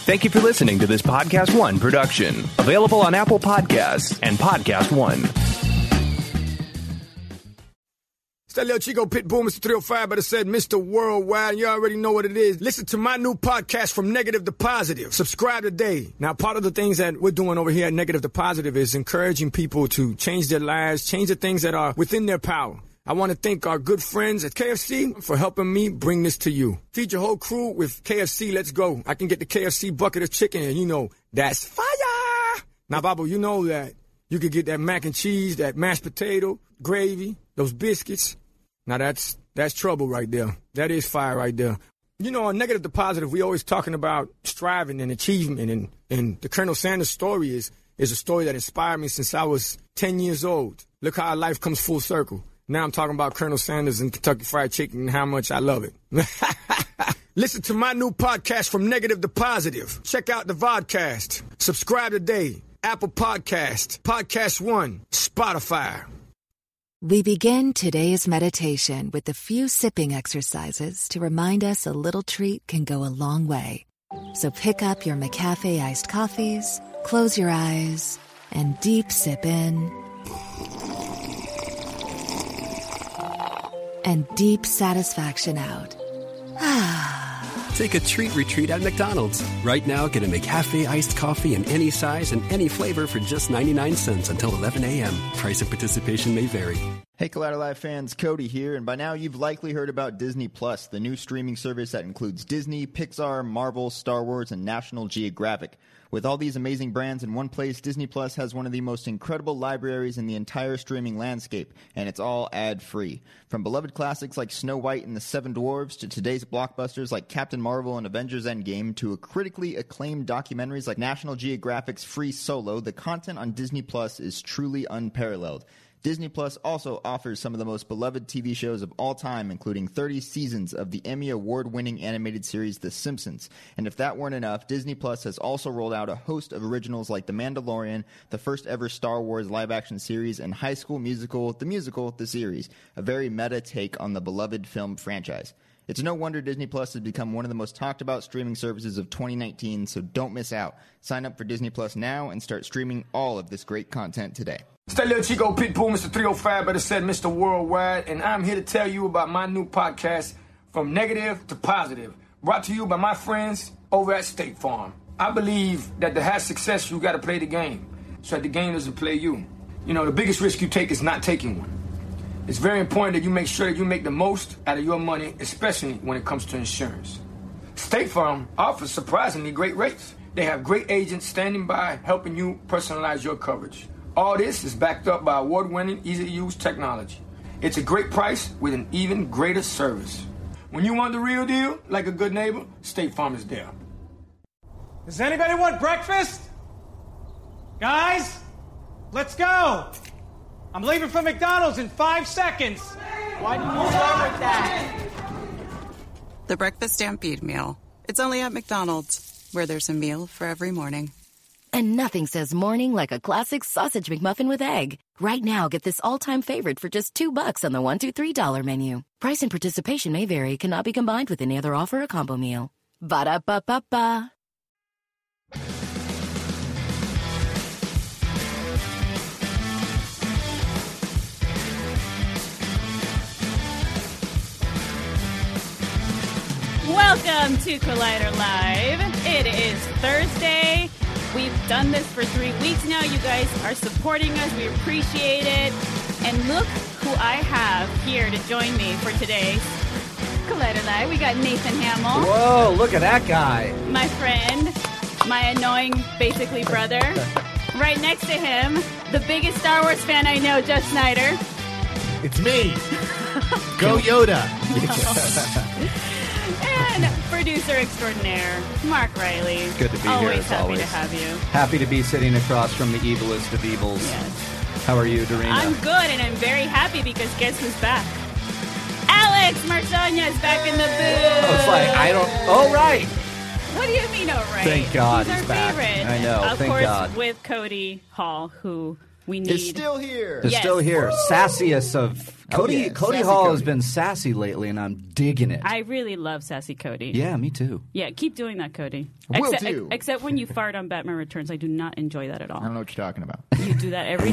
Thank you for listening to this Podcast One production. Available on Apple Podcasts and Podcast One. It's that little Chico Pitbull, Mr. 305, but it said Mr. Worldwide, and you already know what it is. Listen to my new podcast, From Negative to Positive. Subscribe today. Now, part of the things that we're doing over here at Negative to Positive is encouraging people to change their lives, change the things that are within their power. I want to thank our good friends at KFC for helping me bring this to you. Feed your whole crew with KFC. Let's go. I can get the KFC bucket of chicken, and you know, that's fire. Now, Babu, you know that you could get that mac and cheese, that mashed potato, gravy, those biscuits. Now, that's trouble right there. That is fire right there. You know, on Negative to Positive, we always talking about striving and achievement, and the Colonel Sanders story is a story that inspired me since I was 10 years old. Look how our life comes full circle. Now I'm talking about Colonel Sanders and Kentucky Fried Chicken and how much I love it. Listen to my new podcast, From Negative to Positive. Check out the vodcast. Subscribe today. Apple Podcast, Podcast One, Spotify. We begin today's meditation with a few sipping exercises to remind us a little treat can go a long way. So pick up your McCafe iced coffees, close your eyes, and deep sip in. And deep satisfaction out. Take a treat retreat at McDonald's. Right now, get a McCafe iced coffee in any size and any flavor for just 99 cents until 11 a.m. Price and participation may vary. Hey, Collider Live fans, Cody here, and by now you've likely heard about Disney Plus, the new streaming service that includes Disney, Pixar, Marvel, Star Wars, and National Geographic. With all these amazing brands in one place, Disney Plus has one of the most incredible libraries in the entire streaming landscape, and it's all ad-free. From beloved classics like Snow White and the Seven Dwarfs to today's blockbusters like Captain Marvel and Avengers Endgame to critically acclaimed documentaries like National Geographic's Free Solo, the content on Disney Plus is truly unparalleled. Disney Plus also offers some of the most beloved TV shows of all time, including 30 seasons of the Emmy Award-winning animated series The Simpsons. And if that weren't enough, Disney Plus has also rolled out a host of originals like The Mandalorian, the first ever Star Wars live-action series, and High School Musical, the series, a very meta take on the beloved film franchise. It's no wonder Disney Plus has become one of the most talked about streaming services of 2019, so don't miss out. Sign up for Disney Plus now and start streaming all of this great content today. It's that little Chico Pitbull, Mr. 305, but it said Mr. Worldwide, and I'm here to tell you about my new podcast, From Negative to Positive, brought to you by my friends over at State Farm. I believe that to have success, you got to play the game, so that the game doesn't play you. You know, the biggest risk you take is not taking one. It's very important that you make sure that you make the most out of your money, especially when it comes to insurance. State Farm offers surprisingly great rates. They have great agents standing by helping you personalize your coverage. All this is backed up by award-winning, easy-to-use technology. It's a great price with an even greater service. When you want the real deal, like a good neighbor, State Farm is there. Does anybody want breakfast? Guys, let's go. I'm leaving for McDonald's in 5 seconds. Why didn't you start with that? The Breakfast Stampede Meal. It's only at McDonald's, where there's a meal for every morning. And nothing says morning like a classic sausage McMuffin with egg. Right now, get this all-time favorite for just $2 on the $1, $2, $3 menu. Price and participation may vary. Cannot be combined with any other offer or combo meal. Ba-da-ba-ba-ba. Welcome to Collider Live. It is Thursday. We've done this for 3 weeks now. You guys are supporting us. We appreciate it. And look who I have here to join me for today's Collider Live. We got Nathan Hamill. Whoa, look at that guy. My friend, my annoying, basically, brother. Right next to him, the biggest Star Wars fan I know, Jeff Snyder. It's me. Go Yoda. And producer extraordinaire, Mark Riley. Good to be always here, happy to have you. Happy to be sitting across from the evilest of evils. Yes. How are you, Dorina? I'm good, and I'm very happy because guess who's back? Alex Marsonia is back in the booth. Oh, it's like, I don't... Oh, right. What do you mean, oh, right? Thank God he's he's our back. favorite. I know, of thank course, God. with Cody Hall, who we need. Is still here. Is Yes. still here. Sassiest of Cody Sassy Hall Cody. has been sassy lately, and I'm digging it. I really love Sassy Cody. Yeah, me too. Yeah, keep doing that, Cody. Will except, do. except when you fart on Batman Returns. I do not enjoy that at all. I don't know what you're talking about. You do that every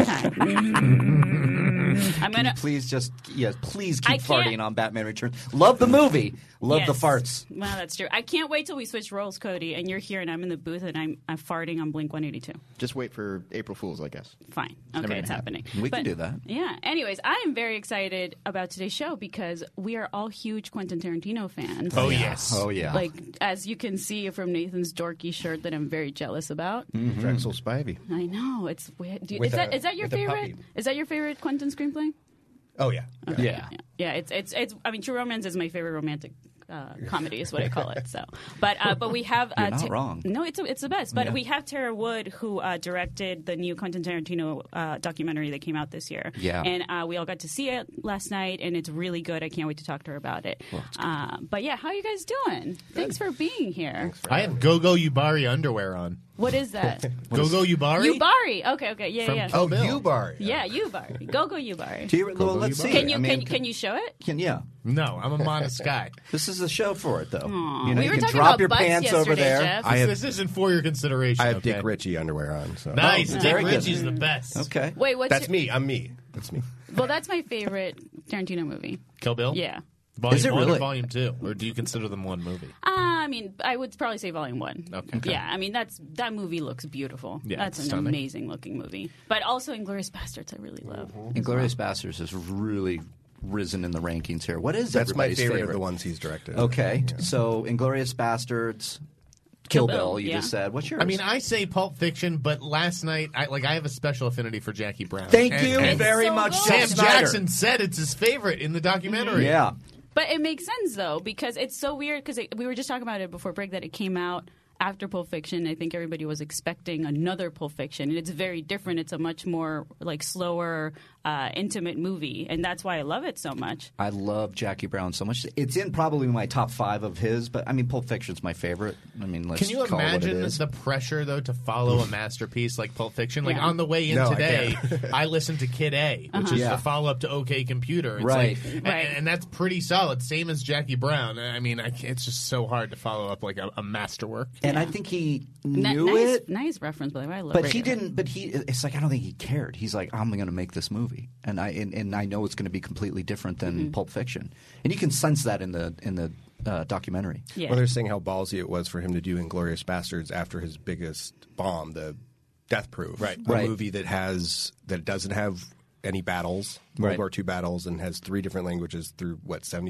time. I'm Can you gonna. please please I keep can't- farting on Batman Returns. Love the movie. Love the Yes. farts. Well, that's true. I can't wait till we switch roles, Cody, and you're here and I'm in the booth and I'm farting on Blink 182. Just wait for April Fools, I guess. Fine. never Okay, gonna it's happen. happening. We can do that. Yeah. Anyways, I am very excited about today's show because we are all huge Quentin Tarantino fans. Oh, yes. Oh yeah. Like, as you can see from Nathan's dorky shirt that I'm very jealous about. Drexel Spivey. I know. It's weird. With Is that your with a favorite? puppy. Is that your favorite Quentin screenplay? Oh, yeah. yeah. Yeah, it's. I mean, True Romance is my favorite romantic comedy, is what I call it. So, but we have. You're not wrong. No, it's the best. But we have Tara Wood, who directed the new Quentin Tarantino documentary that came out this year. Yeah. And we all got to see it last night, and it's really good. I can't wait to talk to her about it. But yeah, how are you guys doing? Thanks for being here. I have Go-Go Yubari underwear on. What is that? Go-Go Yubari? Yubari. Okay, yeah, From yeah. Kill Bill. Yubari. Yeah, Yubari. Go Yubari. Well, let's see. Can you I mean, can you show it? yeah. No, I'm a modest guy. This is the show for it, though. Aw. You know, We you were can talking drop about your butts pants over yesterday, there. Jeff. This isn't for your consideration. I have okay? Dick Ritchie underwear on. So Nice. Oh, Dick very good. Ritchie's the best. Okay. Wait, what's that's your, me. I'm me. That's me. Well, that's my favorite Tarantino movie. Kill Bill? Yeah. Volume Is it 1 really? or Volume 2? Or do you consider them one movie? I mean, I would probably say Volume 1. Okay. Yeah, I mean, that movie looks beautiful. Yeah, that's it's an stunning. amazing looking movie. But also Inglourious Bastards, I really love. Inglourious Bastards has really risen in the rankings here. What is That's my everybody's favorite of the ones he's directed. Okay, so Inglourious Bastards, Kill Bill. You just said. What's yours? I mean, I say Pulp Fiction, but last night, I have a special affinity for Jackie Brown. Thank And- you and very so much, good. Sam Snyder. Jackson said it's his favorite in the documentary. Yeah. But it makes sense, though, because it's so weird, because we were just talking about it before break, that it came out after Pulp Fiction. I think everybody was expecting another Pulp Fiction, and it's very different. It's a much more, like, slower, intimate movie, and that's why I love it so much. I love Jackie Brown so much. It's in probably my top 5 of his, but I mean, Pulp Fiction's my favorite. I mean, let's Can you call it what it imagine is. the pressure, though, to follow a masterpiece like Pulp Fiction? Like, Yeah. on the way in No, I today, I listened to Kid A, which is Yeah. the follow-up to OK Computer. It's Right. like, Right. And that's pretty solid. Same as Jackie Brown. I mean, it's just so hard to follow up like a masterwork. And I think he Nice, knew it, nice reference, by the way. I love but he Radiohead. didn't. But it's like I don't think he cared. He's like, I'm going to make this movie, and I know it's going to be completely different than Mm-hmm. Pulp Fiction, and you can sense that in the documentary. Yeah. Well, they're saying how ballsy it was for him to do Inglourious Bastards after his biggest bomb, the Death Proof, Right. A Right. movie that doesn't have any battles, Right. World War II battles, and has 3 different languages through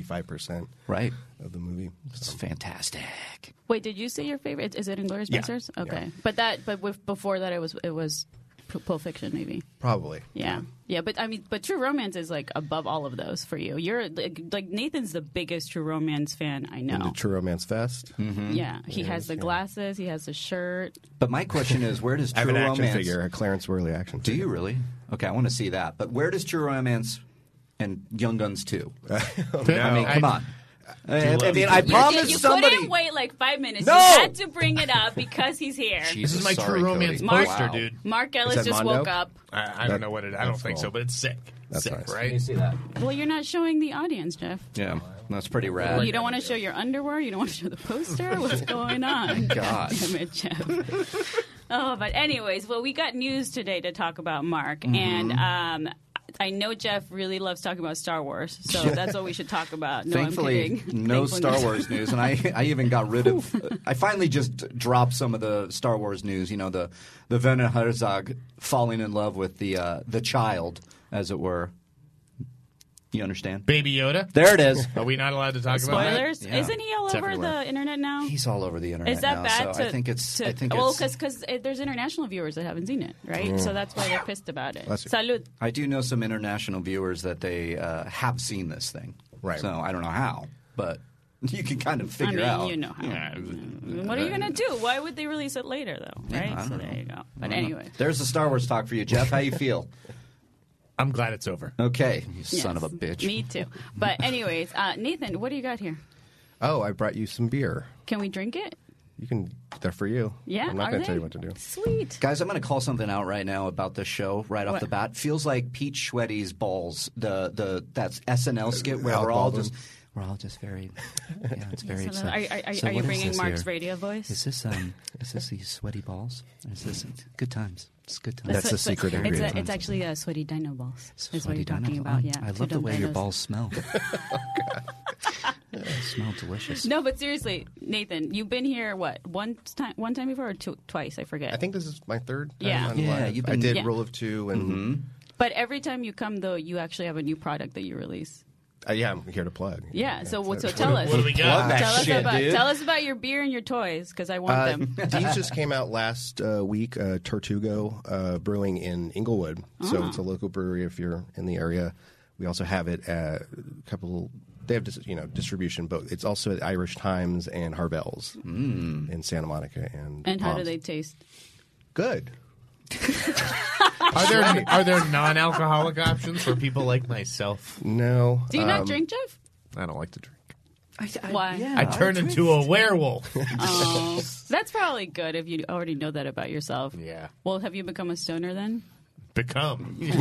75% Right. of the movie. It's fantastic. Wait, did you say your favorite? Is it Inglourious Yeah. Basterds? Okay, Yeah. but before that, it was Pulp Fiction, maybe. Probably. Yeah, but I mean, but True Romance is like above all of those for you. You're like Nathan's the biggest True Romance fan I know. The True Romance Fest. Yeah, he has the glasses, he has the shirt. But my question is, where does I have True an action Romance? figure, a Clarence Worley action Do figure. you really? Okay, I want to see that. But where does True Romance and Young Guns 2? I mean, come on. I promised You somebody. couldn't wait like 5 minutes. No! You had to bring it up because he's here. This is my Sorry, True Romance Cody. poster, Wow. dude. Mark Ellis that just Mondo? woke up. I don't know what it is. I don't That's think cool. so, but it's sick. That's sick, nice. right? see that? Well, you're not showing the audience, Jeff. Yeah, that's pretty rad. You don't want to show your underwear? You don't want to show the poster? What's going on? God. Damn it, Jeff. Oh, but anyways, well, we got news today to talk about, Mark. Mm-hmm. And I know Jeff really loves talking about Star Wars, so that's what we should talk about. No, Thankfully, I'm kidding. no Thankfully Star not. Wars news, and I even got rid of. I finally just dropped some of the Star Wars news. You know, the Werner Herzog falling in love with the child, as it were. You understand? Baby Yoda? There it is. Are we not allowed to talk about that? Spoilers? Yeah. Isn't he all It's over everywhere. the internet now? He's all over the internet Is that now, bad? so I think it's. well, because there's international viewers that haven't seen it, right? So that's why they're pissed about it. Salud. I do know some international viewers that they have seen this thing. Right. So I don't know how, but you can kind of figure out. You know how. What are you going to do? Why would they release it later, though? Right? I So don't there know. you go. But anyway. There's the Star Wars talk for you, Jeff. How you feel? I'm glad it's over. Okay, you Yes, son of a bitch. Me too. But anyways, Nathan, what do you got here? Oh, I brought you some beer. Can we drink it? They're for you. Yeah, I'm not are going they? to tell you what to do. Sweet. Guys, I'm going to call something out right now about this show right off What? the bat. Feels like Pete Schwetty's balls, that's SNL skit where Al we're all Baldwin. just very, yeah, it's very So upset. are So you what is bringing this Mark's here? radio voice? Is this these sweaty balls? Is this good times? It's good times. That's the secret ingredient. It's actually sweaty dino balls. Is what Sweaty you're talking dino- about. Yeah. I Two love the dumb way your dinos. balls smell. They smell delicious. No, but seriously, Nathan, you've been here one time before or twice? I forget. I think this is my third time Yeah. on Yeah, live. you've I been- did Yeah. Rule of Two, and But every time you come, though, you actually have a new product that you release. yeah, I'm here to plug. Yeah. So tell us. What do we got? Tell us about your beer and your toys because I want them. These just came out last week. Tortugo Brewing in Inglewood, so it's a local brewery if you're in the area. We also have it at a couple. They have distribution, but it's also at Irish Times and Harbell's in Santa Monica And how do Palms. they taste? Good. Are there non-alcoholic options for people like myself? No. Do you not drink, Jeff? I don't like to drink. Why? I turn into a werewolf. Oh, that's probably good if you already know that about yourself. Yeah. Well, have you become a stoner then? Become. Yeah,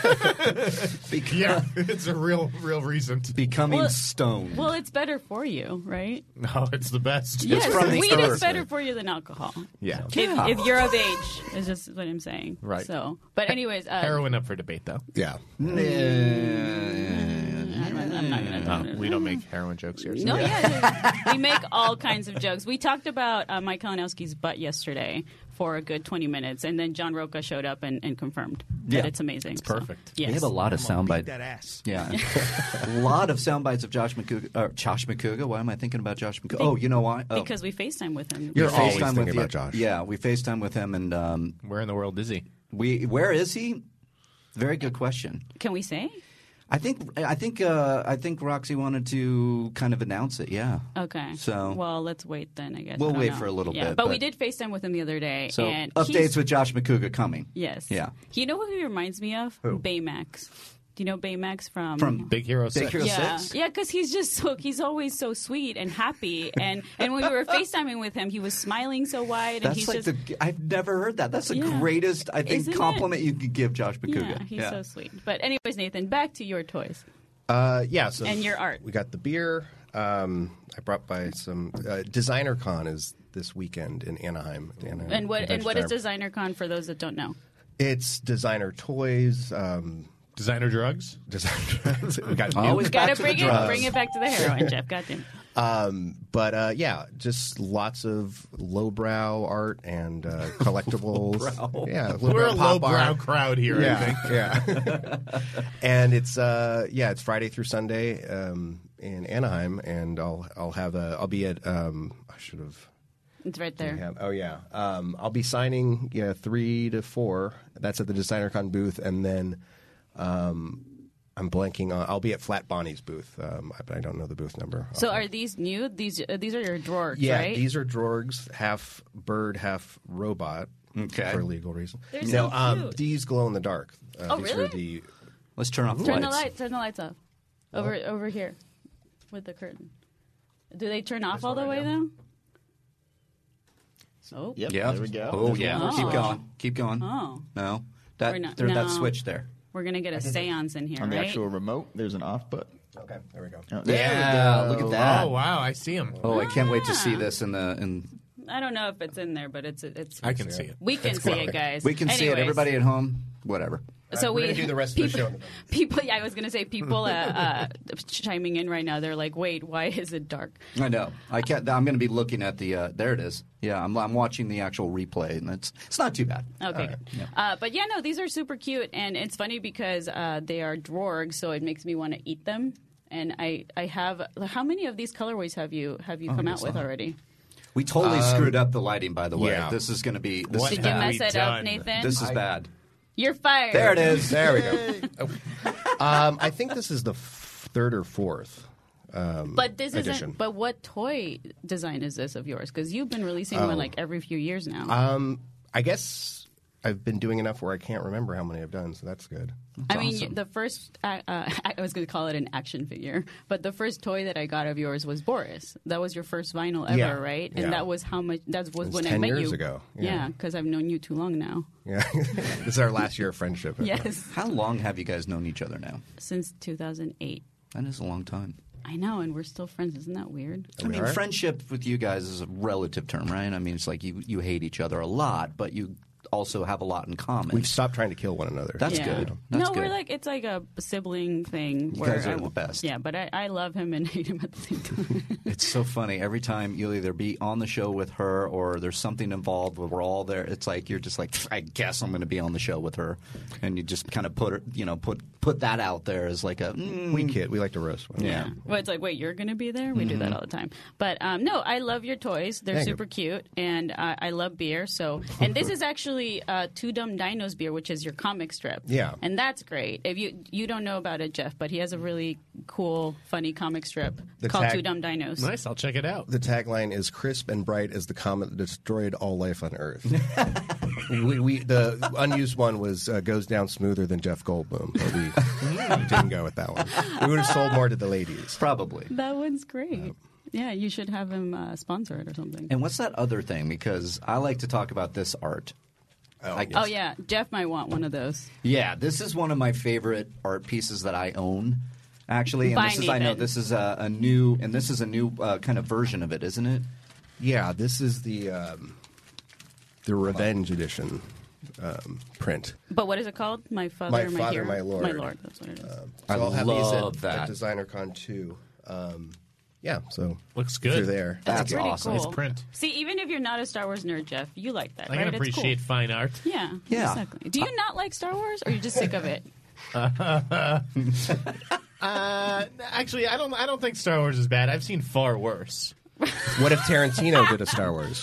it's a real reason to Becoming stoned. Well, it's better for you, right? No, it's the best. Yes, from the weed earth. is better for you than alcohol. Yeah. If you're of age, is just what I'm saying. Right. So, but anyways, Heroin up for debate, though. Yeah. I'm not gonna. We don't make heroin jokes here. So. No, yeah, we make all kinds of jokes. We talked about Mike Kalinowski's butt yesterday for a good 20 minutes, and then John Roca showed up and confirmed that it's amazing. It's perfect. Yes. We have a lot of sound bites. That ass. Yeah, a lot of sound bites of Josh McCouga. Why am I thinking about Josh McCouga? Oh, you know why? Oh. Because we FaceTime with him. You're always FaceTime thinking with about Josh. Yeah, we FaceTime with him, and Where in the world is he? where is he? Very good question. Can we say? I think Roxy wanted to kind of announce it. Yeah. Okay. So well, let's wait then. I guess we'll I don't wait know. for a little yeah, bit, But we but- did FaceTime with him the other day. So and updates with Josh McCouga coming. Yes. Yeah. You know who he reminds me of? Who? Baymax. Do you know Baymax from Big Hero 6? Big Hero Yeah, 6? yeah, because he's always so sweet and happy, and when we were FaceTiming with him, he was smiling so wide, and That's he's like just I've never heard that. That's the Yeah. greatest Isn't it? compliment you could give Josh McCouga. yeah, he's so sweet. But anyways, Nathan, back to your toys. Yeah. So And your art. We got the beer. I brought by some Designer Con is this weekend in Anaheim. And what is Designer Con for those that don't know? It's designer toys. Designer drugs? Designer drugs. We got Always Got back to to the drugs. bring it back to the heroin, Jeff. Goddamn. But yeah, just lots of lowbrow art and collectibles. Yeah, We're a pop lowbrow art. crowd here, I think. Yeah. And it's Friday through Sunday in Anaheim, and I'll be at I should have. It's right there. Oh yeah, I'll be signing 3 to 4. That's at the DesignerCon booth, and then I'm blanking on. I'll be at Flat Bonnie's booth, but I don't know the booth number. So are these new? These are your drawers, Yeah, right? these are Drorgs, half bird, half robot. Okay. For legal reasons. They're so cute. These glow in the dark. Oh, these really? Are the Let's turn off the Turn lights. the lights off. Over here, with the curtain. Do they turn off all the way though? Oh. Yep, Yeah. there we go. Oh yeah. Oh. Keep going. Keep going. Oh. No. We're That not- that no. switch there. We're gonna get a séance in here, On the right? actual remote, there's an off button. okay. There we go. Oh, there Yeah. we go. Look at that. Oh, wow. I see him. Oh, I can't wait to see Ah. this in. I don't know if it's in there, but it's. I can see it. We can see it, guys. We can see it. Anyways, Everybody at home, whatever. So we're we gonna do the rest of the show. People, yeah, I was gonna say people chiming in right now. They're like, "Wait, why is it dark?" I know. I can't. I'm going to be looking at the. There it is. Yeah, I'm watching the actual replay, and it's not too bad. Okay, good. But yeah, no, these are super cute, and it's funny because they are Drorgs, so it makes me want to eat them. And I have. How many of these colorways have you come out with already? We totally screwed up the lighting, by the way. yeah. This is going to be. This What is Did you have bad. mess we it up, done? Nathan? This is bad. You're fired. There it is. There we go. I think this is the third or fourth. But this edition. isn't. But what toy design is this of yours? Because you've been releasing one like every few years now. I guess I've been doing enough where I can't remember how many I've done, so that's good. I mean, the first, I was going to call it an action figure, but the first toy that I got of yours was Boris. That was your first vinyl ever, right? And that was how much, that was when I met you. 10 years ago. Yeah, because I've known you too long now. Yeah. This is our last year of friendship. Yes. How long have you guys known each other now? Since 2008. That is a long time. I know, and we're still friends. Isn't that weird? I mean, friendship with you guys is a relative term, right? I mean, it's like you hate each other a lot, but you also have a lot in common. We've stopped trying to kill one another. That's good. That's good. We're like, it's like a sibling thing. You where guys are the best. Yeah, but I love him and hate him at the same time. It's so funny. Every time you'll either be on the show with her or there's something involved where we're all there, it's like you're just like, I guess I'm going to be on the show with her. And you just kind of put that out there as like a... We kid. We like to roast one. Yeah. Well, it's like, wait, you're going to be there? We do that all the time. But no, I love your toys. They're super cute. And I love beer. So, and this is actually Two Dumb Dinos beer, which is your comic strip. Yeah. And that's great. If you don't know about it, Jeff, but he has a really cool, funny comic strip called Two Dumb Dinos. Nice. I'll check it out. The tagline is crisp and bright as the comet that destroyed all life on Earth. The unused one was goes down smoother than Jeff Goldblum, but we didn't go with that one. We would have sold more to the ladies. Probably. That one's great. Yeah, you should have him sponsor it or something. And what's that other thing? Because I like to talk about this art. Oh, yeah. Jeff might want one of those. Yeah, this is one of my favorite art pieces that I own, actually. And this is a new kind of version of it, isn't it? Yeah, this is the Revenge edition print. But what is it called? My Father, My Hero? My Lord. My Lord, that's what it is. I'll have love these that. at Designer Con 2. Yeah, so looks good. If you're there. That's awesome. cool. Nice print. See, even if you're not a Star Wars nerd, Jeff, you like that, I right? can appreciate it's cool. fine art. Yeah, exactly. Do you not like Star Wars, or are you just sick of it? Actually, I don't think Star Wars is bad. I've seen far worse. What if Tarantino did a Star Wars?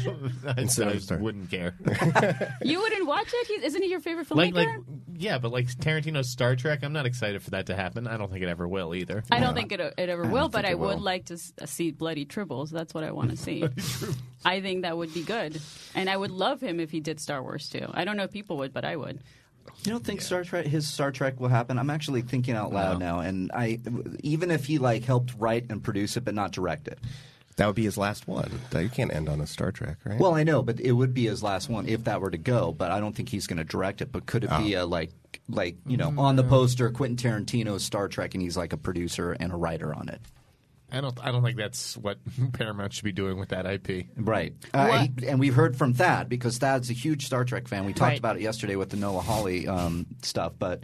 I wouldn't care. You wouldn't watch it? Isn't he your favorite filmmaker? Yeah, but like Tarantino's Star Trek, I'm not excited for that to happen. I don't think it ever will either. I don't think it ever will, but I would like to see Bloody Tribbles. That's what I want to see. I think that would be good. And I would love him if he did Star Wars too. I don't know if people would, but I would. You don't think his Star Trek will happen? I'm actually thinking out loud now, and even if he helped write and produce it but not direct it. That would be his last one. You can't end on a Star Trek, right? Well, I know, but it would be his last one if that were to go. But I don't think he's going to direct it. But could it be a on the poster, Quentin Tarantino's Star Trek, and he's like a producer and a writer on it? I don't think that's what Paramount should be doing with that IP. Right. And we've heard from Thad, because Thad's a huge Star Trek fan. We talked about it yesterday with the Noah Hawley stuff, but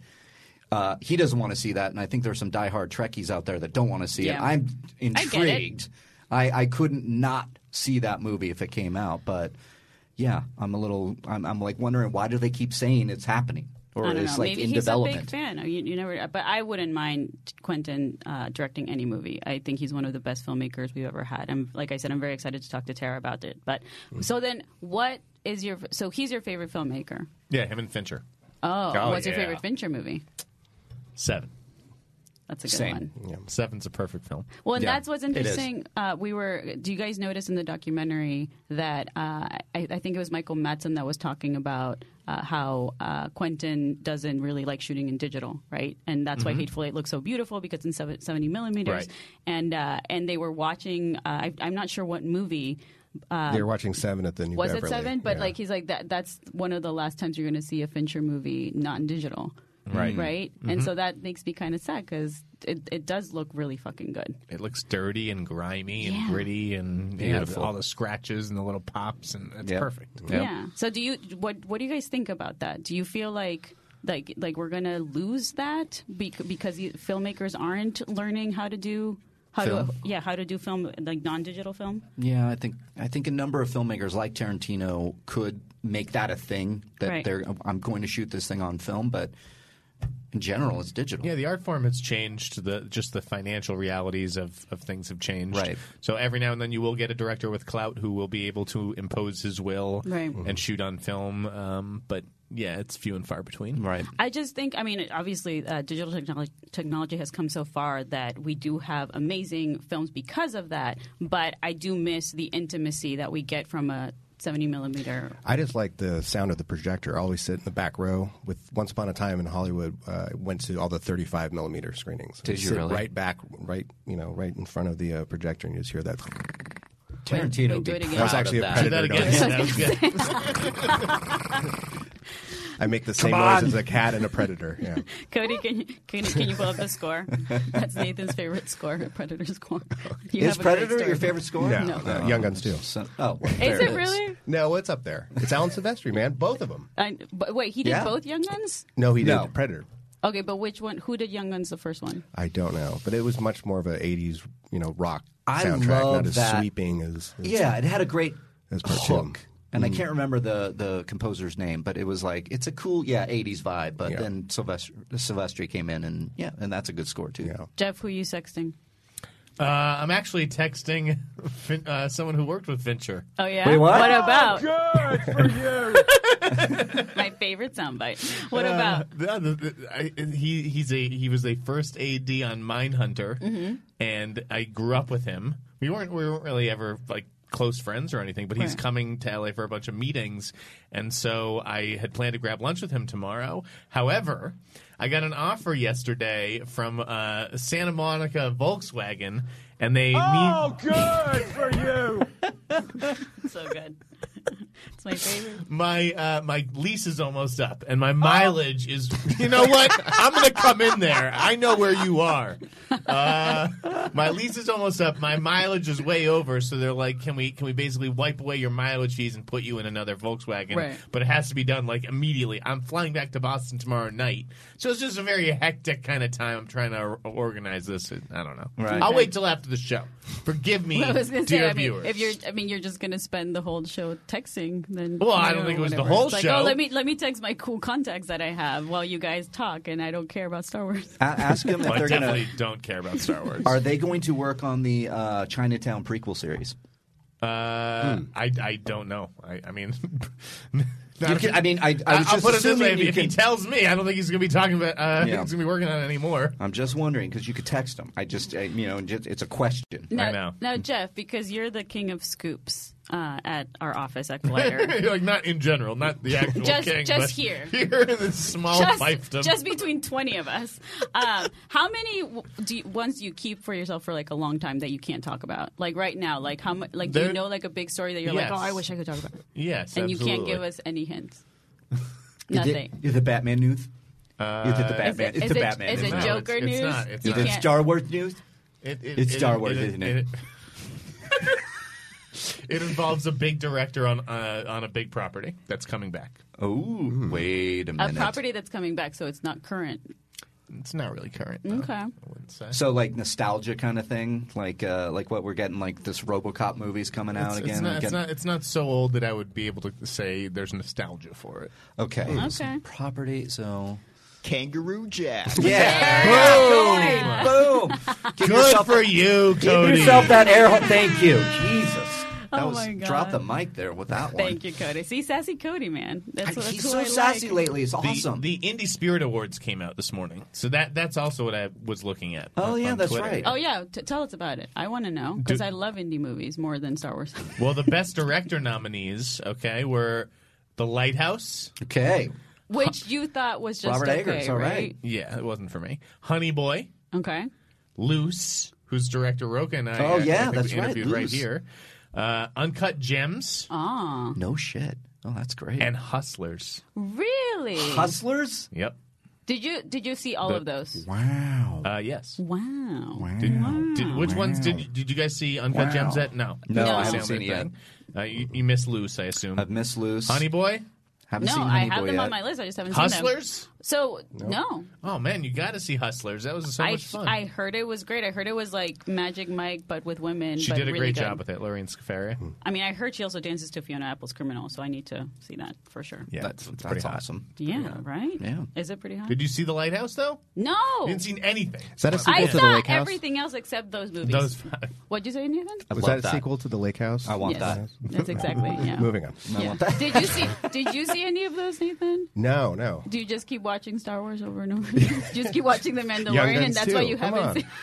he doesn't want to see that. And I think there's some diehard Trekkies out there that don't want to see it. I'm intrigued. I couldn't not see that movie if it came out, but yeah, I'm like wondering, why do they keep saying it's happening or I don't it's know. like Maybe in he's development? a big fan. You never, but I wouldn't mind Quentin directing any movie. I think he's one of the best filmmakers we've ever had. Like I said, I'm very excited to talk to Tara about it. But so then, what is so he's your favorite filmmaker? Yeah, him and Fincher. What's your favorite Fincher movie? 7. That's a good one. Yeah. 7's a perfect film. Well, and that's what's interesting. Do you guys notice in the documentary that I think it was Michael Madsen that was talking about how Quentin doesn't really like shooting in digital, right? And that's why Hateful Eight looks so beautiful, because it's in 70 millimeters. Right. And they were watching. I'm not sure what movie. They were watching 7 at the New Beverly. Was it 7? But he's like that's one of the last times you're going to see a Fincher movie not in digital. Right. Right? Mm-hmm. And so that makes me kind of sad, because it does look really fucking good. It looks dirty and grimy and gritty, and all the scratches and the little pops, and it's perfect. Yeah. So what do you guys think about that? Do you feel like we're going to lose that because filmmakers aren't learning how to do how to do film, like non-digital film? Yeah, I think a number of filmmakers like Tarantino could make that a thing, that I'm going to shoot this thing on film, but in general, it's digital. Yeah, the art form has changed. Just the financial realities of things have changed. Right. So every now and then you will get a director with clout who will be able to impose his will and shoot on film. But yeah, it's few and far between. Right. I just think, obviously, digital technology has come so far that we do have amazing films because of that. But I do miss the intimacy that we get from a 70 millimeter. I just like the sound of the projector. I always sit in the back row. With Once Upon a Time in Hollywood, went to all the 35 millimeter screenings. Did you sit really? Right back, right in front of the projector, and you just hear that. Tarantino Wait, do it again. That was actually a Predator noise. I make the same noise as a cat and a predator. Yeah. Cody, can you pull up the score? That's Nathan's favorite score, Predator score. Is Predator your favorite score? No. Young Guns too. Is it really? No, it's up there. It's Alan Silvestri, man. Both of them. But wait, he did both Young Guns? No, he did Predator. Okay, but which one? Who did Young Guns the first one? I don't know, but it was much more of a 80s, rock I soundtrack, love not as that. sweeping as Yeah, it had a great hook. And I can't remember the composer's name, but it was like, it's a cool, 80s vibe. But then Silvestri came in, and that's a good score, too. Yeah. Jeff, who are you sexting? I'm actually texting someone who worked with Fincher. Oh, yeah? Wait, what? What about? Good for you. My favorite soundbite. What about? He was a first AD on Mindhunter, and I grew up with him. We weren't really ever like close friends or anything, but he's coming to LA for a bunch of meetings, and so I had planned to grab lunch with him tomorrow. However, I got an offer yesterday from Santa Monica Volkswagen, and they good for you. So good. It's my favorite. My lease is almost up, and my mileage is. You know what? I'm going to come in there. I know where you are. My lease is almost up. My mileage is way over, so they're like, "Can we basically wipe away your mileage fees and put you in another Volkswagen?" Right. But it has to be done like immediately. I'm flying back to Boston tomorrow night, so it's just a very hectic kind of time. I'm trying to organize this. I don't know. Right. I'll wait till after the show. Forgive me, I was going to dear say, viewers. if you're just going to spend the whole show texting, then Well, I don't think it was the whatever. whole It's like, show. oh, let me text my cool contacts that I have while you guys talk, and I don't care about Star Wars. Ask them if Well, I they're going definitely to. don't care about Star Wars. Are they going to work on the Chinatown prequel series? I don't know. I mean, I was I'll just put it this way: assuming if he tells me, I don't think he's going to be talking about. He's going to be working on it anymore. I'm just wondering because you could text him. It's a question. I know. Now, Jeff, because you're the king of scoops at our office at Collider. Like not in general, not the actual king, just but here. Here in this small fiefdom. Just between 20 of us. How many ones do you keep for yourself for like a long time that you can't talk about? Like right now, like how much? Like do you know like a big story that you're like, oh, I wish I could talk about it. Yes, and absolutely. you can't give us any hints. Nothing. Is it Batman news? Is it the Batman? It's the Batman. Is it news. Joker it's news? not. It's You not. Is it can't- Star Wars news? It's Star Wars, isn't it? It involves a big director on a big property that's coming back. Oh, wait a A minute. property that's coming back, so it's not current. It's not really current. Though, Okay. I wouldn't say. So like nostalgia kind of thing, like what we're getting, like this RoboCop movie's coming out again. It's not so old that I would be able to say there's nostalgia for it. Okay. Okay. So property. So Kangaroo Jack. yeah. Boom. Give Good yourself for you, Give Cody. yourself that air. Thank you. Jesus. That Oh was my God. drop the mic there with that one. Thank you, Cody. See, sassy Cody, man. That's He's who so I sassy like. lately. It's awesome. The Indie Spirit Awards came out this morning, so that's also what I was looking at. Oh, on yeah, that's Twitter. right. Oh yeah, tell us about it. I want to know because I love indie movies more than Star Wars. Well, the Best Director nominees, were The Lighthouse. Okay. Which you thought was just Robert okay, Eggers, all right. Yeah, it wasn't for me. Honey Boy, Okay. Loose, whose director Roka and I, Oh, yeah, I think that's we right, interviewed right Loose. here. Uncut Gems Ah, No shit. Oh, that's great. and Hustlers. really? Hustlers? Yep. Did you see all of those? Wow. Yes. Wow. Which ones did you guys see Uncut Gems at? No. No, I Same haven't seen it yet. thing. You missed Loose, I assume. I've missed Loose. Honey Boy? Haven't No, seen I Honey have Boy them yet. on my list. I just haven't seen them. Hustlers? So no. Oh man, you got to see Hustlers. That was so much fun. I heard it was great. I heard it was like Magic Mike, but with women. She but did a really great good. job with it, Lorraine Scafaria. I mean, I heard she also dances to Fiona Apple's Criminal, so I need to see that for sure. Yeah, That's pretty hot. awesome. Yeah, right? Yeah. Is it pretty hot? Did you see The Lighthouse though? No. You didn't see anything. Is that a sequel I to the saw Lake House? everything else except those movies. Those What'd you say, Nathan? I Was love that a sequel to the Lake House? I want Yes. that. That's exactly, yeah. Moving on. I Yeah. want that. Did you see any of those, Nathan? No. Do you just keep watching Star Wars over and over? Do you just keep watching The Young Mandalorian, Guns and that's too. why you Come haven't on. seen.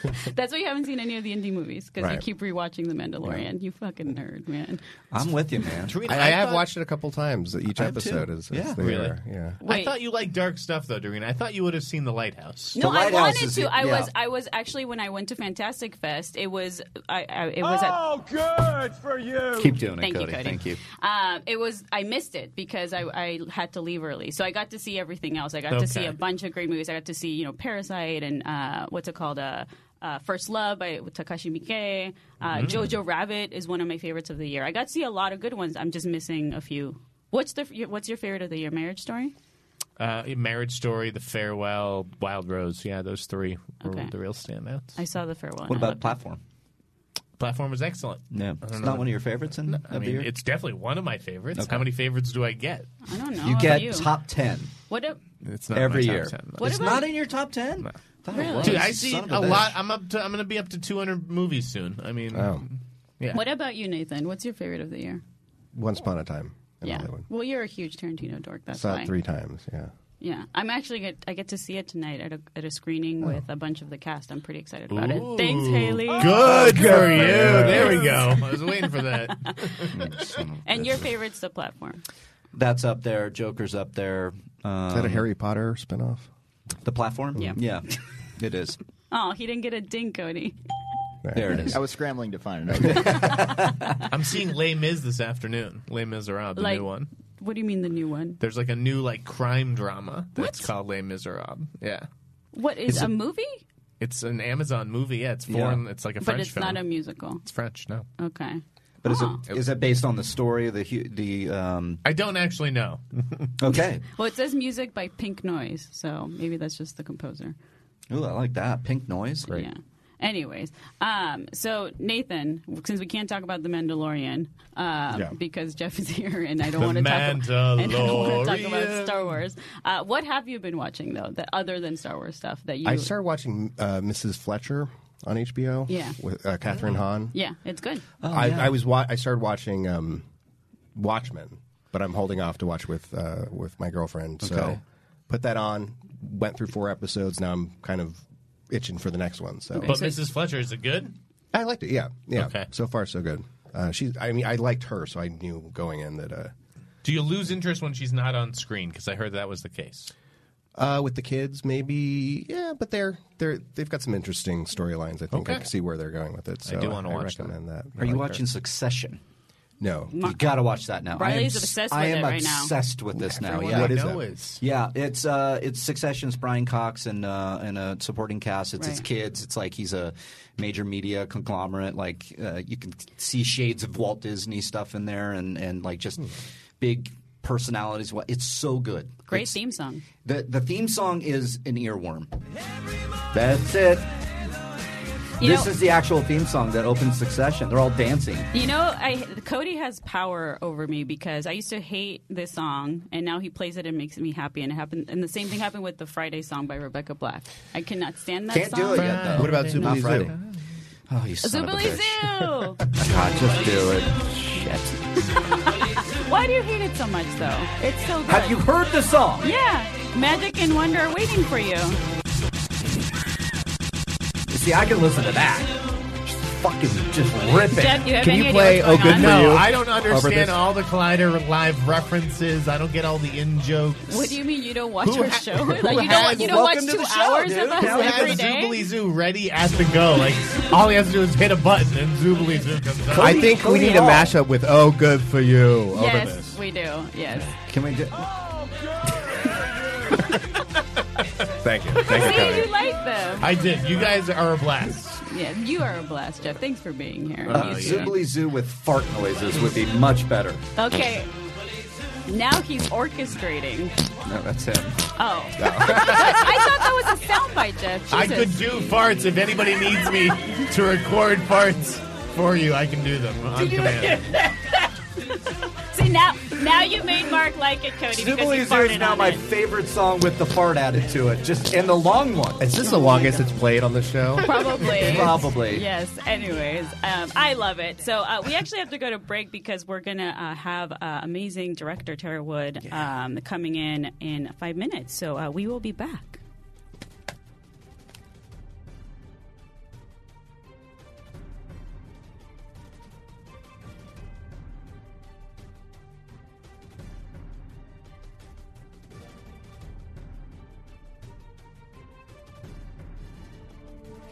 That's why you haven't seen any of the indie movies, because you Right. keep rewatching The Mandalorian. You fucking nerd, man. I'm with you, man. I have watched it a couple times. Each I have episode too. is Yeah. there. Really? Yeah. I thought you liked dark stuff, though, Doreen. I thought you would have seen The Lighthouse. No, I Lighthouse wanted is to. it, yeah. I was actually, when I went to Fantastic Fest, it was at. Oh, good for you. Keep doing it, Thank you, Cody. Cody. Thank you. I missed it because I had to leave early, so I got to see everything else. I got to see Okay. a bunch of great movies. I got to see Parasite and what's it called, First Love by Takashi Miike. Jojo Rabbit is one of my favorites of the year. I got to see a lot of good ones. I'm just missing a few. What's your favorite of the year? Marriage Story? Marriage Story, The Farewell, Wild Rose. Yeah, those three were the real standouts. I saw The Farewell. What about Platform? Platform was excellent. Yeah, it's not one of your favorites of I the mean, year? it's definitely one of my favorites. Okay. How many favorites do I get? I don't know. You How get about top 10 What? It's not every my year. top 10. What It's about- not in your top 10? No. Thought it Really? was. Dude, I see Son of a bitch. lot. I'm going to be up to 200 movies soon. I mean, yeah. What about you, Nathan? What's your favorite of the year? Once Upon a Time in Yeah. Hollywood. Well, you're a huge Tarantino dork. That's Saw why. it 3 times. Yeah. Yeah, I'm actually I get to see it tonight at a screening with a bunch of the cast. I'm pretty excited about Ooh. it. Thanks, Haley. Good for you. There we go. I was waiting for that. And your favorite's The Platform. That's up there. Joker's up there. Is that a Harry Potter spinoff? The Platform? Yeah. Yeah, it is. Oh, he didn't get a ding, Cody. There it is. I was scrambling to find it. I'm seeing Les Mis this afternoon. Les Miserables, the new one. What do you mean the new one? There's like a new crime drama that's called Les Miserables. Yeah. What is It's a a- movie? It's an Amazon movie. Yeah, it's foreign. It's like a French But it's film. not a musical. It's French, no. Okay. But Oh. is it based on the story of the I don't actually know. Okay. Well, it says music by Pink Noise, so maybe that's just the composer. Ooh, I like that. Pink Noise. Great. Yeah. Anyways, so Nathan, since we can't talk about The Mandalorian because Jeff is here and I don't want to talk about Star Wars, what have you been watching though, other than Star Wars stuff that you? I started watching Mrs. Fletcher on HBO. Yeah. With Catherine Hahn. Yeah, it's good. I started watching Watchmen, but I'm holding off to watch with my girlfriend. So Okay. put that on. Went through 4 episodes. Now I'm kind of itching for the next one. So, But Mrs. Fletcher, is it good? I liked it. Yeah. Okay. So far, so good. I liked her, so I knew going in that. Do you lose interest when she's not on screen? Because I heard that was the case. With the kids, maybe, yeah, but they've got some interesting storylines. I think I Okay. can see where they're going with it. So I do wanna watch recommend that. Are you watching Succession? No. You got to watch that now. Riley's obsessed with I am it right now. obsessed with this now. Everyone Yeah. What I is know that? is. Yeah, it's Succession's Brian Cox and a supporting cast. It's his Right. kids. It's like he's a major media conglomerate. Like you can see shades of Walt Disney stuff in there, and like just big personalities. It's so good. Great theme song. The theme song is an earworm. That's it. This is the actual theme song that opens Succession. They're all dancing. You know, Cody has power over me because I used to hate this song, and now he plays it and makes me happy. And it happened, and the same thing happened with the Friday song by Rebecca Black. I cannot stand that Can't song. do it yet, though. What about Not Zubilee Friday. Zoo? Oh, you son of a Zubilee bitch. Zoo! God, just do it. Shit. Why do you hate it so much, though? It's so good. Have you heard the song? Yeah. Magic and Wonder are waiting for you. See, I can listen to that. Fucking just rip it. Jeff, do you have Can any you idea play what's Oh going Good on? For No, You I don't over this? understand all the Collider Live references. I don't get all the in-jokes. What do you mean you don't watch Who our ha- show? who Like, has- you don't watch Welcome to 2 the show, hours dude. of us Who every has day? Zubilee Zoo ready at the go? Like, all he has to do is hit a button and Zubilee Zoo comes up. I think we Cody need a Hall. mashup with "Oh Good for You" over Yes, this. we do. Yes. Can we do? Thank you, See, you Cody. like them. I did. You guys are a blast. Yeah, you are a blast, Jeff. Thanks for being here. Oh, You yeah. too. Zubilee Zoo with fart noises would be much better. Okay. Now he's orchestrating. No, that's him. Oh. I thought that was a soundbite, Jeff. I Jesus. could do farts if anybody needs me to record farts for you. I can do them on command. See, now you made Mark like it, Cody, because Zubilee you Zoo farted is now on my it. favorite song with the fart added to it. Just and the long one. Is this the longest it's played on the show? Probably. Probably. Yes. Anyways, I love it. So we actually have to go to break because we're going to have amazing director Tara Wood coming in 5 minutes. So we will be back.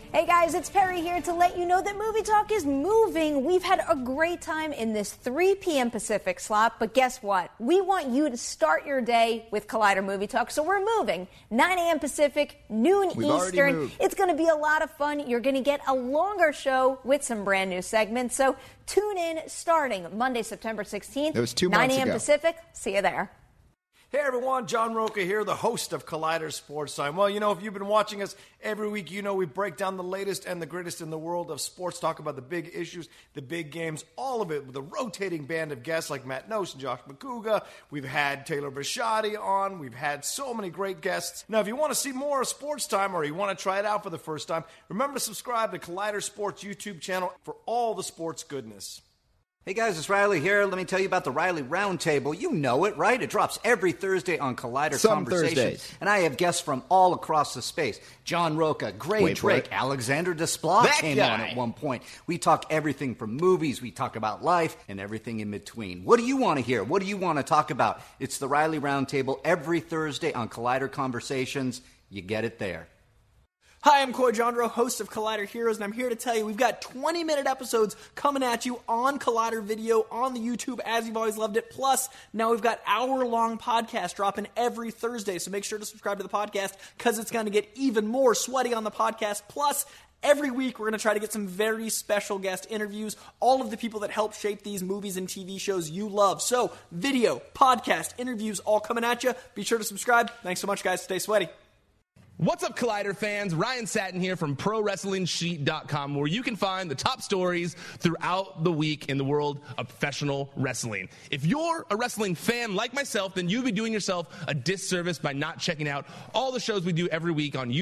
Hey guys, it's Perry here to let you know that Movie Talk is moving. We've had a great time in this 3 p.m. Pacific slot, but guess what? We want you to start your day with Collider Movie Talk, so we're moving. 9 a.m. Pacific, noon Eastern. It's going to be a lot of fun. You're going to get a longer show with some brand new segments, so tune in starting Monday, September 16th. It was 2 months months ago. 9 a.m. Pacific. See you there. Hey everyone, John Rocha here, the host of Collider Sports Time. Well, if you've been watching us every week, we break down the latest and the greatest in the world of sports, talk about the big issues, the big games, all of it with a rotating band of guests like Matt Nose and Josh McCouga. We've had Taylor Bisciotti on. We've had so many great guests. Now, if you want to see more of Sports Time or you want to try it out for the first time, remember to subscribe to Collider Sports YouTube channel for all the sports goodness. Hey guys, it's Riley here. Let me tell you about the Riley Roundtable. You know it, right? It drops every Thursday on Collider Some Conversations. Thursdays. And I have guests from all across the space. John Rocha, Gray Drake, Alexander Desplat came on at one point. We talk everything from movies, we talk about life, and everything in between. What do you want to hear? What do you want to talk about? It's the Riley Roundtable every Thursday on Collider Conversations. You get it there. Hi, I'm Coy Jandro, host of Collider Heroes, and I'm here to tell you we've got 20-minute episodes coming at you on Collider Video, on the YouTube, as you've always loved it. Plus, now we've got hour-long podcasts dropping every Thursday, so make sure to subscribe to the podcast because it's going to get even more sweaty on the podcast. Plus, every week, we're going to try to get some very special guest interviews, all of the people that help shape these movies and TV shows you love. So, video, podcast, interviews, all coming at you. Be sure to subscribe. Thanks so much, guys. Stay sweaty. What's up, Collider fans? Ryan Satin here from ProWrestlingSheet.com, where you can find the top stories throughout the week in the world of professional wrestling. If you're a wrestling fan like myself, then you'd be doing yourself a disservice by not checking out all the shows we do every week on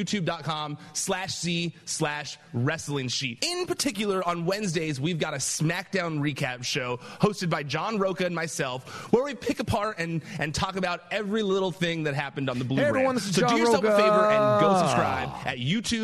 YouTube.com/C/Wrestling Sheet. In particular, on Wednesdays, we've got a SmackDown recap show hosted by John Rocha and myself, where we pick apart and talk about every little thing that happened on the Blue Hey everyone, brand. this is So John do yourself Rocha. a favor and go subscribe at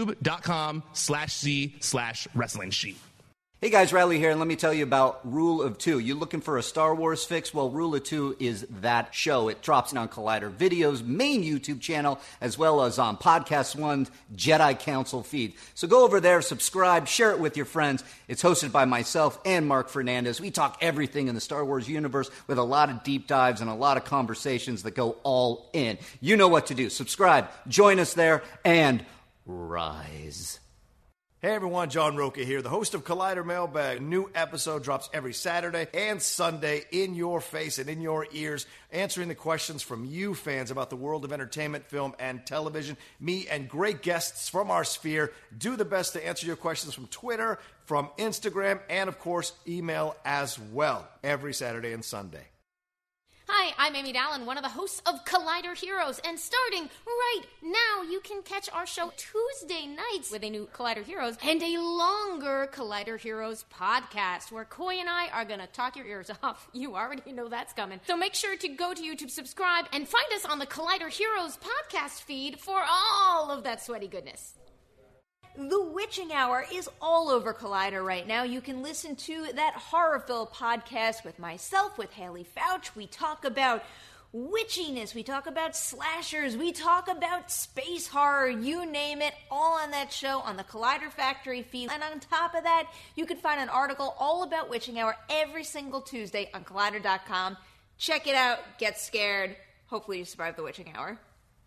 youtube.com/C/Wrestling Sheet. Hey guys, Riley here, and let me tell you about Rule of Two. You looking for a Star Wars fix? Well, Rule of Two is that show. It drops on Collider Video's main YouTube channel, as well as on Podcast One's Jedi Council feed. So go over there, subscribe, share it with your friends. It's hosted by myself and Mark Fernandez. We talk everything in the Star Wars universe with a lot of deep dives and a lot of conversations that go all in. You know what to do. Subscribe, join us there, and rise. Hey everyone, John Rocha here, the host of Collider Mailbag. A new episode drops every Saturday and Sunday in your face and in your ears, answering the questions from you fans about the world of entertainment, film, and television. Me and great guests from our sphere do the best to answer your questions from Twitter, from Instagram, and of course, email as well, every Saturday and Sunday. Hi, I'm Amy Dallin, one of the hosts of Collider Heroes, and starting right now, you can catch our show Tuesday nights with a new Collider Heroes and a longer Collider Heroes podcast, where Coy and I are going to talk your ears off. You already know that's coming. So make sure to go to YouTube, subscribe, and find us on the Collider Heroes podcast feed for all of that sweaty goodness. The Witching Hour is all over Collider right now. You can listen to that Horrorville podcast with myself, with Haley Fouch. We talk about witchiness, we talk about slashers, we talk about space horror, you name it, all on that show on the Collider Factory feed. And on top of that, you can find an article all about Witching Hour every single Tuesday on Collider.com. Check it out, get scared. Hopefully you survive the Witching Hour.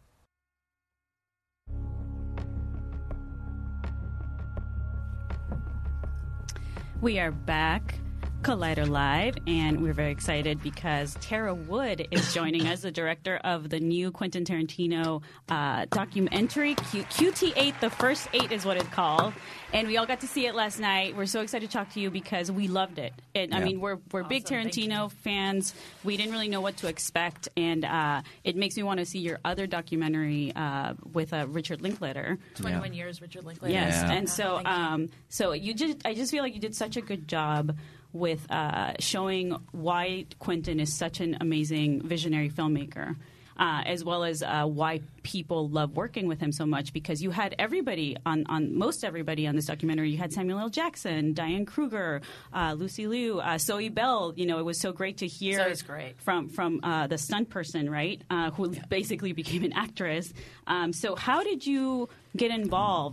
We are back, Collider Live, and we're very excited because Tara Wood is joining us, the director of the new Quentin Tarantino documentary, QT8, The First Eight is what it's called. And we all got to see it last night. We're so excited to talk to you because we loved it. I mean, we're big Tarantino fans. We didn't really know what to expect, and it makes me want to see your other documentary with Richard Linklater. 21 years, Richard Linklater. Yes, and so I just feel like you did such a good job with showing why Quentin is such an amazing visionary filmmaker. As well as why people love working with him so much, because you had everybody most everybody on this documentary. You had Samuel L. Jackson, Diane Kruger, Lucy Liu, Zoe Bell. You know, it was so great to hear from the stunt person, right, who basically became an actress. So how did you get involved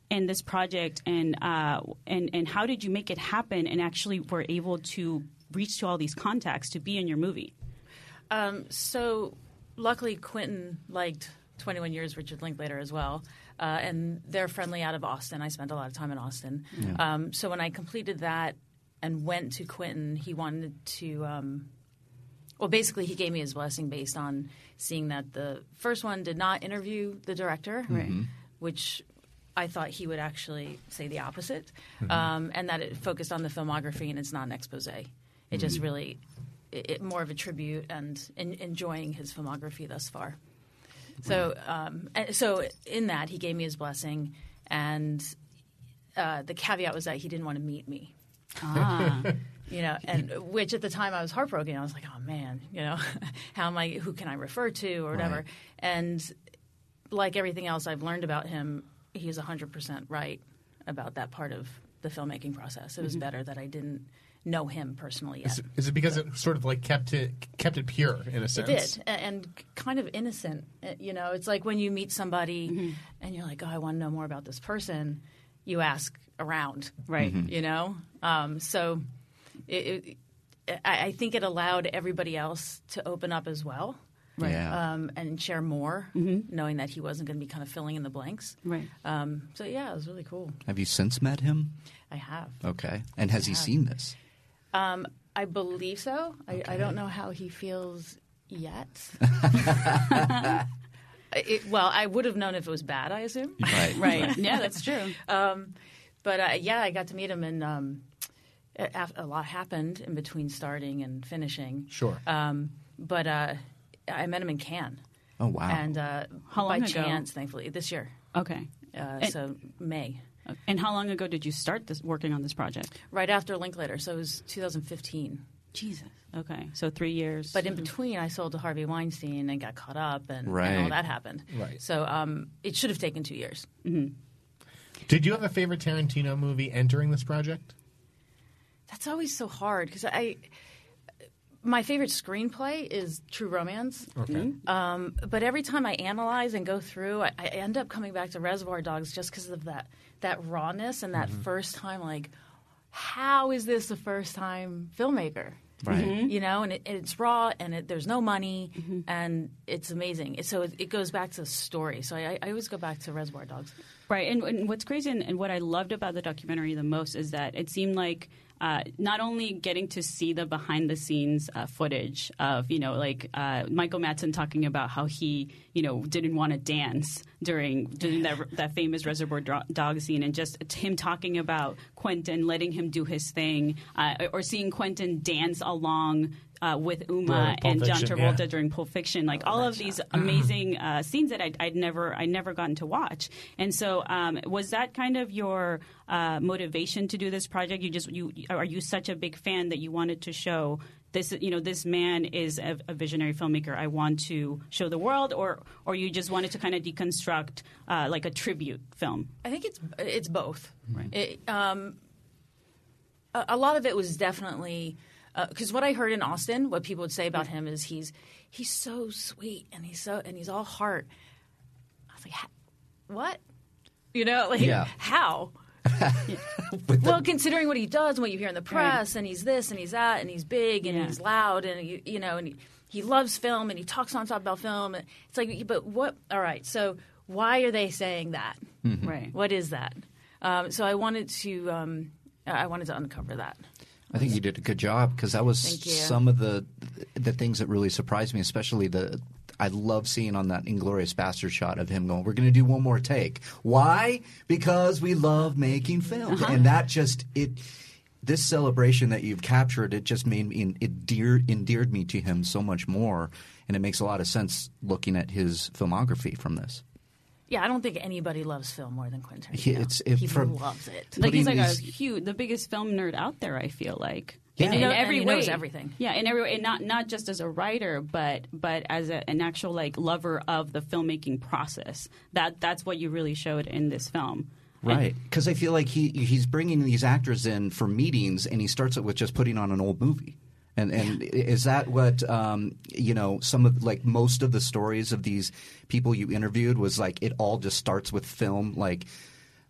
in this project, and how did you make it happen and actually were able to reach to all these contacts to be in your movie? So luckily Quentin liked 21 Years Richard Linklater as well, and they're friendly out of Austin. I spent a lot of time in Austin. Yeah. So when I completed that and went to Quentin, he wanted to well, basically he gave me his blessing based on seeing that the first one did not interview the director, which I thought he would actually say the opposite, and that it focused on the filmography and it's not an expose. It just really it more of a tribute and enjoying his filmography thus far. So so in that he gave me his blessing, and the caveat was that he didn't want to meet me. You know, and which at the time I was heartbroken. I was like, oh man, you know, who can I refer to or whatever? Right. And like everything else I've learned about him, he's 100% right about that part of the filmmaking process. It was better that I didn't know him personally yet. Is it because it sort of like kept it pure in a sense? It did, and kind of innocent. You know, it's like when you meet somebody and you're like, oh, I want to know more about this person. You ask around, right? You know, so I think it allowed everybody else to open up as well. Right. Yeah. And share more, knowing that he wasn't going to be kind of filling in the blanks. Right. So, yeah, it was really cool. Have you since met him? I have. Okay. And has he seen this? I believe so. Okay. I don't know how he feels yet. Well, I would have known if it was bad, I assume. Right. Right. Yeah, that's true. But, yeah, I got to meet him, and a lot happened in between starting and finishing. Sure. But I met him in Cannes. Oh, wow. And how long by ago? Chance, thankfully, this year. Okay. So May. And how long ago did you start working on this project? Right after Linklater, so it was 2015. Jesus. Okay, so 3 years. But in between, I sold to Harvey Weinstein and got caught up, and all that happened. Right. So it should have taken 2 years. Did you have a favorite Tarantino movie entering this project? That's always so hard because my favorite screenplay is True Romance. Okay. But every time I analyze and go through, I end up coming back to Reservoir Dogs just because of that rawness and that first time, like, how is this a first-time filmmaker? Right. You know, and it's raw, and there's no money, and it's amazing. So it goes back to the story. So I always go back to Reservoir Dogs. Right, and what's crazy and what I loved about the documentary the most is that it seemed like not only getting to see the behind-the-scenes footage of, you know, like Michael Madsen talking about how he, you know, didn't want to dance during that famous Reservoir Dogs scene, and just him talking about Quentin letting him do his thing, or seeing Quentin dance along with Uma and John Travolta during Pulp Fiction, like all of these amazing scenes that I'd never gotten to watch. And so, was that kind of your motivation to do this project? Are you such a big fan that you wanted to show this? You know, this man is a visionary filmmaker. I want to show the world, or you just wanted to kind of deconstruct like a tribute film? I think it's both. Right. A lot of it was definitely. Because what I heard in Austin, what people would say about him is he's so sweet and he's all heart. I was like, what? You know, like how? Well, considering what he does and what you hear in the press, and he's this and he's that and he's big and he's loud and you know, and he loves film and he talks nonstop about film. It's like, but what? All right, so why are they saying that? Right. What is that? So I wanted to uncover that. I think you did a good job, because that was some of the things that really surprised me, especially I love seeing on that Inglourious Bastard shot of him going, we're going to do one more take. Why? Because we love making film. And that just, this celebration that you've captured, it just made me, endeared me to him so much more. And it makes a lot of sense looking at his filmography from this. Yeah, I don't think anybody loves film more than Quentin Tarantino. He loves it. Like he's like the biggest film nerd out there, I feel like. Yeah. In every he way. knows everything. Yeah, in every way, not just as a writer, but as an actual like lover of the filmmaking process. That's what you really showed in this film. Right, because I feel like he's bringing these actors in for meetings, and he starts it with just putting on an old movie. And is that what you know? Some of like most of the stories of these people you interviewed was like it all just starts with film, like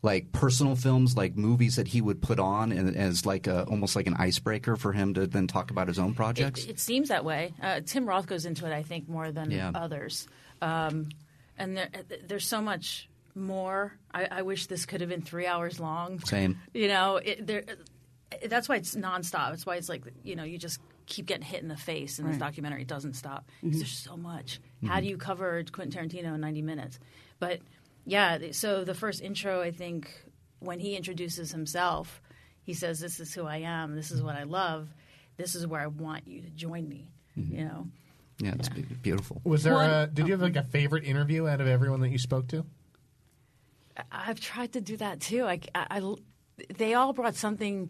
like personal films, like movies that he would put on as like almost like an icebreaker for him to then talk about his own projects? It seems that way. Tim Roth goes into it, I think, more than others. And there's so much more. I wish this could have been 3 hours long. Same. You know, that's why it's nonstop. It's why it's like, you know, you just keep getting hit in the face in this documentary. It doesn't stop because there's so much. How do you cover Quentin Tarantino in 90 minutes? But yeah, so the first intro, I think, when he introduces himself, he says, "This is who I am. This is what I love. This is where I want you to join me." You know. Yeah, it's beautiful. Was there? Did you have like a favorite interview out of everyone that you spoke to? I've tried to do that too. They all brought something.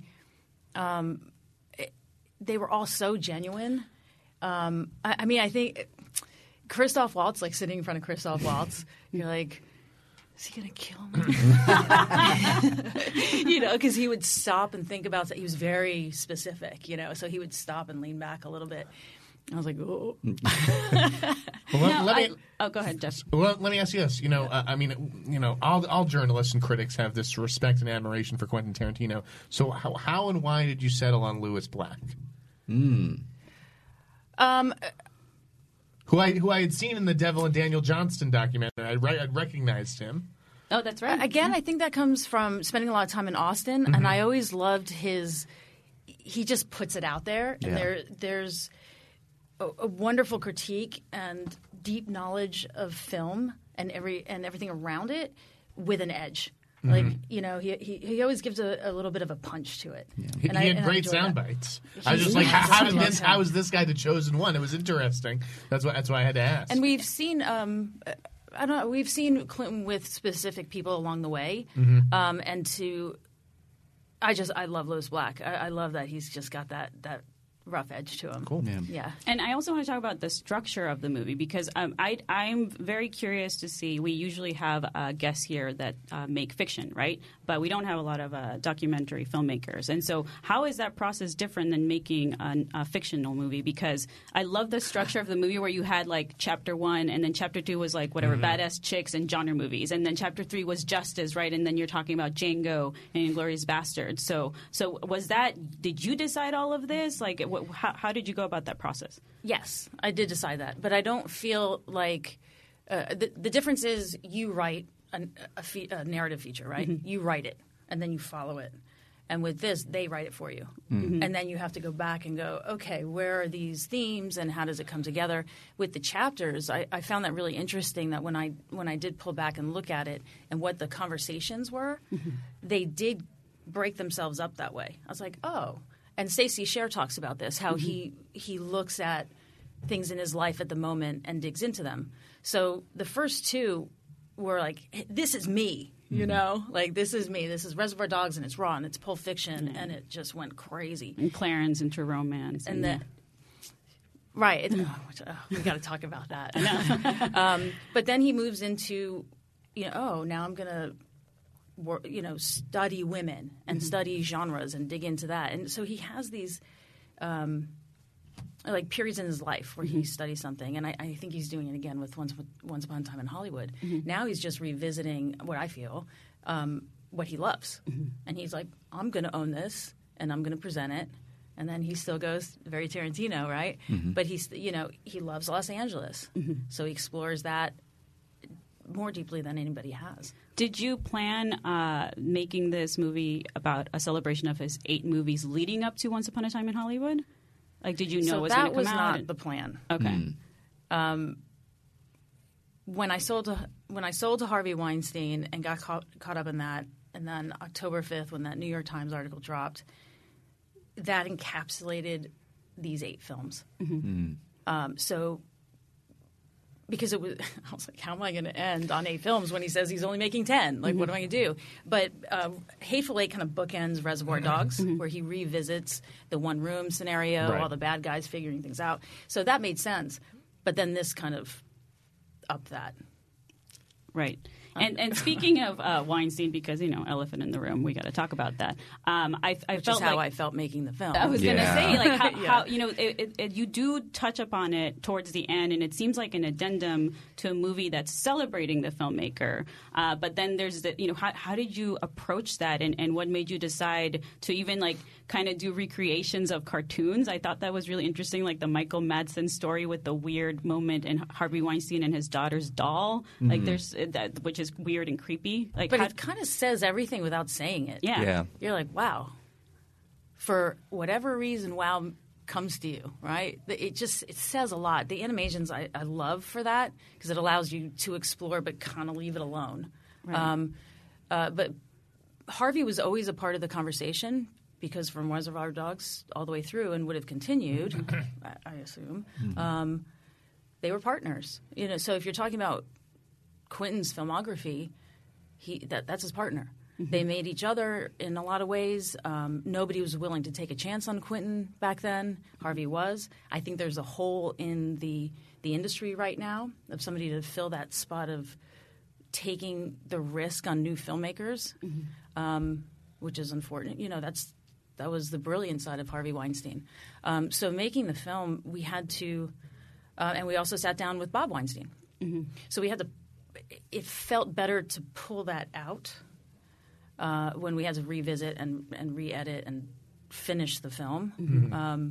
They were all so genuine. I mean, I think Christoph Waltz, like sitting in front of Christoph Waltz, you're like, is he going to kill me? You know, because he would stop and think about it. He was very specific, you know, so he would stop and lean back a little bit. I was like, oh. Go ahead, Jeff. Well, let me ask you this. You know, I mean, you know, all journalists and critics have this respect and admiration for Quentin Tarantino. So how and why did you settle on Lewis Black? Who I had seen in the Devil and Daniel Johnston documentary. I recognized him. Oh, that's right. Again, I think that comes from spending a lot of time in Austin, and I always loved his. He just puts it out there, and there's a wonderful critique and deep knowledge of film and everything around it with an edge. Like, you know, he always gives a little bit of a punch to it. Yeah. He had great sound bites. I was just like, how is this guy the chosen one? It was interesting. That's why I had to ask. And we've seen we've seen Clinton with specific people along the way. I love Lewis Black. I love that he's just got that rough edge to him. Cool. Yeah. And I also want to talk about the structure of the movie because I'm very curious to see. We usually have guests here that make fiction, right? But we don't have a lot of documentary filmmakers. And so how is that process different than making a fictional movie? Because I love the structure of the movie where you had like chapter 1 and then chapter 2 was like whatever, badass chicks and genre movies. And then chapter 3 was justice, right? And then you're talking about Django and Inglourious Basterds. So was that – did you decide all of this? Like how did you go about that process? Yes, I did decide that. But I don't feel like the difference is you write a narrative feature, right? You write it, and then you follow it. And with this, they write it for you. And then you have to go back and go, okay, where are these themes and how does it come together? With the chapters, I found that really interesting that when I did pull back and look at it and what the conversations were, they did break themselves up that way. I was like, oh. And Stacey Sher talks about this, how he looks at things in his life at the moment and digs into them. So the first two were like, this is me, you know? Like, this is me. This is Reservoir Dogs, and it's raw, and it's Pulp Fiction, and it just went crazy. And Clarence into romance. And then, right. We got to talk about that. I know. But then he moves into, now I'm going to study women and study genres and dig into that. And so he has these like periods in his life where he studies something. And I think he's doing it again with Once Upon a Time in Hollywood. Now he's just revisiting what I feel, what he loves. And he's like, I'm going to own this and I'm going to present it. And then he still goes very Tarantino, right? But he's, he loves Los Angeles. So he explores that more deeply than anybody has. Did you plan making this movie about a celebration of his 8 movies leading up to Once Upon a Time in Hollywood? Like, did you know it was going to come out? So that was not the plan. Okay. When I sold to Harvey Weinstein and got caught up in that, and then October 5th when that New York Times article dropped, that encapsulated these 8 films. So because I was like, how am I going to end on 8 films when he says he's only making 10? Like, what am I going to do? But Hateful Eight kind of bookends Reservoir Dogs, where he revisits the one-room scenario, all the bad guys figuring things out. So that made sense. But then this kind of upped that. Right. And speaking of Weinstein, because elephant in the room, we got to talk about that. Which is how I felt making the film. I was going to say, like, how you do touch upon it towards the end, and it seems like an addendum to a movie that's celebrating the filmmaker. But then there's how did you approach that, and what made you decide to even kind of do recreations of cartoons? I thought that was really interesting, like the Michael Madsen story with the weird moment in Harvey Weinstein and his daughter's doll. Mm-hmm. Like there's that, which is weird and creepy. Like, but it kind of says everything without saying it. Yeah. You're like, wow. For whatever reason, wow comes to you, right? It says a lot. The animations I love for that because it allows you to explore but kind of leave it alone. Right. But Harvey was always a part of the conversation because from Reservoir Dogs all the way through and would have continued, I assume, they were partners. So if you're talking about Quentin's filmography, that's his partner. Mm-hmm. They made each other in a lot of ways. Nobody was willing to take a chance on Quentin back then. Harvey was. I think there's a hole in the industry right now of somebody to fill that spot of taking the risk on new filmmakers, which is unfortunate. That was the brilliant side of Harvey Weinstein. So making the film, we had to, and we also sat down with Bob Weinstein. Mm-hmm. So we had to. It felt better to pull that out when we had to revisit and re-edit and finish the film. Mm-hmm.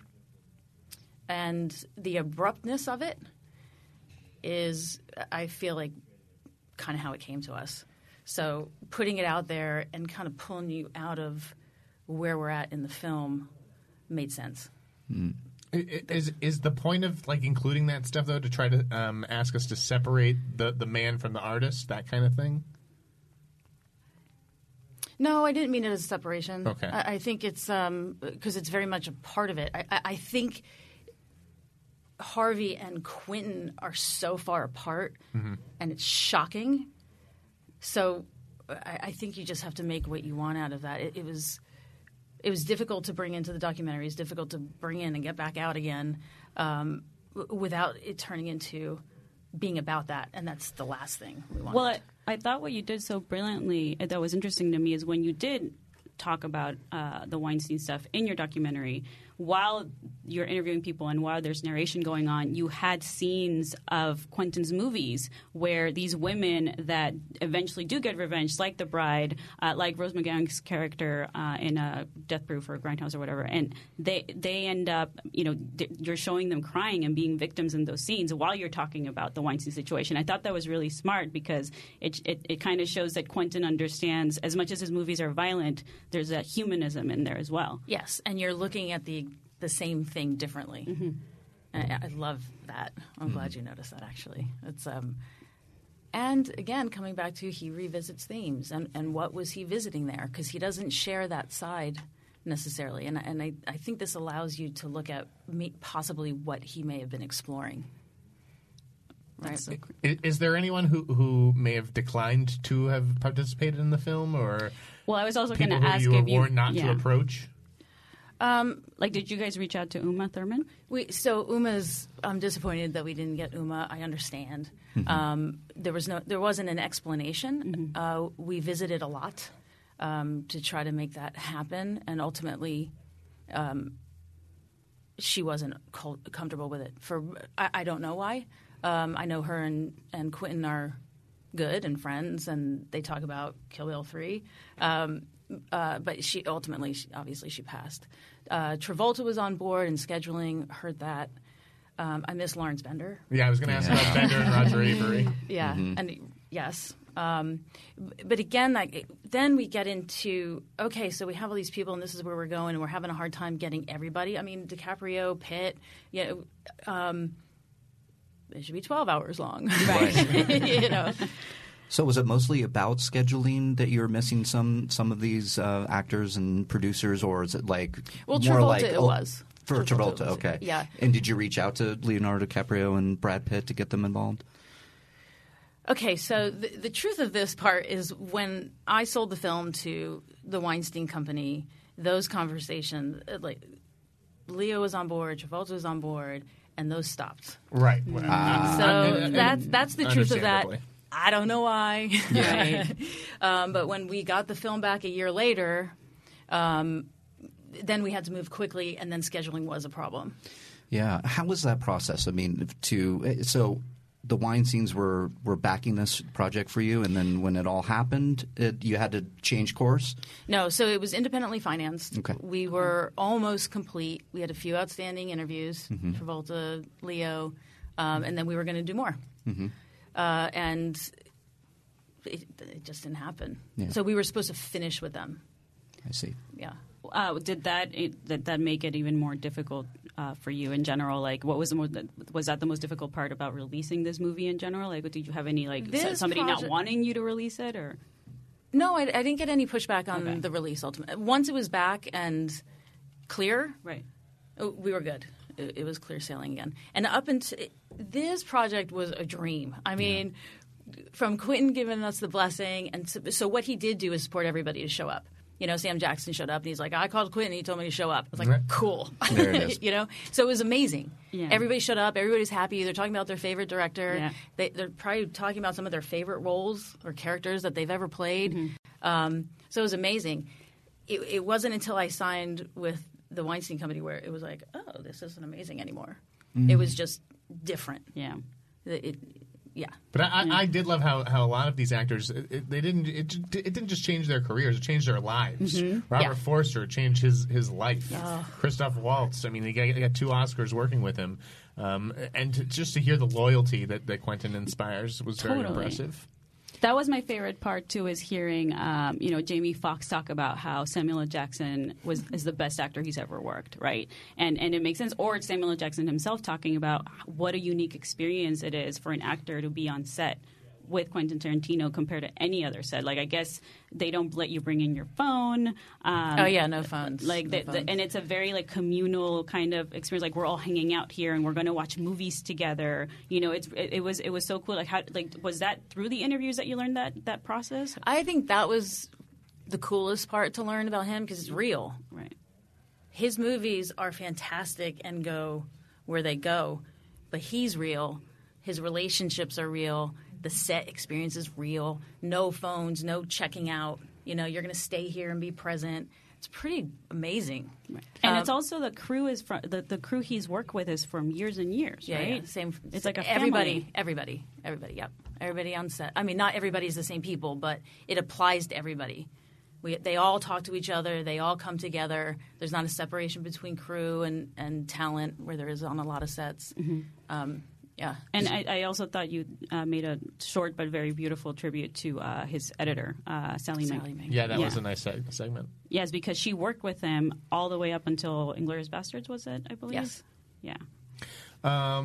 And the abruptness of it is, I feel like, kind of how it came to us. So putting it out there and kind of pulling you out of where we're at in the film made sense. Mm. Is the point of including that stuff though to try to ask us to separate the man from the artist, that kind of thing? No, I didn't mean it as a separation. Okay. I think it's because it's very much a part of it. I think Harvey and Quentin are so far apart, and it's shocking. So I think you just have to make what you want out of that. It was difficult to bring into the documentary. It's difficult to bring in and get back out again without it turning into being about that. And that's the last thing we want. Well, I thought what you did so brilliantly that was interesting to me is when you did talk about the Weinstein stuff in your documentary, while you're interviewing people and while there's narration going on, you had scenes of Quentin's movies where these women that eventually do get revenge, like the bride, like Rose McGowan's character in Death Proof or Grindhouse or whatever, and they end up, you're showing them crying and being victims in those scenes while you're talking about the Weinstein situation. I thought that was really smart because it kind of shows that Quentin understands, as much as his movies are violent, there's a humanism in there as well. Yes, and you're looking at the same thing differently. Mm-hmm. I love that. I'm glad you noticed that, actually. It's and again, coming back to he revisits themes and what was he visiting there, because he doesn't share that side necessarily. And I think this allows you to look at possibly what he may have been exploring. Right. So is there anyone who may have declined to have participated in the film, or well, I was also going to ask if you were if you warned not to approach? Did you guys reach out to Uma Thurman? I'm disappointed that we didn't get Uma. I understand. Mm-hmm. There wasn't an explanation. Mm-hmm. We visited a lot to try to make that happen, and ultimately, she wasn't comfortable with it. I don't know why. I know her and Quentin are good and friends, and they talk about Kill Bill 3. But she obviously passed. Travolta was on board and scheduling, heard that. I miss Lawrence Bender. Yeah, I was going to ask about Bender and Roger Avery. Yeah, and yes. But again, then we get into, okay, so we have all these people and this is where we're going and we're having a hard time getting everybody. I mean, DiCaprio, Pitt, it should be 12 hours long. Right. So was it mostly about scheduling that you're missing some of these actors and producers, or is it more Travolta like it was. For Travolta, okay. Yeah. And did you reach out to Leonardo DiCaprio and Brad Pitt to get them involved? Okay, so the truth of this part is when I sold the film to the Weinstein Company, those conversations, Leo was on board, Travolta was on board, and those stopped. Right. So that's the truth of that. I don't know why. Right. But when we got the film back a year later, then we had to move quickly, and then scheduling was a problem. Yeah. How was that process? I mean, so the Weinsteins were backing this project for you, and then when it all happened, you had to change course? No, so it was independently financed. Okay. We were almost complete. We had a few outstanding interviews, Mhm. Travolta, Leo, and then we were going to do more. Mm-hmm. And it just didn't happen. Yeah. So we were supposed to finish with them. I see. Yeah. Did that make it even more difficult for you in general? Like, what was that the most difficult part about releasing this movie in general? Like, did you have any somebody not wanting you to release it, or? No, I didn't get any pushback on the release. Ultimately, once it was back and clear, right, we were good. It was clear sailing again. And up until this project was a dream. I mean, from Quentin giving us the blessing, and so what he did do is support everybody to show up. You know, Sam Jackson showed up, and he's like, I called Quentin, and he told me to show up. I was like, cool. There it is. You know? So it was amazing. Yeah. Everybody showed up. Everybody's happy. They're talking about their favorite director. Yeah. They're probably talking about some of their favorite roles or characters that they've ever played. Mm-hmm. So it was amazing. It wasn't until I signed with the Weinstein Company where it was like, oh, this isn't amazing anymore. Mm. It was just different. Yeah. Yeah. But I did love how a lot of these actors it didn't just change their careers, it changed their lives. Mm-hmm. Robert Forster changed his life. Yes. Oh. Christoph Waltz, I mean, he got 2 Oscars working with him, and just to hear the loyalty that Quentin inspires was very impressive. That was my favorite part too, is hearing Jamie Foxx talk about how Samuel L. Jackson is the best actor he's ever worked, right? And it makes sense. Or it's Samuel L. Jackson himself talking about what a unique experience it is for an actor to be on set with Quentin Tarantino compared to any other set. Like, I guess they don't let you bring in your phone. No phones. Like, and it's a very like communal kind of experience. Like, we're all hanging out here and we're going to watch movies together. You know, it was so cool. Like, was that through the interviews that you learned that process? I think that was the coolest part to learn about him because it's real. Right. His movies are fantastic and go where they go, but he's real. His relationships are real. The set experience is real. No phones, no checking out. You know, you're going to stay here and be present. It's pretty amazing. Right. And it's also the crew is from the crew he's worked with is from years and years, right? Yeah, same. It's like a everybody. family. Everybody. Yep. Everybody on set. I mean, not everybody's the same people, but it applies to everybody. They all talk to each other. They all come together. There's not a separation between crew and talent where there is on a lot of sets. Mm-hmm. Yeah. And I also thought you made a short but very beautiful tribute to his editor, Sally Mink. Yeah, that was a nice segment. Yes, because she worked with him all the way up until Inglourious Bastards, was it, I believe? Yes. Yeah.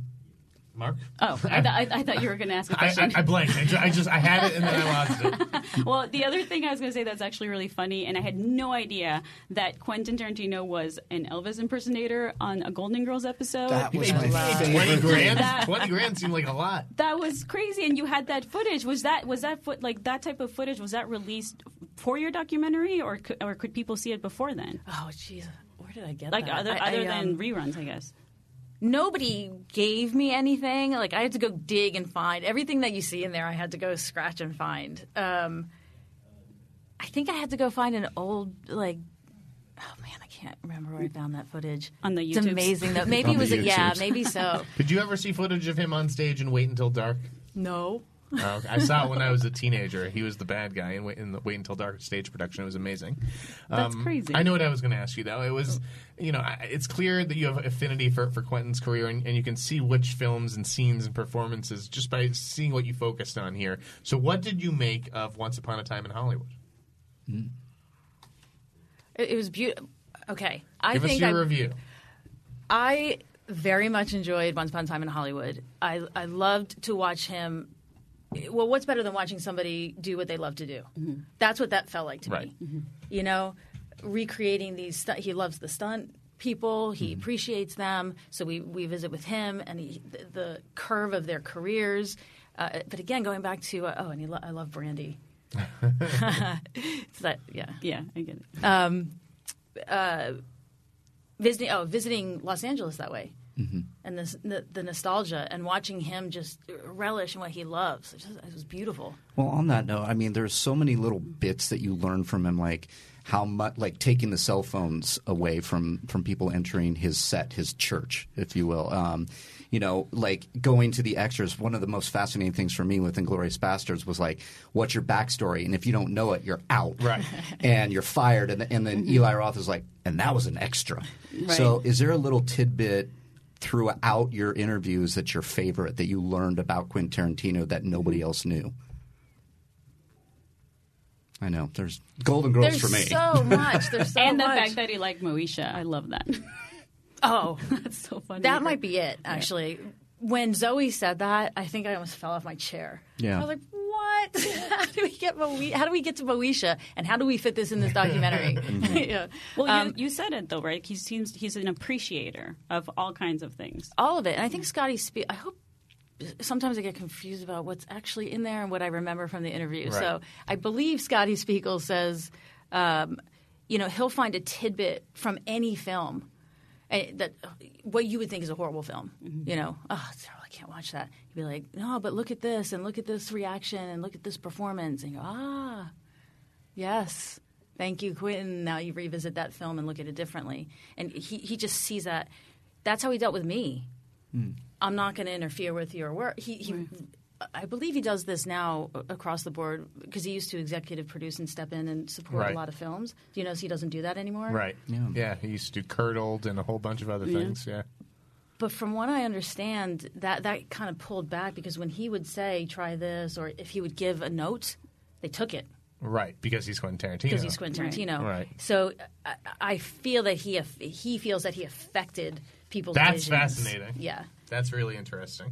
Mark? Oh, I thought you were going to ask a question. I blanked. I had it and then I lost it. Well, the other thing I was going to say that's actually really funny, and I had no idea that Quentin Tarantino was an Elvis impersonator on a Golden Girls episode. That was my favorite. 20 grand? 20 grand seemed like a lot. That was crazy, and you had that footage. Was that that type of footage? Was that released for your documentary, or could people see it before then? Oh, jeez, where did I get that? Other than reruns, I guess. Nobody gave me anything. Like, I had to go dig and find. Everything that you see in there, I had to go scratch and find. I think I had to go find an old, oh man, I can't remember where I found that footage. On the YouTube. It's amazing, though. Maybe it was, maybe so. Did you ever see footage of him on stage in Wait Until Dark? No. I saw it when I was a teenager. He was the bad guy in the Wait Until Dark stage production. It was amazing. That's crazy. I know what I was going to ask you, though. It was, it's clear that you have affinity for Quentin's career, and you can see which films and scenes and performances just by seeing what you focused on here. So what did you make of Once Upon a Time in Hollywood? It was beautiful. Okay. Give us your review. I very much enjoyed Once Upon a Time in Hollywood. I loved to watch him. Well, what's better than watching somebody do what they love to do? Mm-hmm. That's what that felt like to me. Mm-hmm. Recreating these. He loves the stunt people. He appreciates them. So we visit with him and the curve of their careers. But again, going back to I love Brandy. So yeah, I get it. Visiting Los Angeles that way. and the nostalgia, and watching him just relish in what he loves. It was beautiful. Well, on that note, I mean, there's so many little bits that you learn from him, like how much, like taking the cell phones away from people entering his set, his church, if you will. You know, like going to the extras. One of the most fascinating things for me with Inglourious Basterds was like, what's your backstory? And if you don't know it, you're out, right? And you're fired. And then Eli Roth is like, and that was an extra. Right. So, is there a little tidbit throughout your interviews that's your favorite that you learned about Quentin Tarantino that nobody else knew? I know. There's Golden Girls for me. There's so much. There's so and the much. fact that he liked Moesha. I love that. Oh, that's so funny. That might be it, actually. Yeah. When Zoe said that, I think I almost fell off my chair. Yeah. I was like, what? How do we get to Moesha? And how do we fit this in this documentary? Yeah. Well, you said it, though, right? He's an appreciator of all kinds of things. All of it. And I think Scotty I hope sometimes I get confused about what's actually in there and what I remember from the interview. Right. So I believe Scotty Spiegel says, he'll find a tidbit from any film that what you would think is a horrible film. You know, it's terrible, I can't watch that. He'd be like, no, but look at this and look at this reaction and look at this performance. And you go, yes. Thank you, Quentin. Now you revisit that film and look at it differently. And he just sees that. That's how he dealt with me. I'm not going to interfere with your work. I believe he does this now across the board because he used to executive produce and step in and support a lot of films. Do you notice he doesn't do that anymore? Right. Yeah. He used to do Curdled and a whole bunch of other things. Yeah. But from what I understand, that kind of pulled back because when he would say, try this, or if he would give a note, they took it. Right, because he's Quentin Tarantino. Because he's Quentin Tarantino. Right. So I feel that he feels that he affected people's That's visions. Fascinating. Yeah. That's really interesting.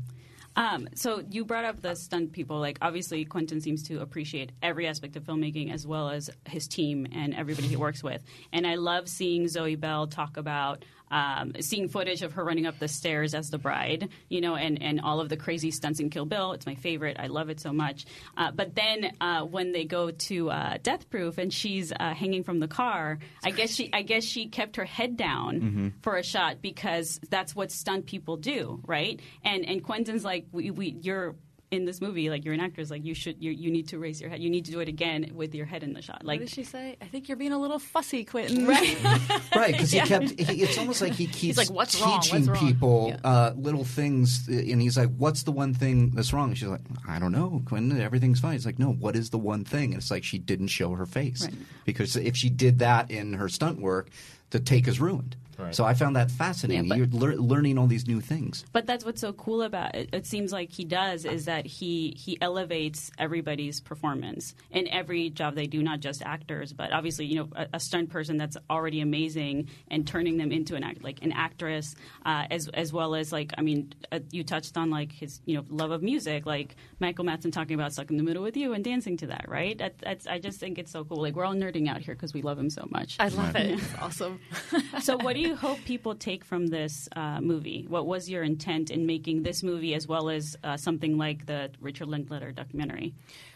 So you brought up the stunt people. Like, obviously, Quentin seems to appreciate every aspect of filmmaking as well as his team and everybody he works with. And I love seeing Zoe Bell talk about seeing footage of her running up the stairs as the bride, you know, and all of the crazy stunts in Kill Bill. It's my favorite. I love it so much. But then when they go to Death Proof and she's hanging from the car, I guess she kept her head down for a shot because that's what stunt people do, right? And Quentin's like, you're in this movie, like, you're an actress, like, you need to raise your head. You need to do it again with your head in the shot. Like, what did she say? I think you're being a little fussy, Quentin. Right. Right, because it's almost like he keeps he's like, what's wrong? teaching What's wrong? people little things, and he's like, what's the one thing that's wrong? And she's like, I don't know, Quentin, everything's fine. It's like, no, what is the one thing? And it's like she didn't show her face. Right. Because if she did that in her stunt work, the take is ruined. Right. So I found that fascinating. Yeah, You're learning all these new things. But that's what's so cool about it. It seems like he does is that he elevates everybody's performance in every job they do, not just actors, but obviously, you know, a stunt person that's already amazing and turning them into an actress, as well as, like, I mean, you touched on, like, his, you know, love of music, like Michael Madsen talking about Stuck in the Middle with You and dancing to that, right? I just think it's so cool. Like, we're all nerding out here because we love him so much. I love it. It's awesome. So what do you hope people take from this movie? What was your intent in making this movie as well as something like the Richard Linklater documentary?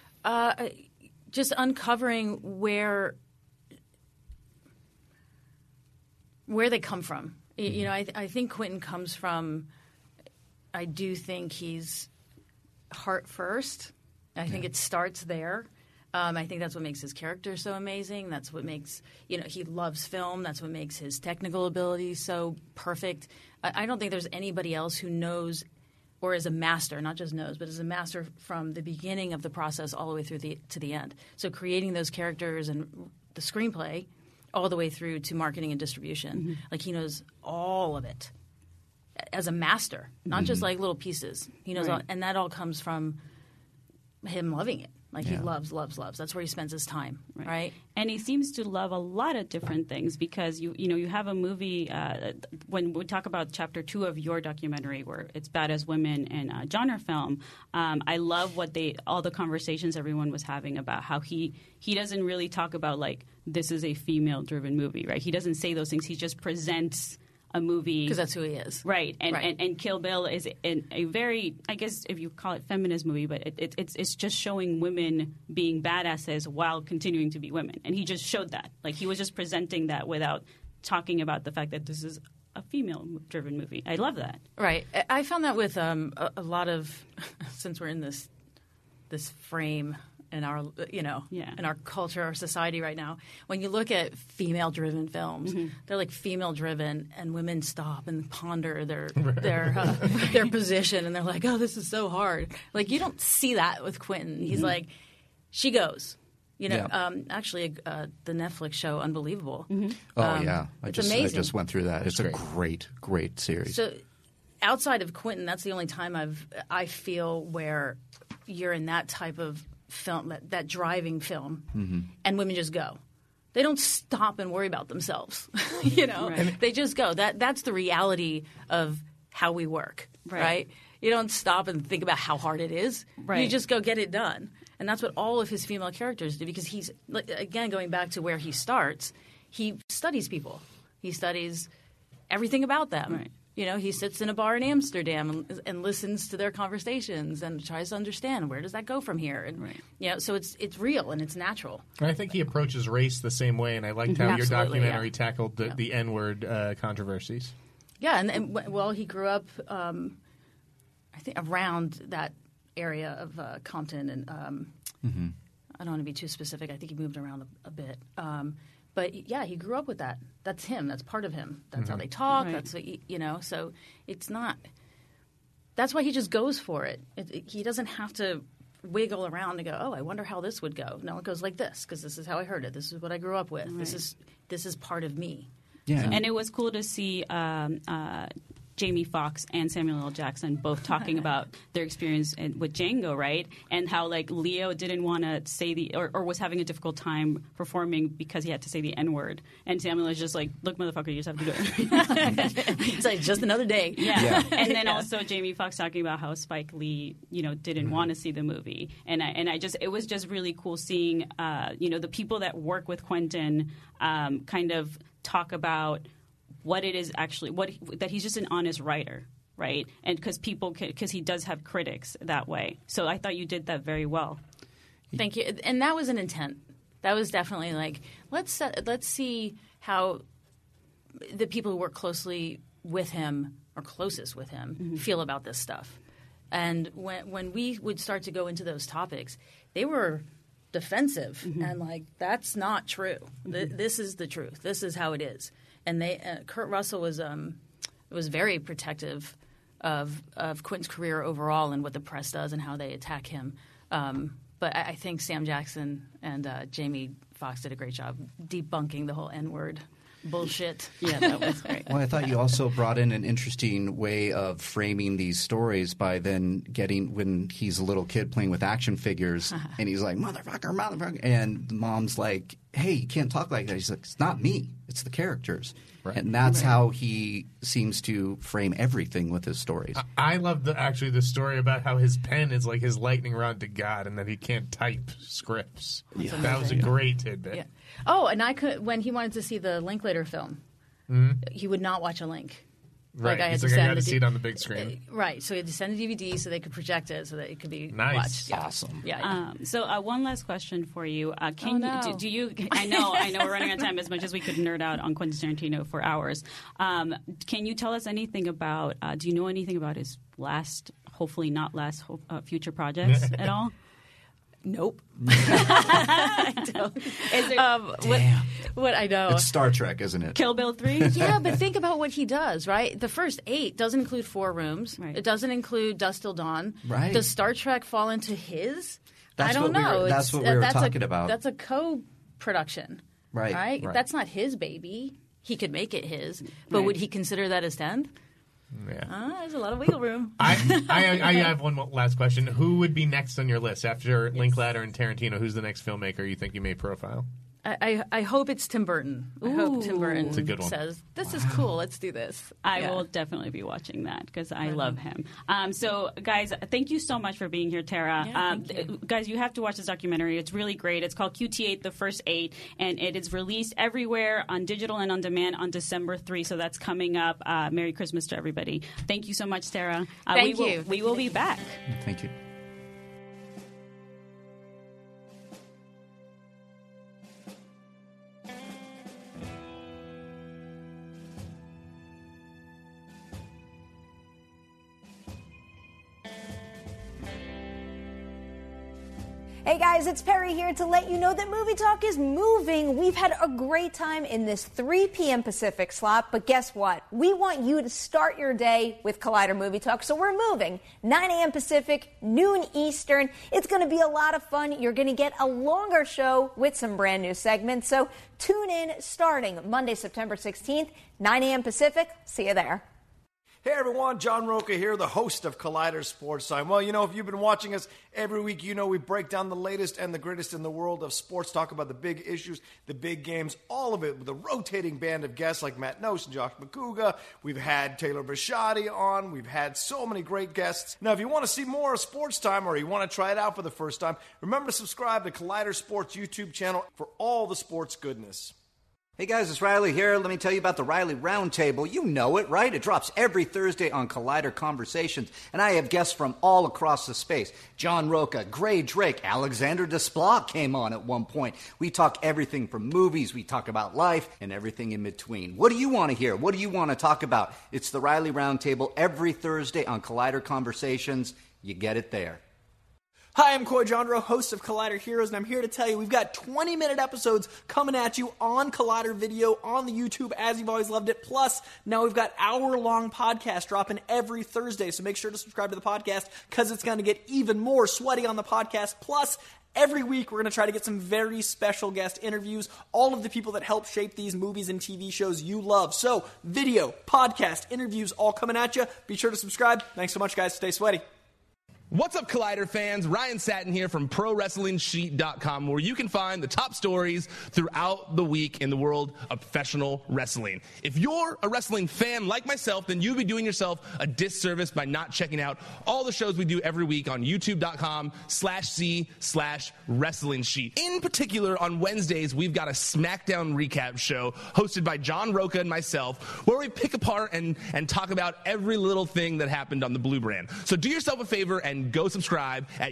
Just uncovering where they come from. You know, I think Quentin comes from, I do think he's heart first. I think it starts there. I think that's what makes his character so amazing. That's what makes, you know, he loves film. That's what makes his technical ability so perfect. I don't think there's anybody else who knows or is a master, not just knows, but is a master from the beginning of the process all the way through to the end. So creating those characters and the screenplay all the way through to marketing and distribution. Like, he knows all of it as a master, not just like little pieces. He knows all, and that all comes from him loving it. Like, he loves. That's where he spends his time, right? And he seems to love a lot of different things because, you have a movie, when we talk about Chapter 2 of your documentary where it's Badass Women and genre film, I love all the conversations everyone was having about how he doesn't really talk about, like, this is a female-driven movie, right? He doesn't say those things. He just presents a movie because that's who he is, right? And Kill Bill is a very, I guess if you call it feminist movie, but it's just showing women being badasses while continuing to be women, and he just showed that. Like, he was just presenting that without talking about the fact that this is a female-driven movie. I love that. Right. I found that with a lot of since we're in this frame in our in our culture, our society right now. When you look at female-driven films, they're like female-driven, and women stop and ponder their position, and they're like, "Oh, this is so hard." Like you don't see that with Quentin. He's like, she goes. Actually, the Netflix show Unbelievable. I amazing. just went through that. It's a great series. So, outside of Quentin, that's the only time I feel where you're in that type of film, that driving film, and women just go. They don't stop and worry about themselves. They just go. That's the reality of how we work, right? You don't stop and think about how hard it is. Right. You just go get it done. And that's what all of his female characters do, because he's, again, going back to where he starts, he studies people. He studies everything about them. Right. He sits in a bar in Amsterdam and listens to their conversations and tries to understand, where does that go from here? And so it's real and it's natural. And I think he approaches race the same way, and I liked how your documentary tackled the N-word controversies. Yeah, and he grew up, I think, around that area of Compton, and I don't want to be too specific. I think he moved around a bit. But yeah, he grew up with that. That's him. That's part of him. That's how they talk. Right. That's what, so it's not. That's why he just goes for it. He doesn't have to wiggle around and go, "Oh, I wonder how this would go." No, it goes like this because this is how I heard it. This is what I grew up with. Right. This is part of me. Yeah, and it was cool to see Jamie Foxx and Samuel L. Jackson both talking about their experience with Django, right? And how Leo didn't want to say or was having a difficult time performing because he had to say the N-word. And Samuel is just like, "Look, motherfucker, you just have to do it." It's like, just another day. Yeah. And then also Jamie Foxx talking about how Spike Lee, didn't want to see the movie. And it was just really cool seeing, the people that work with Quentin kind of talk about what it is actually, that he's just an honest writer, right? And because he does have critics that way. So I thought you did that very well. Thank you. And that was an intent. That was definitely like, let's see how the people who work closely with him or closest with him feel about this stuff. And when we would start to go into those topics, they were defensive and like, that's not true. This is the truth. This is how it is. And Kurt Russell was very protective of Quentin's career overall and what the press does and how they attack him. But I think Sam Jackson and Jamie Foxx did a great job debunking the whole N-word bullshit. Yeah, that was great. Well, I thought you also brought in an interesting way of framing these stories by then when he's a little kid playing with action figures and he's like, motherfucker, and the mom's like, "Hey, you can't talk like that." He's like, "It's not me. It's the characters." Right. And that's how he seems to frame everything with his stories. I love the story about how his pen is like his lightning rod to God and that he can't type scripts. Yeah. That was a great tidbit. Yeah. Oh, and when he wanted to see the Linklater film, he would not watch a link. Right. I had to see it on the big screen. Right. So he had to send a DVD so they could project it so that it could be nice. Watched. Yeah. Awesome. Yeah. So one last question for you. Do you? I know we're running out of time. As much as we could nerd out on Quentin Tarantino for hours, can you tell us anything about? Do you know anything about his hopefully not last, future projects at all? Nope. I don't. Is there, what I know. It's Star Trek, isn't it? Kill Bill 3? Yeah, but think about what he does, right? The first 8 doesn't include 4 Rooms. Right. It doesn't include Dusk Till Dawn. Right. Does Star Trek fall into his? I don't know. That's what we were talking about. That's a co-production. Right. That's not his baby. He could make it his. But would he consider that his 10th? Yeah. There's a lot of wiggle room. I have one last question. Who would be next on your list after Linklater and Tarantino? Who's the next filmmaker you think you may profile? I hope it's Tim Burton. I hope Tim Burton it's a good one. Says, "This is cool. Let's do this." I will definitely be watching that because I love him. So, guys, thank you so much for being here, Tara. Thank you. Guys, you have to watch this documentary. It's really great. It's called QT8, The First 8, and it is released everywhere on digital and on demand on December 3. So that's coming up. Merry Christmas to everybody. Thank you so much, Tara. Thank you. We will be back. Thank you. Hey guys, it's Perry here to let you know that Movie Talk is moving. We've had a great time in this 3 p.m. Pacific slot, but guess what? We want you to start your day with Collider Movie Talk, so we're moving. 9 a.m. Pacific, noon Eastern. It's going to be a lot of fun. You're going to get a longer show with some brand new segments, so tune in starting Monday, September 16th, 9 a.m. Pacific. See you there. Hey everyone, John Rocha here, the host of Collider Sports Time. Well, if you've been watching us every week, we break down the latest and the greatest in the world of sports, talk about the big issues, the big games, all of it with a rotating band of guests like Matt Nose and Josh McCouga. We've had Taylor Bashadi on. We've had so many great guests. Now, if you want to see more of Sports Time or you want to try it out for the first time, remember to subscribe to Collider Sports YouTube channel for all the sports goodness. Hey guys, it's Riley here. Let me tell you about the Riley Roundtable. You know it, right? It drops every Thursday on Collider Conversations, and I have guests from all across the space. John Rocha, Gray Drake, Alexander Desplat came on at one point. We talk everything from movies, we talk about life, and everything in between. What do you want to hear? What do you want to talk about? It's the Riley Roundtable every Thursday on Collider Conversations. You get it there. Hi, I'm Coy Jandreau, host of Collider Heroes, and I'm here to tell you we've got 20-minute episodes coming at you on Collider Video, on the YouTube, as you've always loved it. Plus, now we've got hour-long podcasts dropping every Thursday, so make sure to subscribe to the podcast because it's going to get even more sweaty on the podcast. Plus, every week, we're going to try to get some very special guest interviews, all of the people that help shape these movies and TV shows you love. So, video, podcast, interviews, all coming at you. Be sure to subscribe. Thanks so much, guys. Stay sweaty. What's up, Collider fans? Ryan Satin here from ProWrestlingSheet.com, where you can find the top stories throughout the week in the world of professional wrestling. If you're a wrestling fan like myself, then you'd be doing yourself a disservice by not checking out all the shows we do every week on YouTube.com/C/Wrestling Sheet. In particular, on Wednesdays, we've got a SmackDown recap show hosted by John Rocha and myself, where we pick apart and talk about every little thing that happened on the Blue Brand. So do yourself a favor and go subscribe at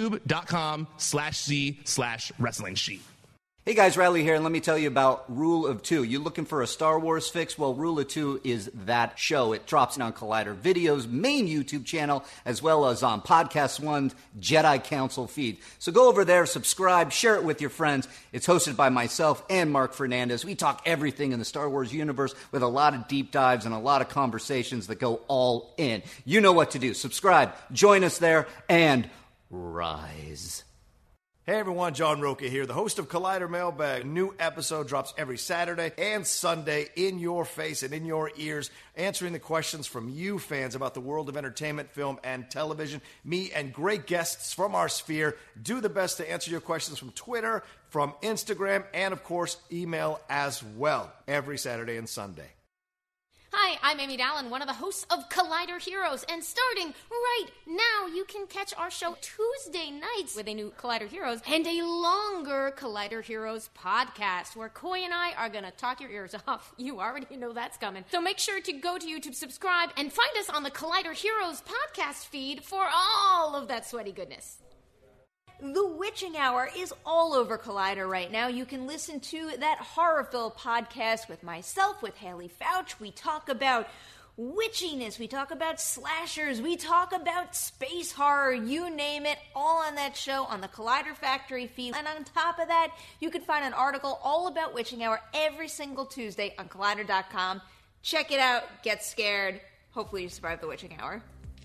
youtube.com/C/Wrestling Sheet. Hey guys, Riley here, and let me tell you about Rule of Two. You looking for a Star Wars fix? Well, Rule of Two is that show. It drops on Collider Video's main YouTube channel, as well as on Podcast One's Jedi Council feed. So go over there, subscribe, share it with your friends. It's hosted by myself and Mark Fernandez. We talk everything in the Star Wars universe with a lot of deep dives and a lot of conversations that go all in. You know what to do. Subscribe, join us there, and rise. Hey everyone, John Rocha here, the host of Collider Mailbag. A new episode drops every Saturday and Sunday in your face and in your ears, answering the questions from you fans about the world of entertainment, film, and television. Me and great guests from our sphere do the best to answer your questions from Twitter, from Instagram, and of course, email as well, every Saturday and Sunday. Hi, I'm Amy Dallin, one of the hosts of Collider Heroes, and starting right now, you can catch our show Tuesday nights with a new Collider Heroes and a longer Collider Heroes podcast, where Coy and I are going to talk your ears off. You already know that's coming. So make sure to go to YouTube, subscribe, and find us on the Collider Heroes podcast feed for all of that sweaty goodness. The Witching Hour is all over Collider right now. You can listen to that Horrorville podcast with myself, with Haley Fouch. We talk about witchiness, we talk about slashers, we talk about space horror, you name it, all on that show on the Collider Factory feed. And on top of that, you can find an article all about Witching Hour every single Tuesday on Collider.com. Check it out, get scared. Hopefully you survive the Witching Hour.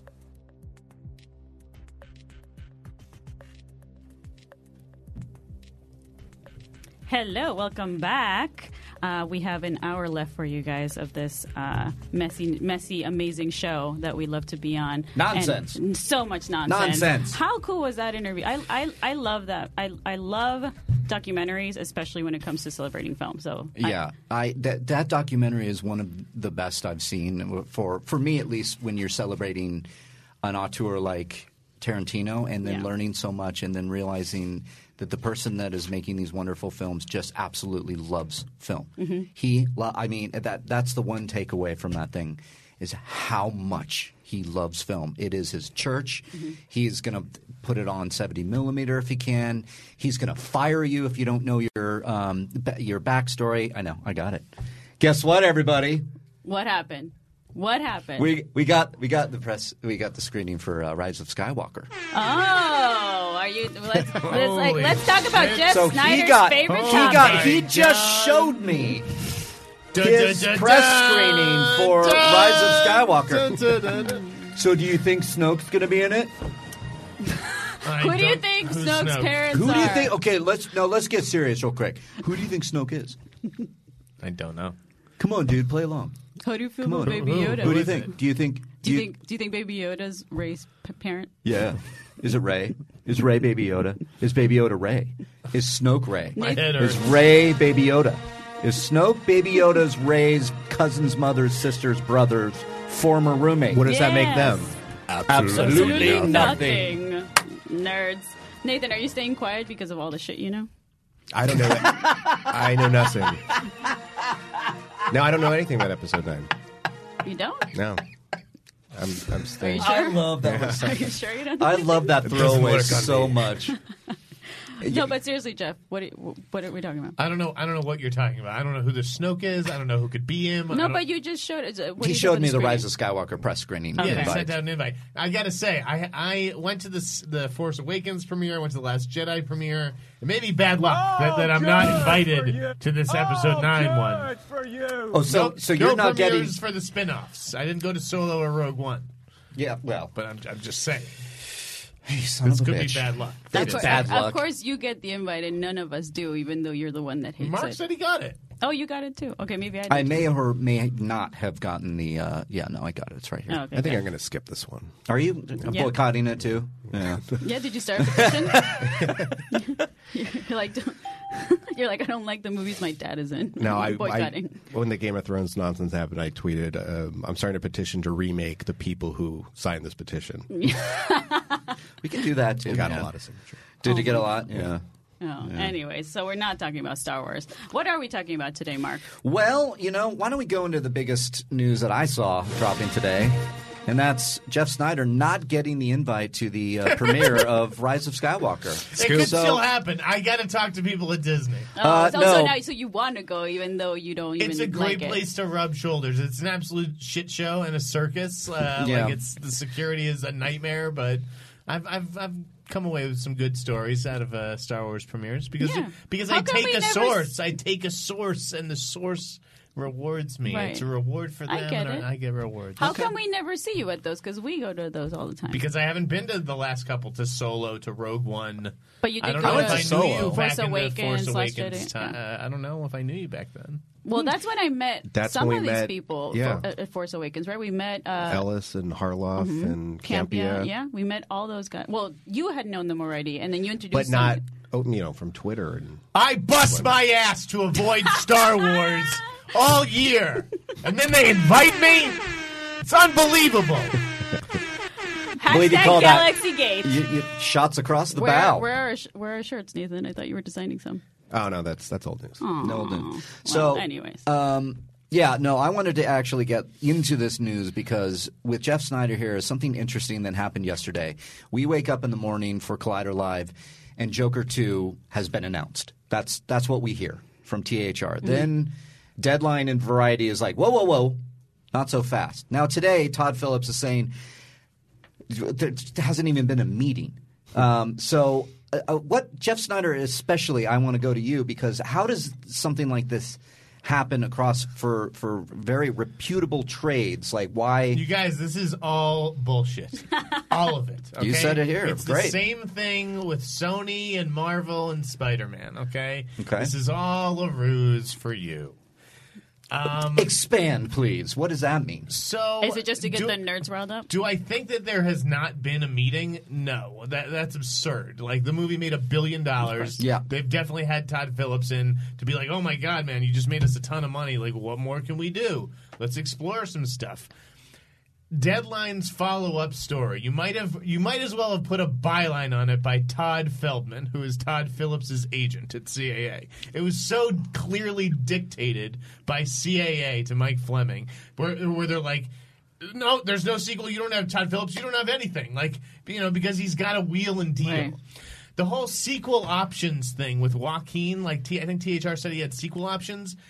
Hello, welcome back. We have an hour left for you guys of this messy, amazing show that we love to be on. Nonsense. And so much nonsense. Nonsense. How cool was that interview? I love that. I love documentaries, especially when it comes to celebrating film. So yeah, that documentary is one of the best I've seen for me, at least, when you're celebrating an auteur like Tarantino, and then learning so much, and then realizing that the person that is making these wonderful films just absolutely loves film. Mm-hmm. That's the one takeaway from that thing, is how much he loves film. It is his church. Mm-hmm. He's going to put it on 70 millimeter if he can. He's going to fire you if you don't know your backstory. I know, I got it. Guess what, everybody? What happened? What happened? We got the screening for Rise of Skywalker. Oh, Are you? Let's talk about Jeff So Snyder's favorite topic. He just showed me his press screening for Rise of Skywalker. So do you think Snoke's going to be in it? Who do you think Snoke's parents Who are? do you think? Okay, let's get serious real quick. Who do you think Snoke is? I don't know. Come on, dude, play along. How do you feel Come about on. Baby Yoda? Who do you think? Do you think? Do you think Baby Yoda's Rey's parent? Yeah. Is it Rey? Is Rey Baby Yoda? Is Baby Yoda Rey? Is Snoke Rey? My head Is hurts. Rey Baby Yoda? Is Snoke Baby Yoda's Rey's cousin's mother's sister's brother's former roommate? What does that make them? Absolutely nothing. Nerds. Nathan, are you staying quiet because of all the shit you know? I don't know that. I know nothing. No, I don't know anything about episode 9. You don't? No. I'm staying. Are you sure? I love that. Are you sure you don't? I love that It doesn't throwaway work on so me. much. No, but seriously, Jeff, what are we talking about? I don't know what you're talking about. I don't know who the Snoke is. I don't know who could be him. No, but you just showed it. He showed me the Rise of Skywalker press screening. Yeah, they invite. sent out an invite. I got to say, I went to the Force Awakens premiere. I went to the Last Jedi premiere. It may be bad luck that I'm not invited to this episode 9 one. Oh, so you're no not getting premieres for the spin-offs. I didn't go to Solo or Rogue One. Yeah, well, but I'm just saying. Son this of a could bitch. be bad luck. That's bad luck. Of course, you get the invite, and none of us do, even though you're the one that hates Mark it. said he got it. Oh, you got it too. Okay, maybe I did. I may or may not have gotten the. Yeah, no, I got it. It's right here. Oh, okay, I think good. I'm going to skip this one. Are you Yeah. boycotting it too? Yeah. Yeah, did you start a petition? You're like, I don't like the movies my dad is in. No, I boycotting. when the Game of Thrones nonsense happened, I tweeted, I'm starting a petition to remake the people who signed this petition. We can do that too. Got yeah. a lot of signatures. Did you get a lot? Yeah. Oh, Yeah. anyway, so we're not talking about Star Wars. What are we talking about today, Mark? Well, why don't we go into the biggest news that I saw dropping today? And that's Jeff Snyder not getting the invite to the premiere of Rise of Skywalker. It could still happen. I got to talk to people at Disney. Oh, so no. now, so you want to go, even though you don't even It's a great like place to rub shoulders. It's an absolute shit show and a circus. Yeah. Like the security is a nightmare, but I've come away with some good stories out of Star Wars premieres because How I come we take a never source. I take a source, and the source rewards me. Right. It's a reward for them, I get and it. I get rewards. How come we never see you at those? Because we go to those all the time. Because I haven't been to the last couple, to Solo, to Rogue One. But you did I don't go know to if I knew Solo. you Force back in the Awakens, Force Last Awakens Jedi, time. I don't know if I knew you back then. Well, that's when I met That's some when of we these met- people yeah. at Force Awakens, right? We met Ellis and Harloff and Campia. Campia. Yeah, we met all those guys. Well, you had known them already, and then you introduced But not, some- from Twitter. And I bust my ass to avoid Star Wars all year, and then they invite me? It's unbelievable. Believe you Hashtag call that- Galaxy Gate. You shots across the where, bow. where are our shirts, Nathan? I thought you were designing some. oh, no, that's old news. No, dude. Well, So, anyways. yeah, no, I wanted to actually get into this news because with Jeff Snyder here, something interesting that happened yesterday. We wake up in the morning for Collider Live, and Joker 2 has been announced. That's what we hear from THR. Then Deadline and Variety is like, whoa, not so fast. Now today, Todd Phillips is saying there hasn't even been a meeting. So what Jeff Snyder especially, I want to go to you because how does something like this happen across for very reputable trades? Like why? You guys, this is all bullshit. All of it. Okay? You said it here. It's Great. the same thing with Sony and Marvel and Spider-Man, okay? Okay. This is all a ruse for you. Expand, please. What does that mean? So Is it just to get the nerds riled up? Do I think that there has not been a meeting? No, that's absurd. Like the movie made $1 billion. Yeah. They've definitely had Todd Phillips in to be like, oh my god, man, you just made us a ton of money. Like, what more can we do? Let's explore some stuff. Deadline's follow-up story. You might as well have put a byline on it by Todd Feldman, who is Todd Phillips' agent at CAA. It was so clearly dictated by CAA to Mike Fleming, where they're like, no, there's no sequel. You don't have Todd Phillips. You don't have anything. Like, because he's got a wheel and deal. Right. The whole sequel options thing with Joaquin, like I think THR said he had sequel options.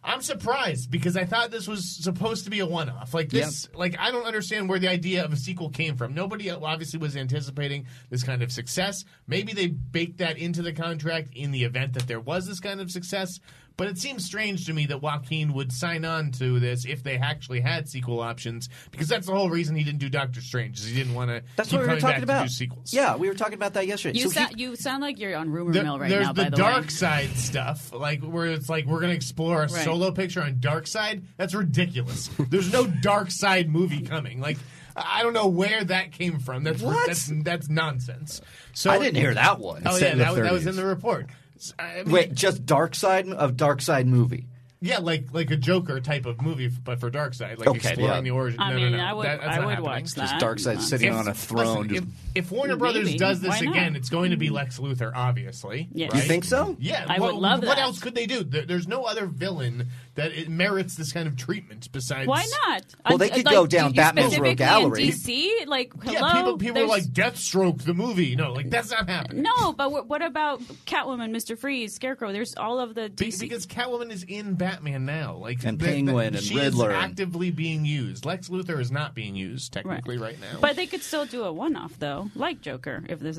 I'm surprised because I thought this was supposed to be a one-off. Like this, like I don't understand where the idea of a sequel came from. Nobody obviously was anticipating this kind of success. Maybe they baked that into the contract in the event that there was this kind of success. But it seems strange to me that Joaquin would sign on to this if they actually had sequel options, because that's the whole reason he didn't do Doctor Strange, is he didn't want to keep coming back to do sequels. Yeah, we were talking about that yesterday. You sound like you're on rumor mill right now, by the way. There's the dark side stuff, like where it's like we're going to explore a solo picture on dark side. That's ridiculous. There's no dark side movie coming. Like, I don't know where that came from. That's nonsense. So I didn't hear that one. Oh, yeah, that was in the report. I mean, wait, just Dark Side movie? Yeah, like a Joker type of movie, but for Darkseid, like exploring the origin. I would watch that. Just Darkseid sitting on a throne. Listen, if Warner Brothers does this again, it's going to be Lex Luthor, obviously. Yes. Right? You think so? Yeah, I would love that. What else could they do? There's no other villain that it merits this kind of treatment besides. Why not? Well, they could go down Batman's Rogue Gallery. In DC, like yeah, people are like Deathstroke the movie. No, like that's not happening. No, but what about Catwoman, Mr. Freeze, Scarecrow? There's all of the DC because Catwoman is in Batman now. Like, and Penguin and Riddler. She is actively being used. Lex Luthor is not being used technically right now. But they could still do a one-off though, like Joker, if this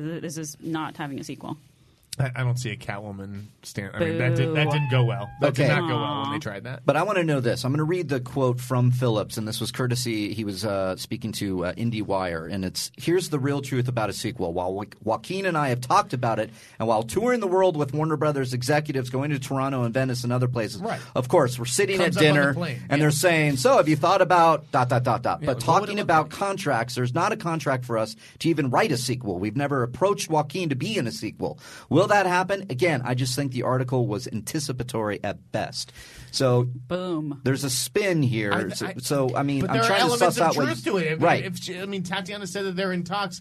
is not having a sequel. I don't see a Catwoman stand. I mean, that didn't go well. That did not go well when they tried that. But I want to know this. I'm going to read the quote from Phillips, and this was courtesy. He was speaking to IndieWire, and it's, here's the real truth about a sequel. While Joaquin and I have talked about it, and while touring the world with Warner Brothers executives, going to Toronto and Venice and other places, of course, we're sitting at dinner, and they're saying, so have you thought about ... Yeah, but talking about contracts, there's not a contract for us to even write a sequel. We've never approached Joaquin to be in a sequel. Will that happen? Again, I just think the article was anticipatory at best. So, boom. There's a spin here. I'm trying to suss out what. But there are elements of truth to it. Right. Tatiana said that they're in talks.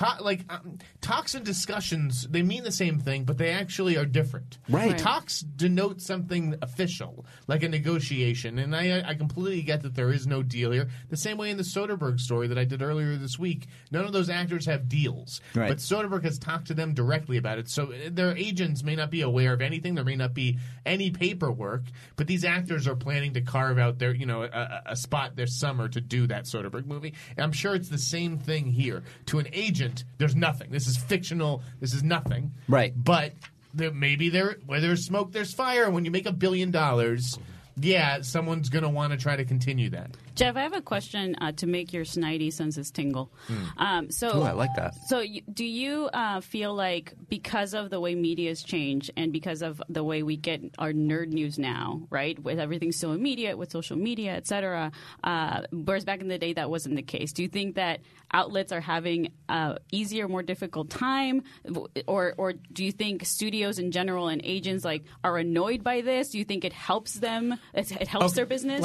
Talks and discussions, they mean the same thing, but they actually are different. Right. Talks denote something official, like a negotiation, and I completely get that there is no deal here. The same way in the Soderbergh story that I did earlier this week, none of those actors have deals, but Soderbergh has talked to them directly about it, so their agents may not be aware of anything, there may not be any paperwork, but these actors are planning to carve out their, a spot this summer to do that Soderbergh movie, and I'm sure it's the same thing here. To an agent, there's nothing. This is fictional. This is nothing. Right. But where there's smoke, there's fire. And when you make $1 billion, yeah, someone's going to want to try to continue that. Jeff, I have a question to make your snidey senses tingle. I like that. So do you feel like because of the way media's changed and because of the way we get our nerd news now, right, with everything so immediate, with social media, et cetera, whereas back in the day that wasn't the case, do you think that outlets are having easier, more difficult time? Or do you think studios in general and agents are annoyed by this? Do you think it helps them? It helps their business?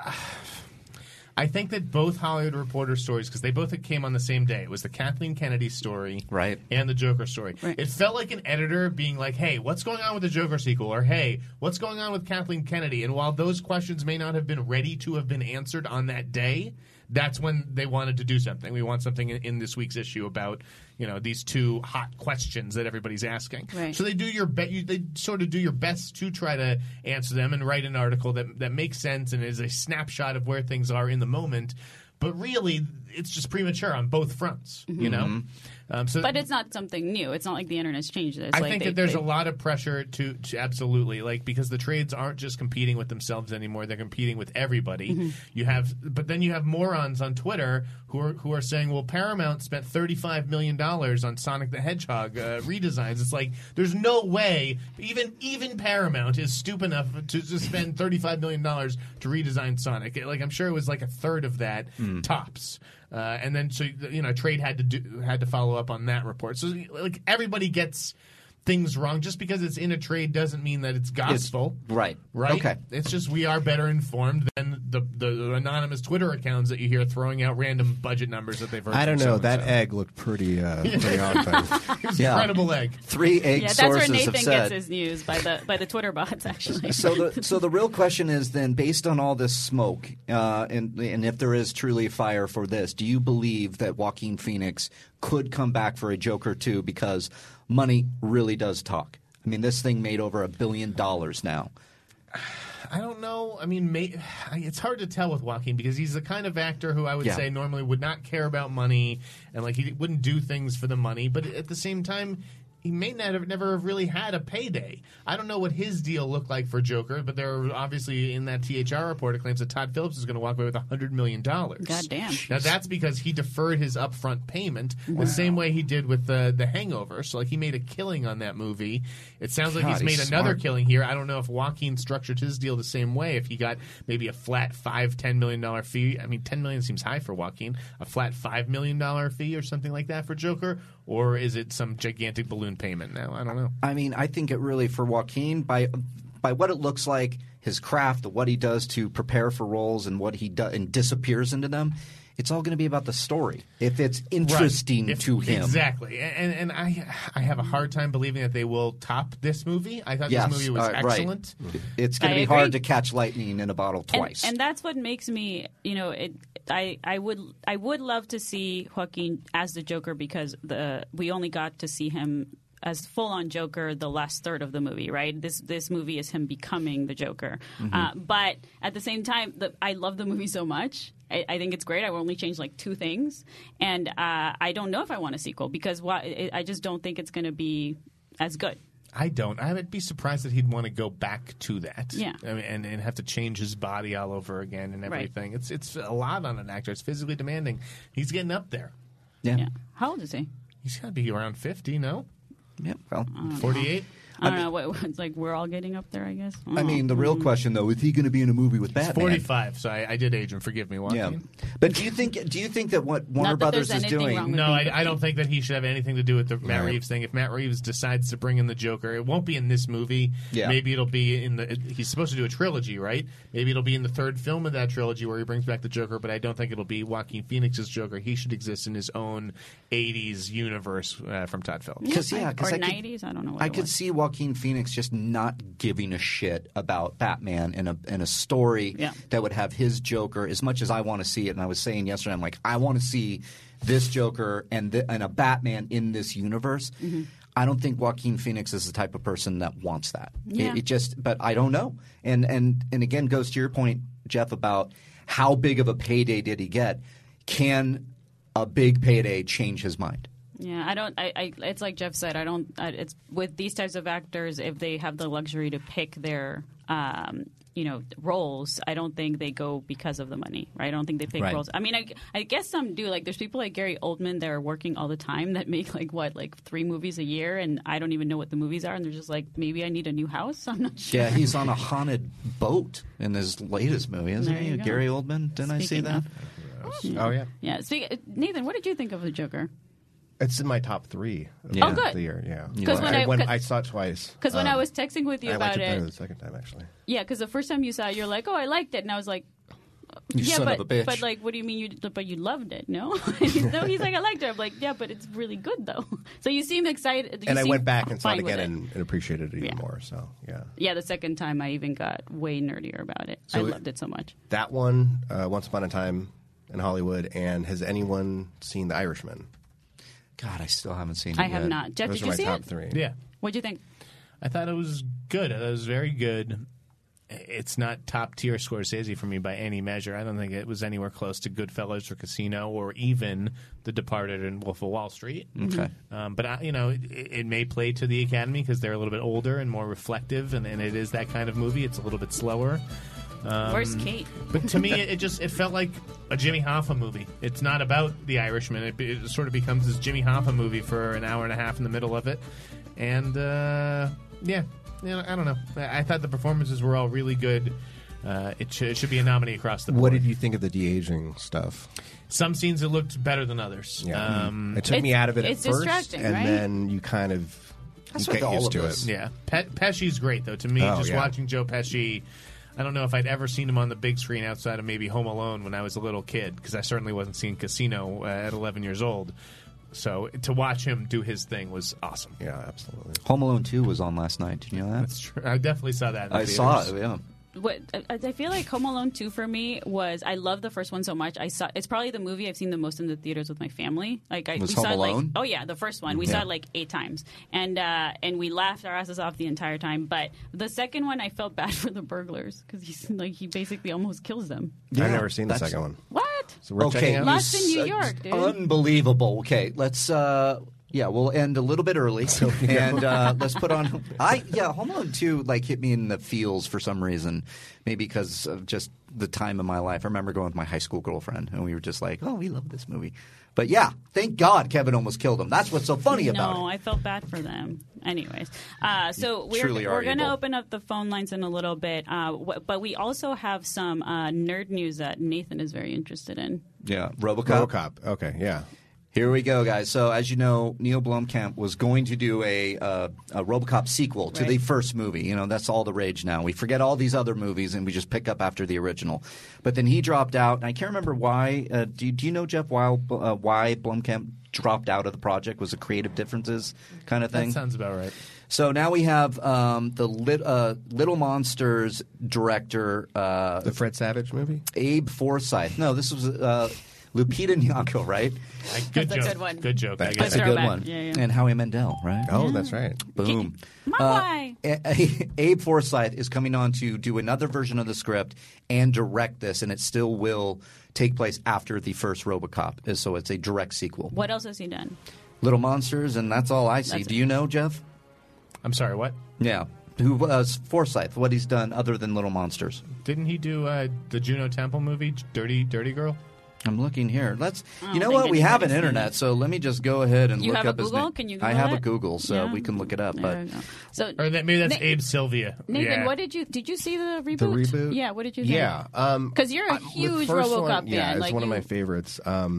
I think that both Hollywood Reporter stories, because they both came on the same day. It was the Kathleen Kennedy story and the Joker story. Right. It felt like an editor being like, hey, what's going on with the Joker sequel? Or, hey, what's going on with Kathleen Kennedy? And while those questions may not have been ready to have been answered on that day, that's when they wanted to do something. We want something in this week's issue about, these two hot questions that everybody's asking. Right. So they sort of do your best to try to answer them and write an article that makes sense and is a snapshot of where things are in the moment. But really, it's just premature on both fronts, but it's not something new. It's not like the internet's changed this. I think that there's a lot of pressure to absolutely, because the trades aren't just competing with themselves anymore; they're competing with everybody. But then you have morons on Twitter who are saying, "Well, Paramount spent $35 million on Sonic the Hedgehog redesigns." It's like there's no way even Paramount is stupid enough to spend $35 million to redesign Sonic. I'm sure it was a third of that tops. And then, trade had to follow up on that report. So, everybody gets things wrong. Just because it's in a trade doesn't mean that it's gospel. Right. Okay. It's just we are better informed than the anonymous Twitter accounts that you hear throwing out random budget numbers that they've heard. I don't know. That egg looked pretty odd. It's an incredible egg. 3 egg sources have said. That's where Nathan gets his news by the Twitter bots, actually. So the real question is then, based on all this smoke, and if there is truly fire for this, do you believe that Joaquin Phoenix could come back for a Joker 2 because money really does talk? I mean, this thing made over $1 billion now. I don't know. I mean, it's hard to tell with Joaquin because he's the kind of actor who I would say normally would not care about money and like he wouldn't do things for the money. But at the same time, he may never have really had a payday. I don't know what his deal looked like for Joker, but there are obviously in that THR report it claims that Todd Phillips is going to walk away with $100 million. God damn. Now that's because he deferred his upfront payment the same way he did with the Hangover. So like he made a killing on that movie. It sounds like he's made another killing here. I don't know if Joaquin structured his deal the same way. If he got maybe a flat $10 million fee. I mean, $10 million seems high for Joaquin. A flat $5 million fee or something like that for Joker. Or is it some gigantic balloon payment now? I don't know. I mean, I think it really, for Joaquin, by what it looks like, his craft, what he does to prepare for roles and what he does and disappears into them, it's all going to be about the story. If it's interesting to him. Exactly. And I have a hard time believing that they will top this movie. I thought this movie was excellent. Right. It's going to be hard to catch lightning in a bottle twice. And that's what makes me, I would love to see Joaquin as the Joker because we only got to see him as full-on Joker the last third of the movie, right? This movie is him becoming the Joker. Mm-hmm. But at the same time, I love the movie so much. I think it's great. I will only change like 2 things. And I don't know if I want a sequel because I just don't think it's going to be as good. I don't. I would be surprised that he'd want to go back to that. Yeah. I mean, and have to change his body all over again and everything. Right. It's a lot on an actor. It's physically demanding. He's getting up there. Yeah. How old is he? He's got to be around 50, no? Yeah, well, 48? I don't know. It's like we're all getting up there, I guess. I mean, the real question, though, is he going to be in a movie with Batman? He's 45, so I did age him. Forgive me, Joaquin. Yeah. But do you think that what Warner Brothers is doing? No, I don't think that he should have anything to do with the Matt Reeves thing. If Matt Reeves decides to bring in the Joker, it won't be in this movie. Yeah. Maybe it'll be in the. He's supposed to do a trilogy, right? Maybe it'll be in the 3rd film of that trilogy where he brings back the Joker. But I don't think it'll be Joaquin Phoenix's Joker. He should exist in his own 80s universe from Todd Phillips. Or 90s. I don't know. I could see Joaquin Phoenix just not giving a shit about Batman in a story that would have his Joker as much as I want to see it. And I was saying yesterday, I'm like, I want to see this Joker and a Batman in this universe. Mm-hmm. I don't think Joaquin Phoenix is the type of person that wants that. Yeah. But I don't know. And again, goes to your point, Jeff, about how big of a payday did he get? Can a big payday change his mind? Yeah, I don't. It's like Jeff said. I don't. It's with these types of actors, if they have the luxury to pick their, roles, I don't think they go because of the money. Right? I don't think they pick roles. I mean, I guess some do. Like, there's people like Gary Oldman that are working all the time that make like 3 movies a year, and I don't even know what the movies are, and they're just like, maybe I need a new house. I'm not sure. Yeah, he's on a haunted boat in his latest movie, isn't he? Gary Oldman. Didn't I see that? Oh yeah. Yeah. Nathan, what did you think of the Joker? It's in my top 3 of Oh, good. the year. Yeah, Because I saw it twice. Because when I was texting with you I about liked it better the second time, actually. Yeah, because the first time you saw it, you're like, "Oh, I liked it," and I was like, You son of a bitch. But like, what do you mean but you loved it? No, no. He's like, I liked it. I'm like, yeah, but it's really good though. So you seem excited. And I went back and saw it again it. and appreciated it even more. So yeah. Yeah, the second time I even got way nerdier about it. So I loved it so much. That one, Once Upon a Time in Hollywood, and has anyone seen The Irishman? God, I still haven't seen it I have not. Jeff, Those did you see are my top it? 3. Yeah. What'd you think? I thought it was good. It was very good. It's not top tier Scorsese for me by any measure. I don't think it was anywhere close to Goodfellas or Casino or even The Departed and Wolf of Wall Street. Okay. But it may play to the Academy because they're a little bit older and more reflective, and it is that kind of movie. It's a little bit slower. Where's Kate? But to me, it felt like a Jimmy Hoffa movie. It's not about The Irishman. It sort of becomes this Jimmy Hoffa movie for an hour and a half in the middle of it. And, I don't know. I thought the performances were all really good. It should be a nominee across the board. What did you think of the de-aging stuff? Some scenes it looked better than others. Yeah. It took me out of it at first, and right? then you kind of get used to it. Yeah. Pesci's great, though. To me, watching Joe Pesci, I don't know if I'd ever seen him on the big screen outside of maybe Home Alone when I was a little kid, because I certainly wasn't seeing Casino at 11 years old. So to watch him do his thing was awesome. Yeah, absolutely. Home Alone 2 was on last night. Did you know that? That's true. I definitely saw that in the theaters. Saw it, yeah. I feel like Home Alone 2 for me was, I love the first one so much. It's probably the movie I've seen the most in the theaters with my family. Like we Home saw it Alone? like, oh yeah, the first one. We saw it like 8 times. And we laughed our asses off the entire time. But the second one, I felt bad for the burglars because he basically almost kills them. I've never seen the second one. What? So we're checking out. Lost in New York, dude. Unbelievable. Okay, let's. We'll end a little bit early, and let's put on. Home Alone 2 hit me in the feels for some reason, maybe because of just the time of my life. I remember going with my high school girlfriend, and we were just like, "Oh, we love this movie." But yeah, thank God Kevin almost killed him. That's what's so funny about it. No, I felt bad for them. Anyways, so we're going to open up the phone lines in a little bit, but we also have some nerd news that Nathan is very interested in. Yeah, RoboCop. RoboCop. Okay, yeah. Here we go, guys. So, as you know, Neil Blomkamp was going to do a RoboCop sequel to the first movie. You know, that's all the rage now. We forget all these other movies and we just pick up after the original. But then he dropped out, and I can't remember why. Do you know, Jeff, why Blomkamp dropped out of the project? Was it creative differences kind of thing? That sounds about right. So now we have the Little Monsters director. The Fred Savage movie? Abe Forsyth. No, this was... Lupita Nyong'o, right? Good That's joke. a good one. Good joke. That's a good one. Yeah. And Howie Mandel, right? Oh, that's right. Boom. My Abe Forsyth is coming on to do another version of the script and direct this, and it still will take place after the first RoboCop. So it's a direct sequel. What else has he done? Little Monsters, and that's all I see. Do you know, Jeff? I'm sorry, what? Yeah. Who was Forsyth? What he's done other than Little Monsters? Didn't he do the Juno Temple movie, Dirty Girl? I'm looking here. You know what? We have an internet, so let me just go ahead and look up his name. Can you Google I have it? a Google, so we can look it up. There we go. So, or maybe that's Abe Sylvia. Nathan, what did you see the reboot? The reboot? Yeah, what did you think? Yeah. Because you're a huge the first RoboCop one, fan. Yeah, it's like one of my favorites.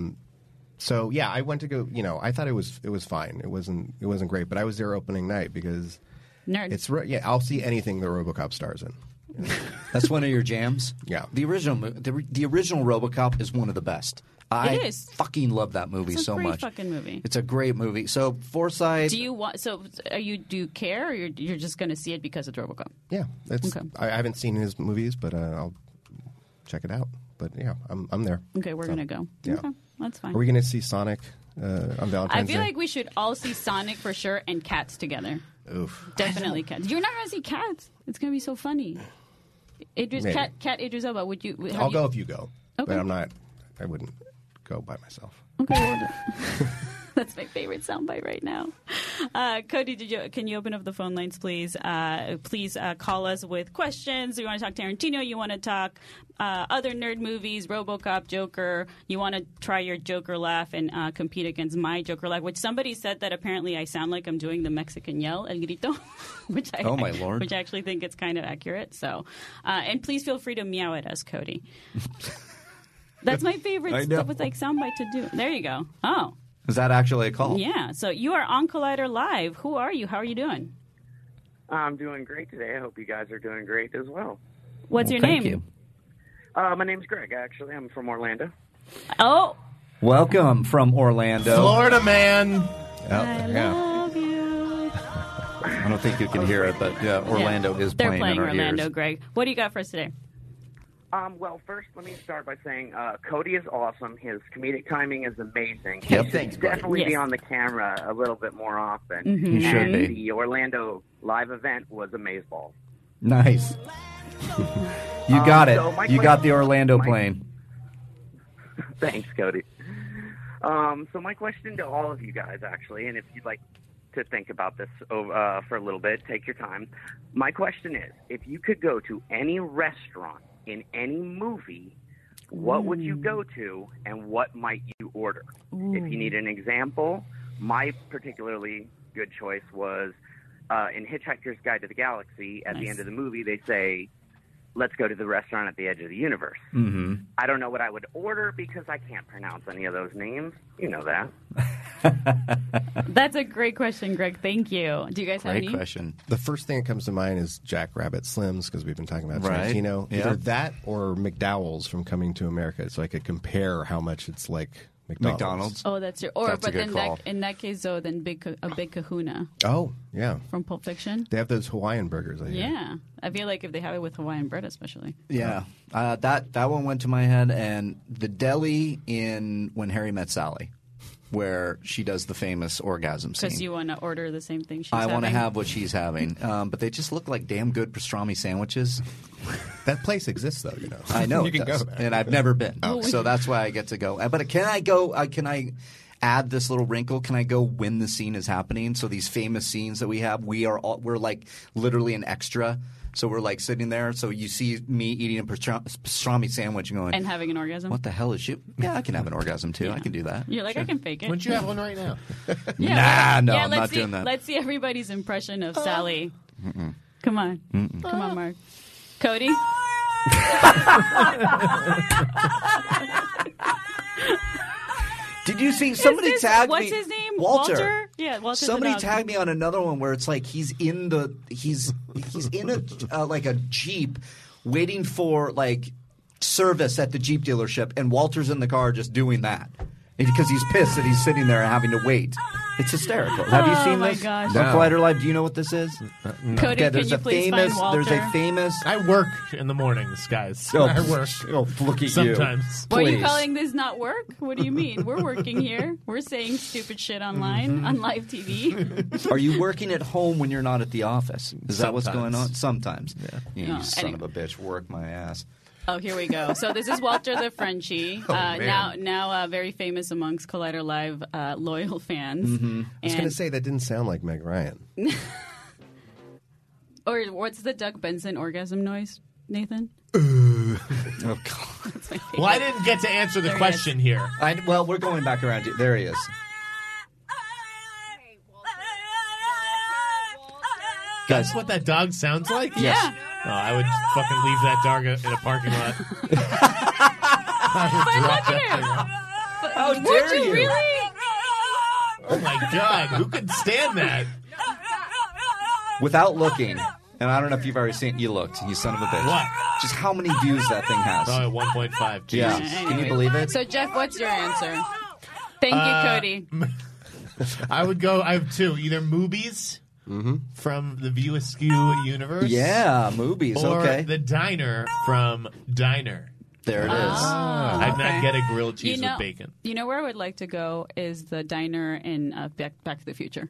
So yeah, I went to go. You know, I thought it was fine. It wasn't great, but I was there opening night because nerd. I'll see anything the RoboCop stars in. That's one of your jams. Yeah, the original RoboCop is one of the best. It is. Fucking love that movie so much. It's a great fucking movie. It's a great movie. So Forsyth. Do you care, or you're just going to see it because it's RoboCop? Yeah, I haven't seen his movies, but I'll check it out. But yeah, I'm there. Okay, we're gonna go. Yeah. Okay, that's fine. Are we gonna see Sonic on Valentine's Day? I feel like we should all see Sonic for sure and Cats together. Oof. Definitely Cats. You're not gonna see Cats. It's gonna be so funny. Cat Idris Elba. Would you? I'll go if you go. Okay. But I'm not. I wouldn't go by myself. Okay. That's my favorite soundbite right now. Cody, can you open up the phone lines, please? Please call us with questions. You want to talk Tarantino? You want to talk other nerd movies, RoboCop, Joker? You want to try your Joker laugh and compete against my Joker laugh? Which somebody said that apparently I sound like I'm doing the Mexican yell, El Grito, which I actually think it's kind of accurate. So, and please feel free to meow at us, Cody. That's my favorite stuff with soundbite to do. There you go. Oh. Is that actually a call? Yeah. So you are on Collider Live. Who are you? How are you doing? I'm doing great today. I hope you guys are doing great as well. What's your name? Thank you. My name's Greg, actually. I'm from Orlando. Oh. Welcome from Orlando. Florida man. I love you. I don't think you can hear it, but yeah, Orlando is They're playing playing in our Orlando, ears. Greg. What do you got for us today? Well, first, let me start by saying Cody is awesome. His comedic timing is amazing. Yep. He Thanks, should buddy. definitely be on the camera a little bit more often. Mm-hmm. He should and be. the Orlando live event was amazeballs. Nice. You got it. So You got the Orlando plane. Thanks, Cody. So my question to all of you guys, actually, and if you'd like to think about this for a little bit, take your time. My question is, if you could go to any restaurant in any movie, what would you go to and what might you order? If you need an example, my particularly good choice was in Hitchhiker's Guide to the Galaxy. At the end of the movie, they say, let's go to the restaurant at the edge of the universe. Mm-hmm. I don't know what I would order because I can't pronounce any of those names. You know that. That's a great question, Greg. Thank you. Do you guys have any? Great question. The first thing that comes to mind is Jack Rabbit Slims because we've been talking about Right. Tarantino. Yeah. Either that or McDowell's from Coming to America, so I could compare how much it's like McDonald's. Oh, that's your. Or That's a but good call. in that case though, then a Big Kahuna Oh, yeah. from Pulp Fiction. They have those Hawaiian burgers, I hear. Yeah, I feel like if they have it with Hawaiian bread, especially. Yeah, that one went to my head, and the deli in When Harry Met Sally, where she does the famous orgasm scene. Because you want to order the same thing she's I want to having. have what she's having, but they just look like damn good pastrami sandwiches. That place exists, though. You know, I know you it can does, go there. and I've never been, Oh. so that's why I get to go. But can I go? Can I add this little wrinkle? Can I go when the scene is happening? So these famous scenes that we have, we're like literally an extra. So we're like sitting there. So you see me eating a pastrami sandwich and going, and having an orgasm. what the hell is she? Yeah, I can have an orgasm too. I can do that. You're like, I can fake it. Wouldn't you have one right now? No, yeah, I'm not doing that. Let's see everybody's impression of Sally. Mm-mm. Come on. Mm-mm. Come on, Mark. Cody? Did you see somebody tag me? What's his name? Walter. Yeah, Walter. the Somebody dog. tagged me on another one where it's like he's in a like a Jeep waiting for like service at the Jeep dealership, and Walter's in the car just doing that because he's pissed that he's sitting there having to wait. It's hysterical. Have you seen my this? gosh. On No. Collider Live, do you know what this is? Cody, can there's you a please famous. find There's a Walter? famous. I work in the mornings, guys. Oh, I work. Oh, look at Sometimes. you. Why are you Please. calling this not work? What do you mean? We're working here. We're saying stupid shit online on live TV. Are you working at home when you're not at the office? Is that what's going on? Sometimes. Sometimes. Yeah. No, You son anyway. of a bitch. Work my ass. Oh, here we go. So this is Walter the Frenchie, man. now very famous amongst Collider Live loyal fans. Mm-hmm. I was going to say that didn't sound like Meg Ryan. Or what's the Doug Benson orgasm noise, Nathan? Oh, God. Well, I didn't get to answer the There he question here. Well, we're going back around. There he is. That's what that dog sounds like? Yeah. Oh, I would fucking leave that dog in a parking lot. But look at him. How Would dare you you? really? Oh my God, who could stand that? Without looking, and I don't know if you've already seen it. You looked, you son of a bitch. What? Just how many views that thing has. Oh, 1.5. Yeah. Jesus. Can you believe it? So Jeff, what's your answer? Thank you, Cody. I would go, I have two. Either movies from the View Askew universe. Yeah, movies. Or Okay. the diner from Diner. There it is. I'd not get a grilled cheese You know- with bacon. You know where I would like to go is the diner in Back to the Future.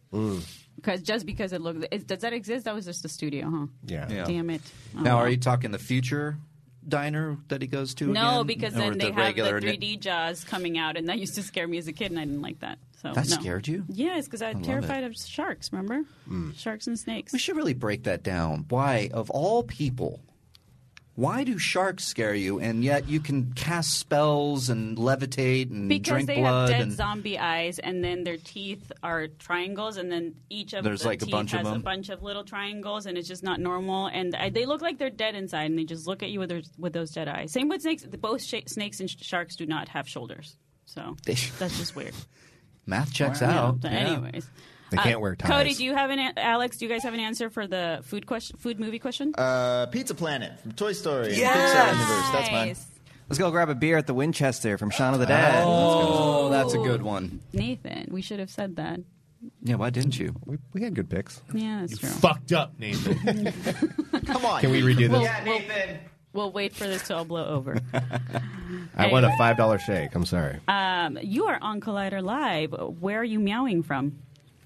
Because it looked. Does that exist? That was just a studio, huh? Yeah. Damn it. Oh, Now, well. are you talking the future diner that he goes to No, again? because Or then they have the regular 3D Jaws coming out, and that used to scare me as a kid, and I didn't like that. So That no. scared you? Yes, because I'm love terrified it. of sharks. Remember, sharks and snakes. We should really break that down. Why, of all people, why do sharks scare you, and yet you can cast spells and levitate and Because drink they blood? have dead and zombie eyes, and then their teeth are triangles, and then each of There's the like a teeth bunch of has a them? bunch of little triangles, and it's just not normal. And they look like they're dead inside, and they just look at you with those dead eyes. Same with snakes. Both snakes and sharks do not have shoulders, so that's just weird. Math checks Yeah, out. so Yeah. anyways. They can't wear ties. Cody, do you have Alex, do you guys have an answer for the food movie question? Pizza Planet from Toy Story. and Yes! Pixar Universe. That's mine. Nice. Let's go grab a beer at the Winchester from Shaun of the Dead. Oh, that's a good one. Nathan, we should have said that. Yeah, why didn't you? We had good picks. Yeah, that's true. Fucked up, Nathan. Come on. Can we redo this? We'll wait for this to all blow over. I want a $5 shake. I'm sorry. You are on Collider Live. Where are you meowing from?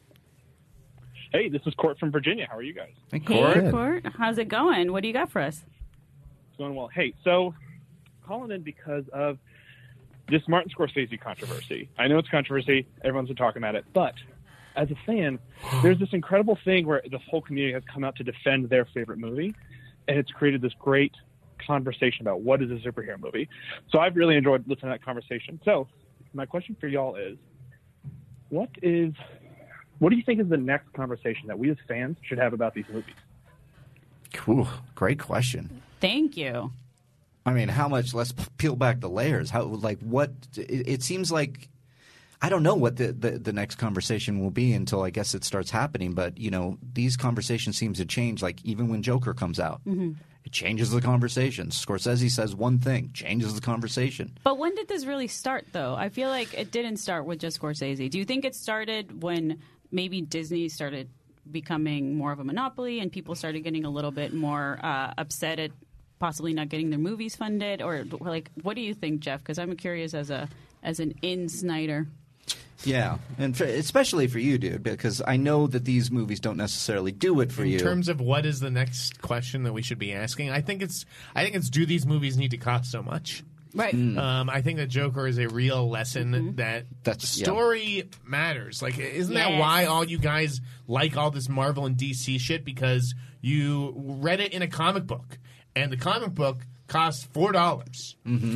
Hey, this is Court from Virginia. How are you guys? Hey, Hey, Court. How's it going? What do you got for us? It's going well. Hey, so calling in because of this Martin Scorsese controversy. I know it's controversy. Everyone's been talking about it. But as a fan, there's this incredible thing where the whole community has come out to defend their favorite movie, and it's created this great conversation about what is a superhero movie. So I've really enjoyed listening to that conversation. So my question for y'all is, what do you think is the next conversation that we as fans should have about these movies? Cool. Great question. Thank you. I mean, how much? Let's peel back the layers. How, like, what? It seems like I don't know what the next conversation will be until I guess it starts happening. But you know, these conversations seem to change. Like even when Joker comes out, It changes the conversation. Scorsese says one thing, changes the conversation. But when did this really start, though? I feel like it didn't start with just Scorsese. Do you think it started when maybe Disney started becoming more of a monopoly and people started getting a little bit more upset at possibly not getting their movies funded? Or like, what do you think, Jeff? Because I'm curious as an in-Snyder. Yeah, and especially for you, dude, because I know that these movies don't necessarily do it for you. In terms of what is the next question that we should be asking, I think it's do these movies need to cost so much? Right. I think that Joker is a real lesson that story matters. Like, isn't that why all you guys like all this Marvel and DC shit? Because you read it in a comic book, and the comic book costs $4.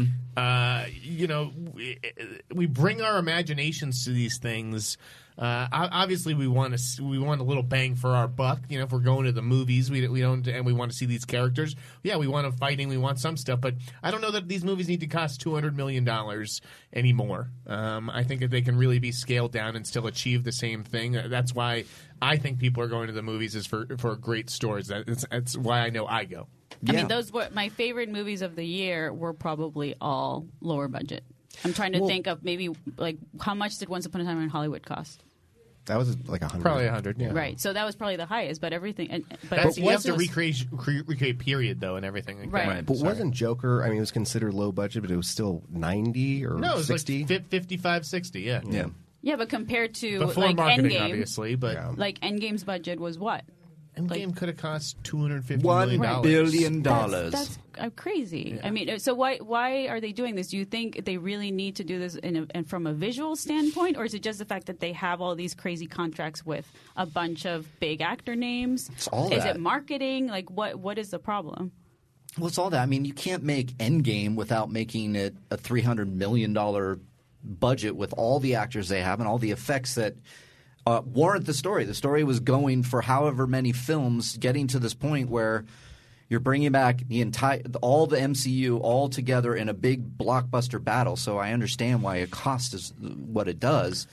We bring our imaginations to these things. Obviously, we want a little bang for our buck. If we're going to the movies, we don't, and we want to see these characters. Yeah, we want them fighting. We want some stuff, but I don't know that these movies need to cost $200 million anymore. I think that they can really be scaled down and still achieve the same thing. That's why I think people are going to the movies is for great stories. That's why I know I go. I mean, those were my favorite movies of the year were probably all lower budget. I'm trying to think of maybe like how much did Once Upon a Time in Hollywood cost? That was like 100. Probably 100, yeah. Right. So that was probably the highest, but everything. But you have to recreate period though and everything. Like right. That. But wasn't Joker? I mean, it was considered low budget, but it was still 90 or 60. No, it was 60? Like 55, 60. Yeah. Yeah, but compared to before like marketing, Endgame, obviously, but like Endgame's budget was what? Endgame could have cost $250 million. $1 billion. That's crazy. Yeah. I mean, so why are they doing this? Do you think they really need to do this and from a visual standpoint, or is it just the fact that they have all these crazy contracts with a bunch of big actor names? It's all is that. It marketing? Like, what is the problem? Well, it's all that. I mean, you can't make Endgame without making it a $300 million budget with all the actors they have and all the effects that warrant the story. The story was going for however many films, getting to this point where you're bringing back all the MCU all together in a big blockbuster battle. So I understand why it costs what it does.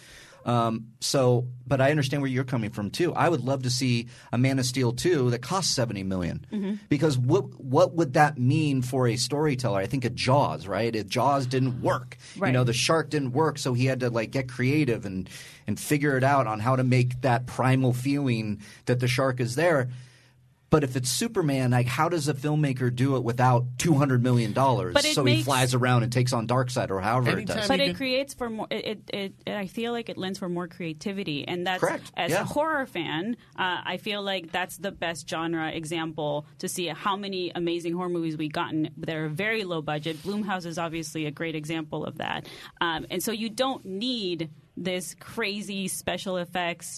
But I understand where you're coming from too. I would love to see a Man of Steel 2 that costs $70 million. Because what would that mean for a storyteller? I think of Jaws, right? If Jaws didn't work, right. The shark didn't work, so he had to like get creative and figure it out on how to make that primal feeling that the shark is there. But if it's Superman, like how does a filmmaker do it without $200 million? So he flies around and takes on Darkseid or however it does. But it creates for more. I feel like it lends for more creativity, and that's correct. As a horror fan, I feel like that's the best genre example to see how many amazing horror movies we've gotten that are very low budget. Blumhouse is obviously a great example of that, and so you don't need this crazy special effects,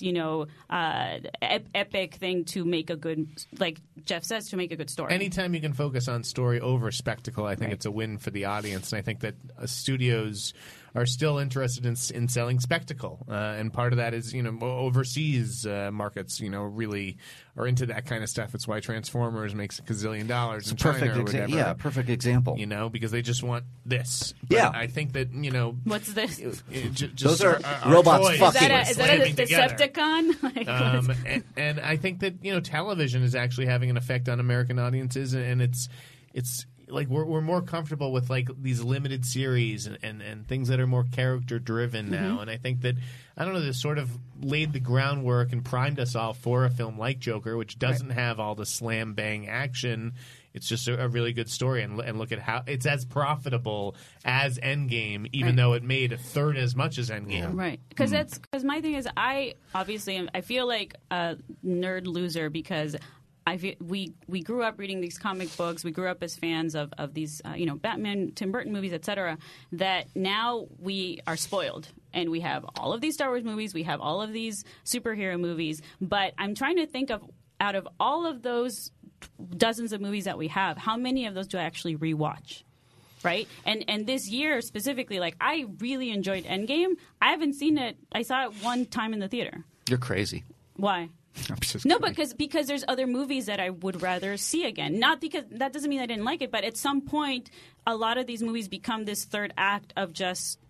epic thing to make a good, like Jeff says, to make a good story. Anytime you can focus on story over spectacle, I think it's a win for the audience. And I think that studios are still interested in selling spectacle, and part of that is overseas markets really are into that kind of stuff. It's why Transformers makes $1 gazillion in China or whatever. Yeah, perfect example. Because they just want this. But I think that what's this? Those are robots fucking. Is that a Decepticon? And I think that television is actually having an effect on American audiences, and it's like we're more comfortable with like these limited series and things that are more character driven now. And I think that this sort of laid the groundwork and primed us all for a film like Joker, which doesn't have all the slam bang action. It's just a really good story, and look at how it's as profitable as Endgame, even though it made a third as much as Endgame. Right, because my thing is I feel like a nerd loser because we grew up reading these comic books. We grew up as fans of these Batman, Tim Burton movies, etc. That now we are spoiled. And we have all of these Star Wars movies. We have all of these superhero movies. But I'm trying to think of, out of all of those dozens of movies that we have, how many of those do I actually rewatch? Right? And this year specifically, like I really enjoyed Endgame. I haven't seen it. I saw it one time in the theater. You're crazy. Why? No, because there's other movies that I would rather see again. Not because that doesn't mean I didn't like it, but at some point, a lot of these movies become this third act of just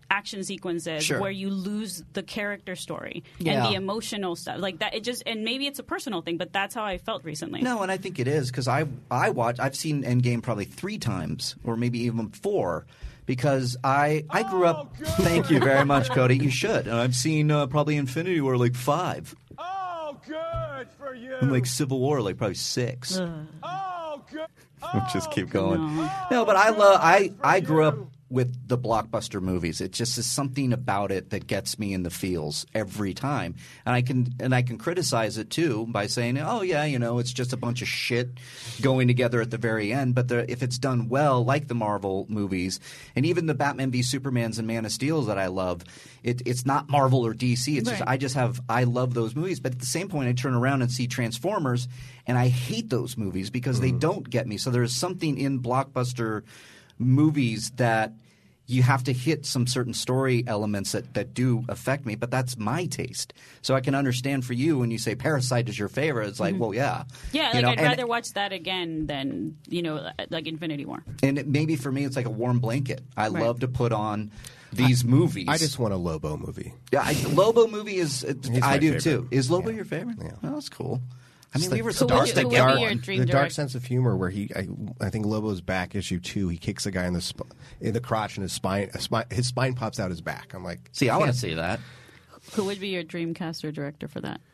action sequences Sure. where you lose the character story Yeah. and the emotional stuff like that. It just, and maybe it's a personal thing, but that's how I felt recently. No, and I think it is because I've seen Endgame probably 3 times or maybe even 4 because I grew up. Thank you very much, Cody. You should. And I've seen probably Infinity War like 5. Oh, good for you. And like Civil War like probably 6. Oh, good. We'll just keep going. No, but I grew up with the blockbuster movies. It just is something about it that gets me in the feels every time. And I can criticize it too by saying, "Oh yeah, it's just a bunch of shit going together at the very end." But if it's done well, like the Marvel movies and even the Batman v Supermans and Man of Steels that I love, it's not Marvel or DC. It's just I love those movies. But at the same point, I turn around and see Transformers, and I hate those movies because they don't get me. So there's something in blockbuster movies that you have to hit some certain story elements that do affect me, but that's my taste. So I can understand for you when you say Parasite is your favorite. It's like, well, yeah. Yeah, I'd rather watch that again than, like Infinity War. And maybe for me it's like a warm blanket. I love to put on these movies. I just want a Lobo movie. Yeah, Lobo movie is I do favorite. too. Is Lobo your favorite? Yeah. Oh, that's cool. I mean, we were the dark dark sense of humor where I think Lobo's back issue 2. He kicks a guy in the crotch and his spine pops out his back. I'm like, see, I want to see that. Who would be your dream cast or director for that?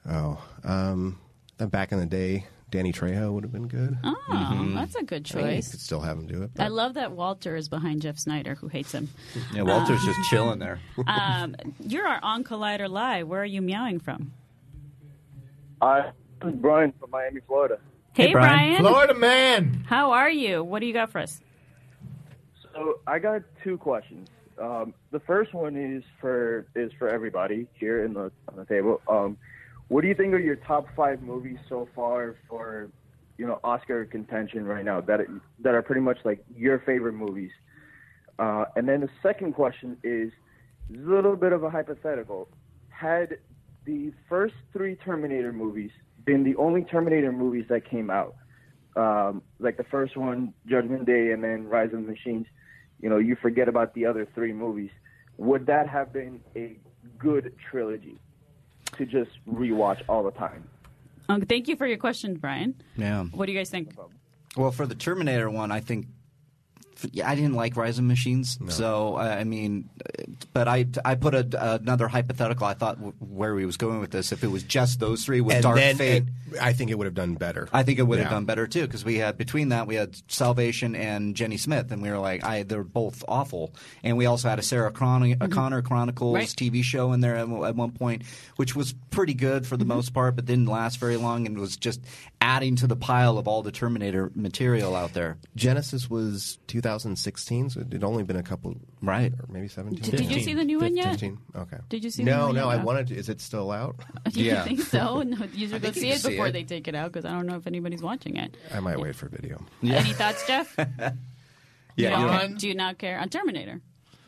Then back in the day, Danny Trejo would have been good. Oh, that's a good choice. You could still have him do it. I love that Walter is behind Jeff Snyder, who hates him. Yeah, Walter's just chilling there. You're on Collider Live. Where are you meowing from? This is Brian from Miami, Florida. Hey, Brian. Florida man. How are you? What do you got for us? So I got 2 questions. The first one is for everybody here on the table. What do you think are your top 5 movies so far for Oscar contention right now that are pretty much like your favorite movies? And then the second question is a little bit of a hypothetical. Had the first 3 Terminator movies been the only Terminator movies that came out, like the first one, Judgment Day, and then Rise of the Machines, you forget about the other 3 movies, would that have been a good trilogy to just rewatch all the time? Thank you for your question, Brian. Yeah. What do you guys think? Well, for the Terminator one, I think I didn't like Rise of Machines, so I mean, but I put another hypothetical. I thought where he was going with this, if it was just those 3 with Dark Fate, I think it would have done better. I think it would have done better too, because we had Salvation and Jenny Smith, and we were like, they're both awful. And we also had a Sarah Connor Chronicles TV show in there at one point, which was pretty good for the most part, but didn't last very long, and was just adding to the pile of all the Terminator material out there. Genesis was 2016, so it'd only been a couple, right, or maybe 17. Did you see the new one yet? 15. Okay. Did you see the new one yet? No, I wanted to. Is it still out? You think so? No, you should go see it before they they take it out, because I don't know if anybody's watching it. I might wait for video. Any thoughts, Jeff? Yeah. Do you not care on Terminator?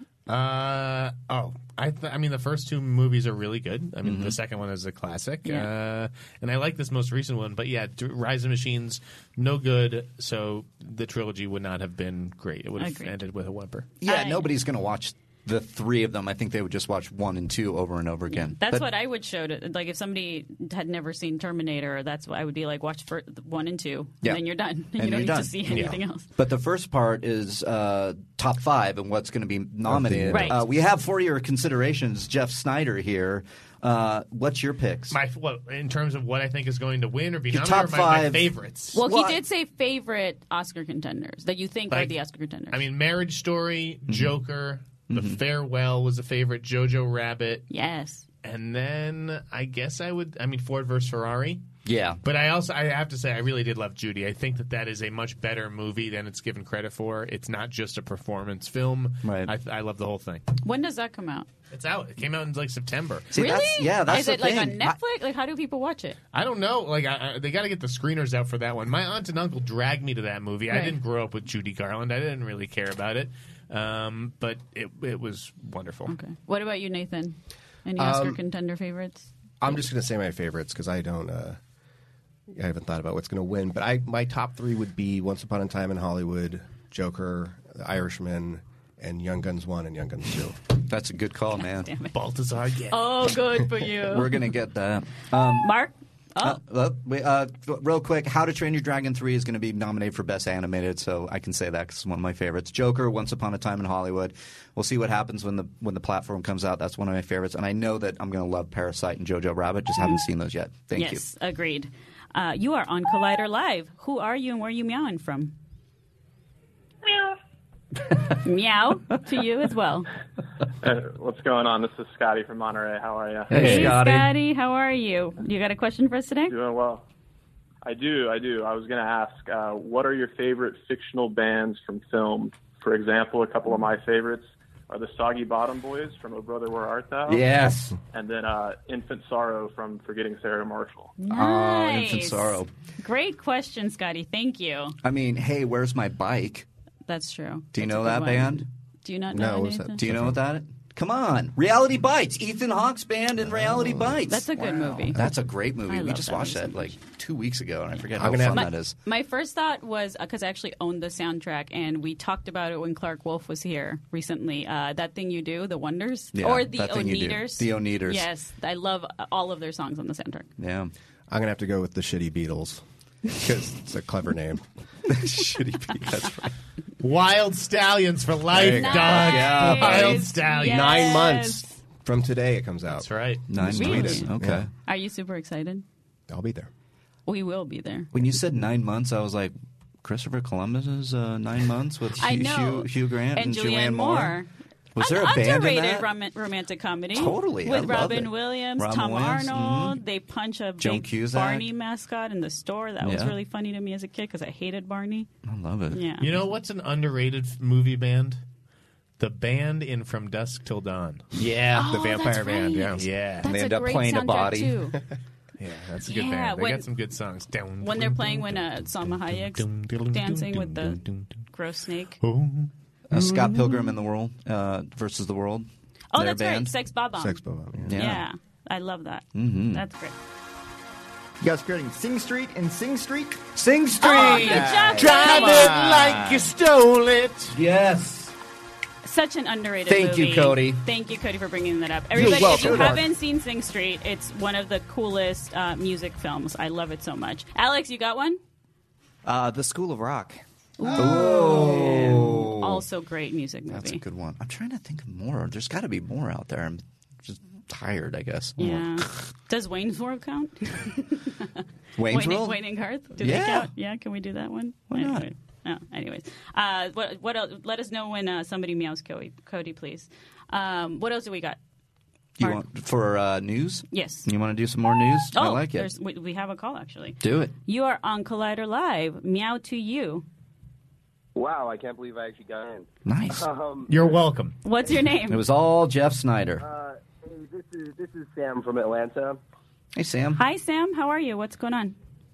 I mean, the first 2 movies are really good. I mean, the second one is a classic. Yeah. And I like this most recent one. But yeah, Rise of Machines, no good. So the trilogy would not have been great. It would have ended with a whimper. Yeah, nobody's going to watch the 3 of them. I think they would just watch 1 and 2 over and over again. That's what I would show to, like, if somebody had never seen Terminator, that's what I would be like, watch 1 and 2, and then you're done. You don't need to see anything else. But the first part is top 5 and what's going to be nominated. Right. We have for your considerations Jeff Snyder here. What's your picks? In terms of what I think is going to win or be your nominated, top or my 5 favorites? Well, he did say favorite Oscar contenders that you think are the Oscar contenders. I mean, Marriage Story, Joker, The Farewell was a favorite, Jojo Rabbit. Yes. And then I guess Ford vs. Ferrari. Yeah. But I have to say, I really did love Judy. I think that is a much better movie than it's given credit for. It's not just a performance film. Right. I love the whole thing. When does that come out? It's out. It came out in like September. See, really? That's Is the it like thing. on Netflix? Like, how do people watch it? I don't know. Like, they got to get the screeners out for that one. My aunt and uncle dragged me to that movie. Right. I didn't grow up with Judy Garland. I didn't really care about it. But it was wonderful. Okay. What about you, Nathan? Any Oscar contender favorites? I'm just going to say my favorites because I don't. I haven't thought about what's going to win, but my top 3 would be Once Upon a Time in Hollywood, Joker, The Irishman, and Young Guns 1 and Young Guns 2. That's a good call, man. Balthazar, yeah. Oh, good for you. We're going to get that. Mark? Real quick, How to Train Your Dragon 3 is going to be nominated for Best Animated, so I can say that because it's one of my favorites. Joker, Once Upon a Time in Hollywood. We'll see what happens when the platform comes out. That's one of my favorites. And I know that I'm going to love Parasite and Jojo Rabbit. Just haven't seen those yet. Thank you. Yes, agreed. You are on Collider Live. Who are you and where are you meowing from? Meow to you as well. What's going on? This is Scotty from Monterey. How are you? Hey, Scotty. How are you? You got a question for us today? Doing well. I do. I was going to ask, what are your favorite fictional bands from film? For example, a couple of my favorites are the Soggy Bottom Boys from Oh Brother, Where Art Thou? Yes. And then Infant Sorrow from Forgetting Sarah Marshall. Nice. Oh, Infant Sorrow. Great question, Scotty. Thank you. I mean, Hey, Where's My Bike? That's true. Do you That's know a good that one. band? Do you not know anything? Do you know what that is? Come on. Reality Bites. Ethan Hawke's band in Reality Bites. That's a good movie. That's a great movie. I We love just that watched movie that so like 2 weeks ago, and I forget I'm how gonna fun have that is. My first thought was, because I actually owned the soundtrack, and we talked about it when Clark Wolf was here recently. That Thing You Do, The Wonders, Yeah, or the That Thing You Do. Oneaters. The Oneaters. Yes, I love all of their songs on the soundtrack. Yeah. I'm going to have to go with the Shitty Beatles because it's a clever name. Shitty Beatles. That's right. Wild Stallions for life, Nice. dog. Yeah. Wild Stallions. 9 months from today it comes out. That's right. 9 Really? months. Okay. Are you super excited? I'll be there. We will be there. When you said 9 months, I was like, Christopher Columbus is 9 months with I know. Hugh Grant and Julianne Moore. Was there a band in underrated that? romantic comedy? Totally. I With love Robin it. Williams, Robin Tom Williams, Arnold. They punch a Joan big Cusack. Barney mascot in the store. That was Yeah. really funny to me as a kid because I hated Barney. I love it. Yeah. You know what's an underrated movie band? The band in From Dusk Till Dawn. Yeah. Oh, the vampire that's band, right. yeah. Yeah. That's they a end up great playing a soundtrack, body. too. Yeah, that's a good Yeah, band. They when- got some good songs. Down, When they're playing when Salma Hayek's dancing with the gross snake. Scott Pilgrim in the World versus the World. Oh, Their that's band. right. Sex Bob-omb. Sex Bob-omb, Yeah. I love that. Mhm. That's great. You guys creating Sing Street and Sing Streak? Sing Street! Oh, good job, Drive Cody. it like you stole it. Yes. Such an underrated Thank movie. you, Cody. Thank you, Cody, for bringing that up. Everybody, if welcome. you haven't seen Sing Street, it's one of the coolest music films. I love it so much. Alex, you got one? The School of Rock. Oh. Also great music movie. That's a good one. I'm trying to think of more. There's got to be more out there. I'm just tired, I guess. Yeah. Does Wayne's World count? Wayne's World? Wayne and Garth? Do Yeah. they count? Yeah, can we do that one? Why not? Anyway. Oh, anyways. What else? Let us know when somebody meows Cody, please. What else do we got? You want for news? Yes. You want to do some more news? Oh, I like it. we have a call, actually. Do it. You are on Collider Live. Meow to you. Wow, I can't believe I actually got in. Nice. You're welcome. What's your name? It was all Jeff Snyder. Hey, this is Sam from Atlanta. Hey, Sam. Hi, Sam. How are you? What's going on?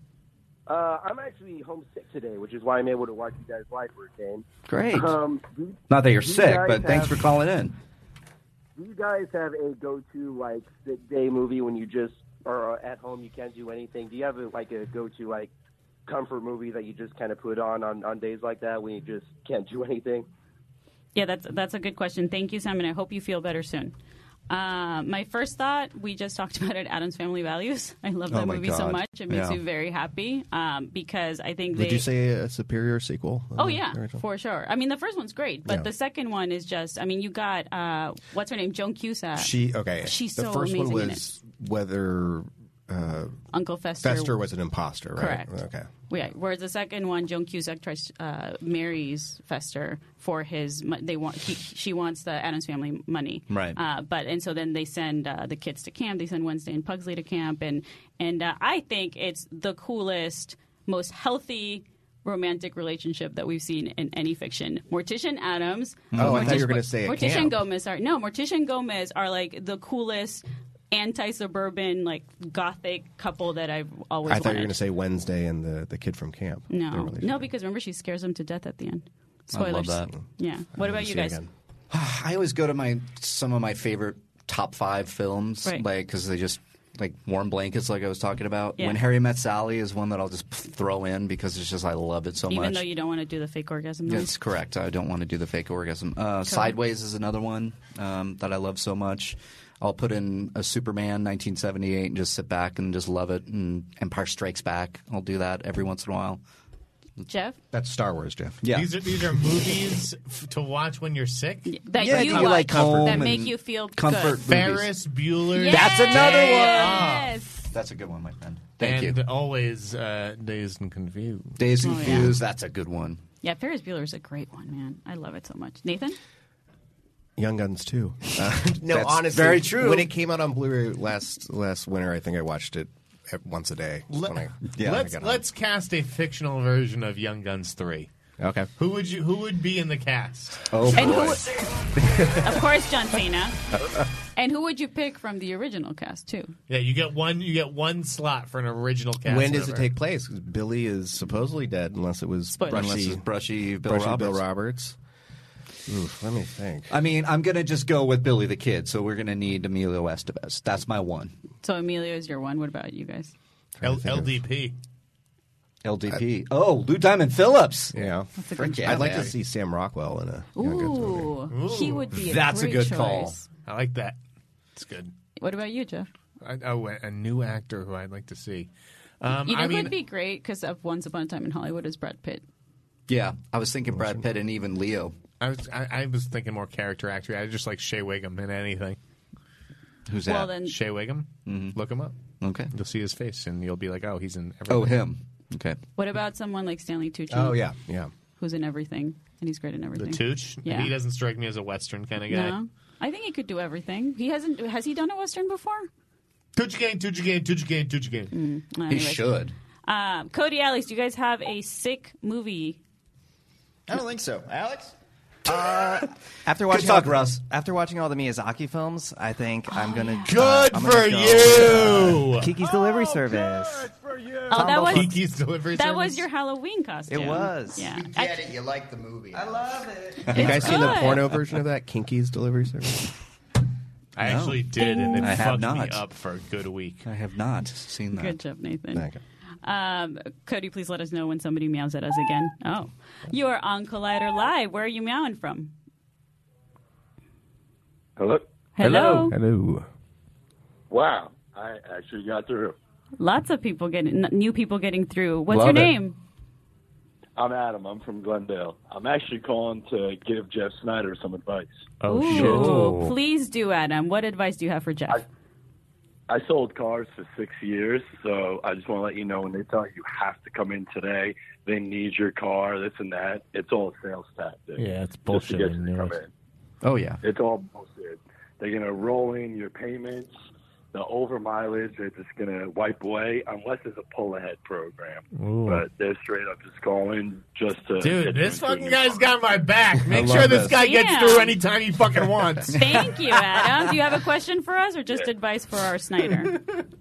I'm actually homesick today, which is why I'm able to watch you guys live for a game. Great. Do Not that you're you sick, guys but thanks have- for calling in. Do you guys have a go-to like sick day movie when you just are at home, you can't do anything? Do you have a go-to like comfort movie that you just kind of put on days like that when you just can't do anything? Yeah, that's a good question. Thank you, Sam, and I hope you feel better soon. My first thought, we just talked about it, Addams Family Values. I love that Oh, my movie so God. much. It makes Yeah. me very happy because I think Would you say a superior sequel? Oh, yeah, for sure. I mean, the first one's great, but Yeah. the second one is just, I mean, you got, what's her name? Joan Cusack. She's She's the so first amazing one in it. was whether Uncle Fester was an imposter, right? Correct. Okay. Yeah. Whereas the second one, Joan Cusack marries Fester for his. She wants the Addams Family money, Right. And so then they send the kids to camp. They send Wednesday and Pugsley to camp, and I think it's the coolest, most healthy romantic relationship that we've seen in any fiction. Morticia and Adams. Oh, I thought you were going to say a Morticia camp. and Gomez are Morticia and Gomez are like the coolest anti-suburban, like gothic couple that I've always I thought you were wanted. going to say Wednesday and the kid from camp. Their No, relationship. no, because remember she scares him to death at the end. I love Spoilers. that. Yeah. What about you guys? I always go to some of my favorite top 5 films, Right. like because they just like warm blankets, like I was talking about. Yeah. When Harry Met Sally is one that I'll just throw in because it's just I love it so much. Even though you don't want to do the fake orgasm. That's correct. I don't want to do the fake orgasm. Sideways is another one that I love so much. I'll put in a Superman 1978 and just sit back and just love it. And Empire Strikes Back. I'll do that every once in a while. Jeff? That's Star Wars, Jeff. Yeah. These are movies to watch when you're sick? That you like home that make you feel comfort good. Ferris Bueller. Yes! That's another one. Yes. That's a good one, my friend. Thank you. And always Dazed and Confused. Dazed and Oh, yeah. Confused, that's a good one. Yeah, Ferris Bueller is a great one, man. I love it so much. Nathan? Young Guns 2. No, That's honestly, very true. When it came out on Blu-ray last winter, I think I watched it once a day. Let's cast a fictional version of Young Guns 3. Okay. Who would be in the cast? Oh, And boy. of course, John Cena. And who would you pick from the original cast, too? Yeah, you get one slot for an original cast. When does it member. take place? 'Cause Billy is supposedly dead, unless it was brushy Bill Bill Roberts. Roberts. Oof, let me think. I mean, I'm going to just go with Billy the Kid, so we're going to need Emilio Estevez. That's my one. So Emilio is your one. What about you guys? LDP. LDP. Lou Diamond Phillips. Yeah. That's a good choice. I'd like to see Sam Rockwell in a Young Guns movie. Ooh, he would be That's a great good choice. call. I like that. It's good. What about you, Jeff? A new actor who I'd like to see. Would be great because of Once Upon a Time in Hollywood is Brad Pitt. Yeah, I was thinking Brad Pitt and even Leo. I was thinking more character actor. I just like Shea Wiggum in anything. Who's that? Well, then- Shea Wiggum. Mm-hmm. Look him up. Okay. You'll see his face, and you'll be like, "Oh, he's in everything." Oh, him. Okay. What about someone like Stanley Tucci? Oh, yeah. Who's in everything, and he's great in The everything. Tooch. Yeah. He doesn't strike me as a Western kind of guy. No, I think he could do everything. He hasn't. Has he done a Western before? Tucci gang. He He should. Cody, Alex, do you guys have a sick movie? I don't think so. Alex? After watching talk, Russ. After watching all the Miyazaki films, I think I'm gonna. Good I'm for gonna go you. with, Kiki's Delivery Service. Oh, that was Kiki's Delivery that Service? was your Halloween costume. It was. Yeah. You get it. You like the movie. I love it. Have you guys seen the good. porno version of that, Kinky's Delivery Service? I actually did, and it I have fucked me not. up for a good week. I have not seen that. Good job, Nathan. Okay. Cody, please let us know when somebody meows at us again. Oh, you are on Collider Live. Where are you meowing from? Hello? Hello. Hello. Wow, I actually got through. Lots of people new people getting through. What's Love your it. name? I'm Adam. I'm from Glendale. I'm actually calling to give Jeff Snyder some advice. Ooh, please do, Adam. What advice do you have for Jeff? I sold cars for 6 years, so I just want to let you know when they tell you have to come in today, they need your car, this and that, it's all a sales tactic. Yeah, it's Just to bullshit. get I you knew to come it. in. Oh, yeah. It's all bullshit. They're going to roll in your payments. The over mileage, they're just going to wipe away unless there's a pull ahead program. Ooh. But they're straight up just calling just to. Dude, get this you into a fucking new guy's car. got my back. Make I sure love this this. guy gets Yeah. through anytime he fucking wants. Thank you, Adam. Do you have a question for us or just advice for our Snyder?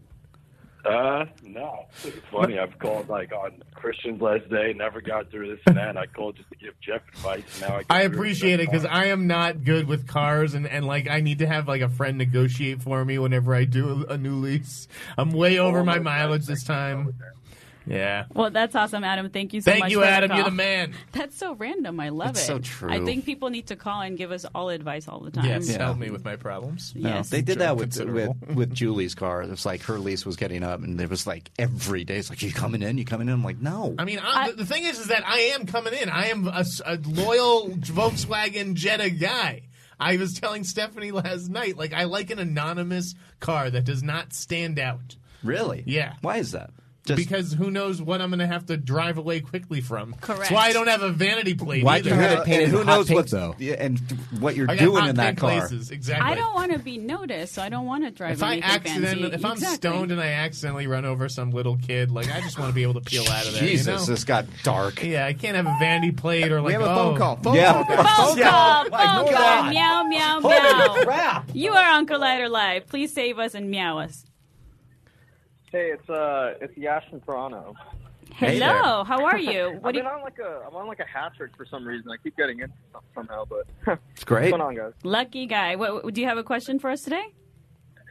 No. It's funny. I've called like on Christian's last day, never got through this and that. I called just to give Jeff advice. And now I appreciate it because I am not good with cars and like I need to have like a friend negotiate for me whenever I do a new lease. I'm way over my mileage this time. Yeah. Well, that's awesome, Adam. Thank you so much. Thank you, for Adam. The You're call. the man. That's so random. I love It's it. so true. I think people need to call and give us all advice all the time. Yes, help me with my problems. No, Yes. they did that with Considerable. with Julie's car. It was like her lease was getting up, and it was like every day. It's like, you coming in? You coming in? I'm like, no. I mean, the thing is that I am coming in. I am a loyal Volkswagen Jetta guy. I was telling Stephanie last night, like, I like an anonymous car that does not stand out. Really? Yeah. Why is that? Because who knows what I'm going to have to drive away quickly from. Correct. That's why I don't have a vanity plate Why either. do you have it painted And who hot knows pink, what's though? Yeah, and what you're I got doing hot in that pink car. places. Exactly. I don't want to be noticed, so I don't want to drive If I anything fancy. if I'm Exactly. stoned and I accidentally run over some little kid, like I just want to be able to peel out of there. Jesus, you know? this got dark. Yeah, I can't have a vanity plate or like. We have a phone call. Phone Yeah. call. Phone call, phone Like, call, God. meow, meow, Holy meow. crap. You are on Collider Live. Please save us and meow us. Hey, it's Yash from Toronto. Hey there. Hello, how are you? What do you? I'm on like a hat trick for some reason. I keep getting in somehow, but It's great. what's going on, guys? Lucky guy. What do you have a question for us today?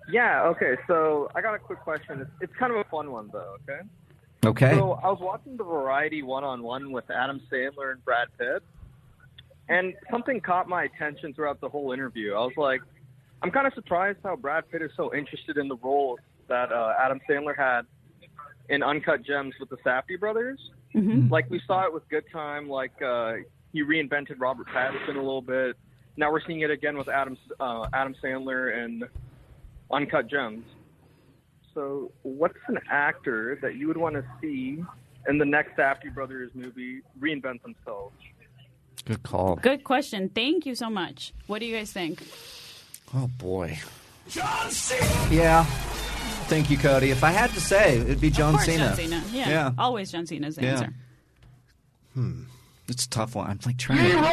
Yeah, okay, so I got a quick question. It's kind of a fun one, though, okay? Okay. So I was watching the Variety one-on-one with Adam Sandler and Brad Pitt, and something caught my attention throughout the whole interview. I was like, I'm kind of surprised how Brad Pitt is so interested in the role that Adam Sandler had in Uncut Gems with the Safdie brothers. Mm-hmm. Like, we saw it with Good Time, like he reinvented Robert Pattinson a little bit. Now we're seeing it again with Adam Sandler and Uncut Gems. So what's an actor that you would want to see in the next Safdie brothers movie reinvent themselves? Good call. Good question. Thank you so much. What do you guys think? Oh, boy. John Cena! Yeah. Thank you, Cody. If I had to say, it'd be John Of course, Cena. John Cena. Yeah. Always John Cena's the answer. It's a tough one. I'm like trying to...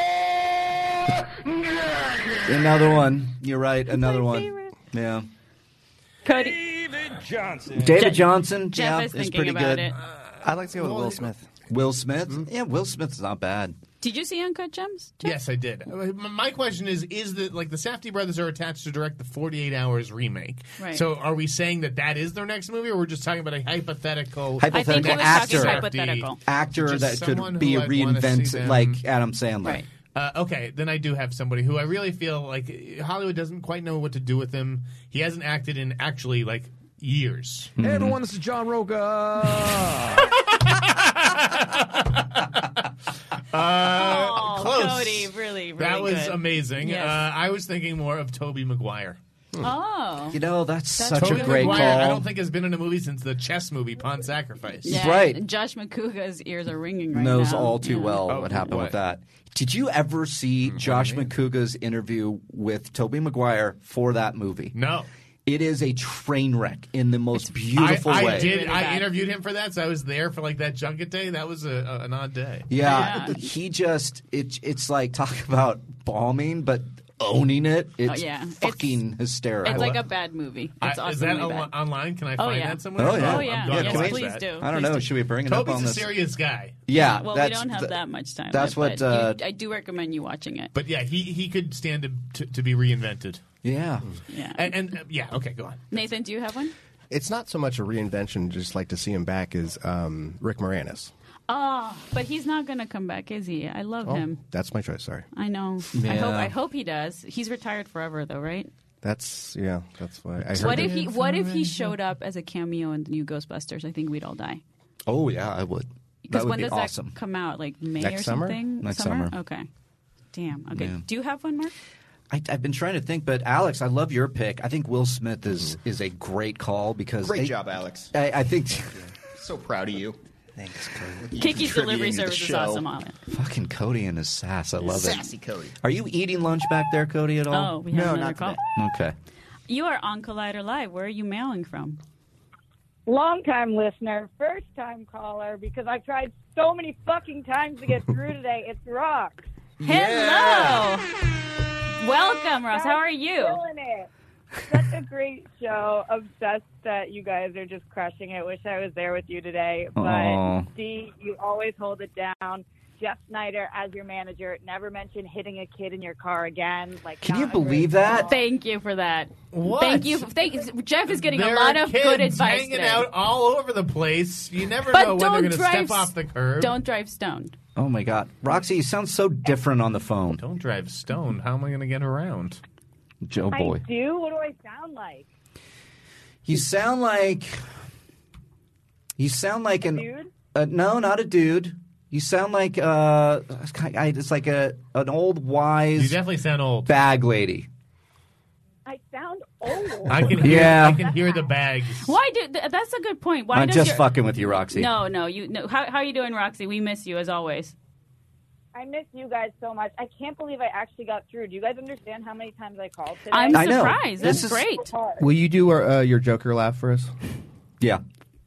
Another one. You're right. Another one. favorite. Yeah. Cody. David Johnson. Jeff yeah, is is thinking pretty about good. it. I'd like to go with Will Smith. Will Smith? Yeah, Will Smith's not bad. Did you see Uncut Gems, Jeff? Yes, I did. My question is the the Safdie brothers are attached to direct the 48 Hours remake. Right. So are we saying that is their next movie, or we're just talking about a hypothetical Hypothetical actor. hypothetical. Actor Just that someone could be who I'd wanna see reinvented them- like Adam Sandler. Right. Okay, then I do have somebody who I really feel like Hollywood doesn't quite know what to do with him. He hasn't acted in actually like years. Hey everyone, this is John Roca. Close. Cody, really, That was good. amazing. Yes. I was thinking more of Tobey Maguire. Oh. You know, that's such Tobey a great Maguire, call. I don't think has been in a movie since the chess movie Pawn Sacrifice. Yeah, Right. and Josh McCouga's ears are ringing right Knows now. all too Yeah. well what happened what? with that. Did you ever see Josh McCouga's interview with Tobey Maguire for that movie? No. It is a train wreck in the most beautiful I way. did. I interviewed him for that, so I was there for like that junket day. That was an odd day. Yeah, he just it's like talk about bombing, but owning it. It's yeah. fucking hysterical. It's like a bad movie. It's Is that awesomely bad. online? Can I Oh, find yeah. that somewhere? Oh, yeah. Oh, yeah. I'm going Yes, to watch please that. do. I don't know. Should we bring it Toby's up on a this? serious guy. Yeah, Well, we that's don't have that much time. that's left, what, but I do recommend you watching it. But yeah, he could stand to be reinvented. Yeah. Yeah. And yeah, okay, go on. Nathan, do you have one? It's not so much a reinvention, just like to see him back, as Rick Moranis. Oh, but he's not going to come back, is he? I love him. That's my choice. Sorry. I know. Yeah. I hope he does. He's retired forever, though, right? That's why I heard. What it. if he showed up as a cameo in the new Ghostbusters? I think we'd all die. Oh yeah, I would. Because That would when be does awesome. that come out? Like May Next or summer? something? Next summer. Okay. Damn. Okay. Yeah. Do you have one, Mark? I've been trying to think, but Alex, I love your pick. I think Will Smith is a great call because Great job, Alex. I think So proud of you. Thanks, Cody. Kiki's delivery service is awesome on it. Fucking Cody and his sass. I love it. Sassy Cody. Are you eating lunch back there, Cody, at all? Oh, we have another call. Okay. You are on Collider Live. Where are you mailing from? Long-time listener, first-time caller, because I've tried so many fucking times to get through today. It's Rox. Hello. Welcome, Ross. How are you? Killing it. Such a great show. Obsessed that you guys are just crushing it. Wish I was there with you today. But, Aw. Dee, you always hold it down. Jeff Snyder, as your manager, never mention hitting a kid in your car again. Like, Can you not a great believe that? call. Thank you for that. What? Thank you. Jeff is getting There a lot are of kids good advice hanging today. out all over the place. You never But know when they're don't going to step drive off the curb. Don't drive stoned. Oh my God, Roxy, you sound so different on the phone. Don't drive stoned. How am I going to get around? Joe boy, I do? What do I sound like? you sound like an dude? No, not a dude. You sound like it's like an old wise. You definitely sound old. Bag lady. I sound old. I can hear. Yeah. I can hear the bags. Why do? That's a good point. Why I'm does just your, fucking with you, Roxy. No. How are you doing, Roxy? We miss you as always. I miss you guys so much. I can't believe I actually got through. Do you guys understand how many times I called today? I'm I know. surprised. That's This is- great. Will you do your Joker laugh for us? Yeah.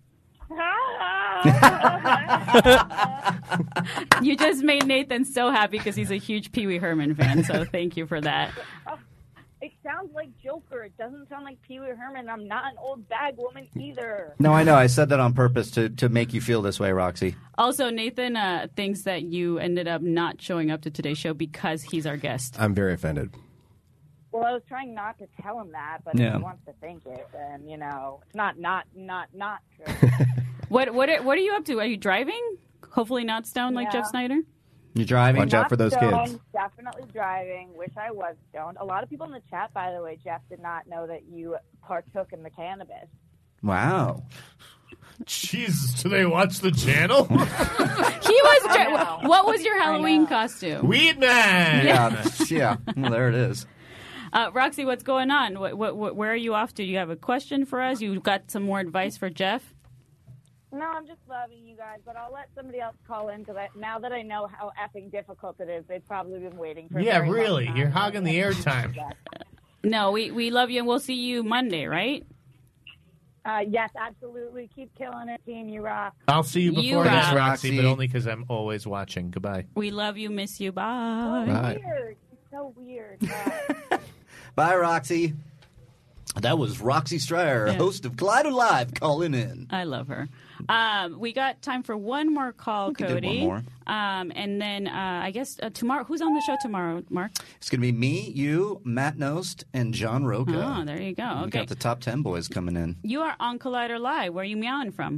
You just made Nathan so happy because he's a huge Pee Wee Herman fan. So thank you for that. It sounds like Joker. It doesn't sound like Pee Wee Herman. I'm not an old bag woman either. No, I know. I said that on purpose to make you feel this way, Roxy. Also, Nathan thinks that you ended up not showing up to today's show because he's our guest. I'm very offended. Well, I was trying not to tell him that, but if he wants to think it, then, you know, it's not true. What are you up to? Are you driving? Hopefully not stoned like Jeff Snyder? You driving? Watch out for those stoned, kids. Definitely driving. Wish I was stoned. A lot of people in the chat, by the way, Jeff, did not know that you partook in the cannabis. Wow. Jesus, do they watch the channel? He was. What was your Halloween costume? Weed Man. Yeah. Well, there it is. Roxy, what's going on? Where are you off to? You have a question for us? You got some more advice for Jeff? No, I'm just loving you guys, but I'll let somebody else call in because now that I know how effing difficult it is, they've probably been waiting for. Yeah, a very really. long time. You're hogging the airtime. No, we love you, and we'll see you Monday, right? Yes, absolutely. Keep killing it, team. You rock. I'll see you before rock. next, Roxy, but only because I'm always watching. Goodbye. We love you, miss you. Bye. Bye. Weird. It's so weird. Bye, Roxy. That was Roxy Stryer, host of Collider Live, calling in. I love her. We got time for one more call, Cody. One more. And then I guess tomorrow. Who's on the show tomorrow, Mark? It's going to be me, you, Matt Nost, and John Roca. Oh, there you go. We Okay. got the top 10 boys coming in. You are on Collider Live. Where are you meowing from?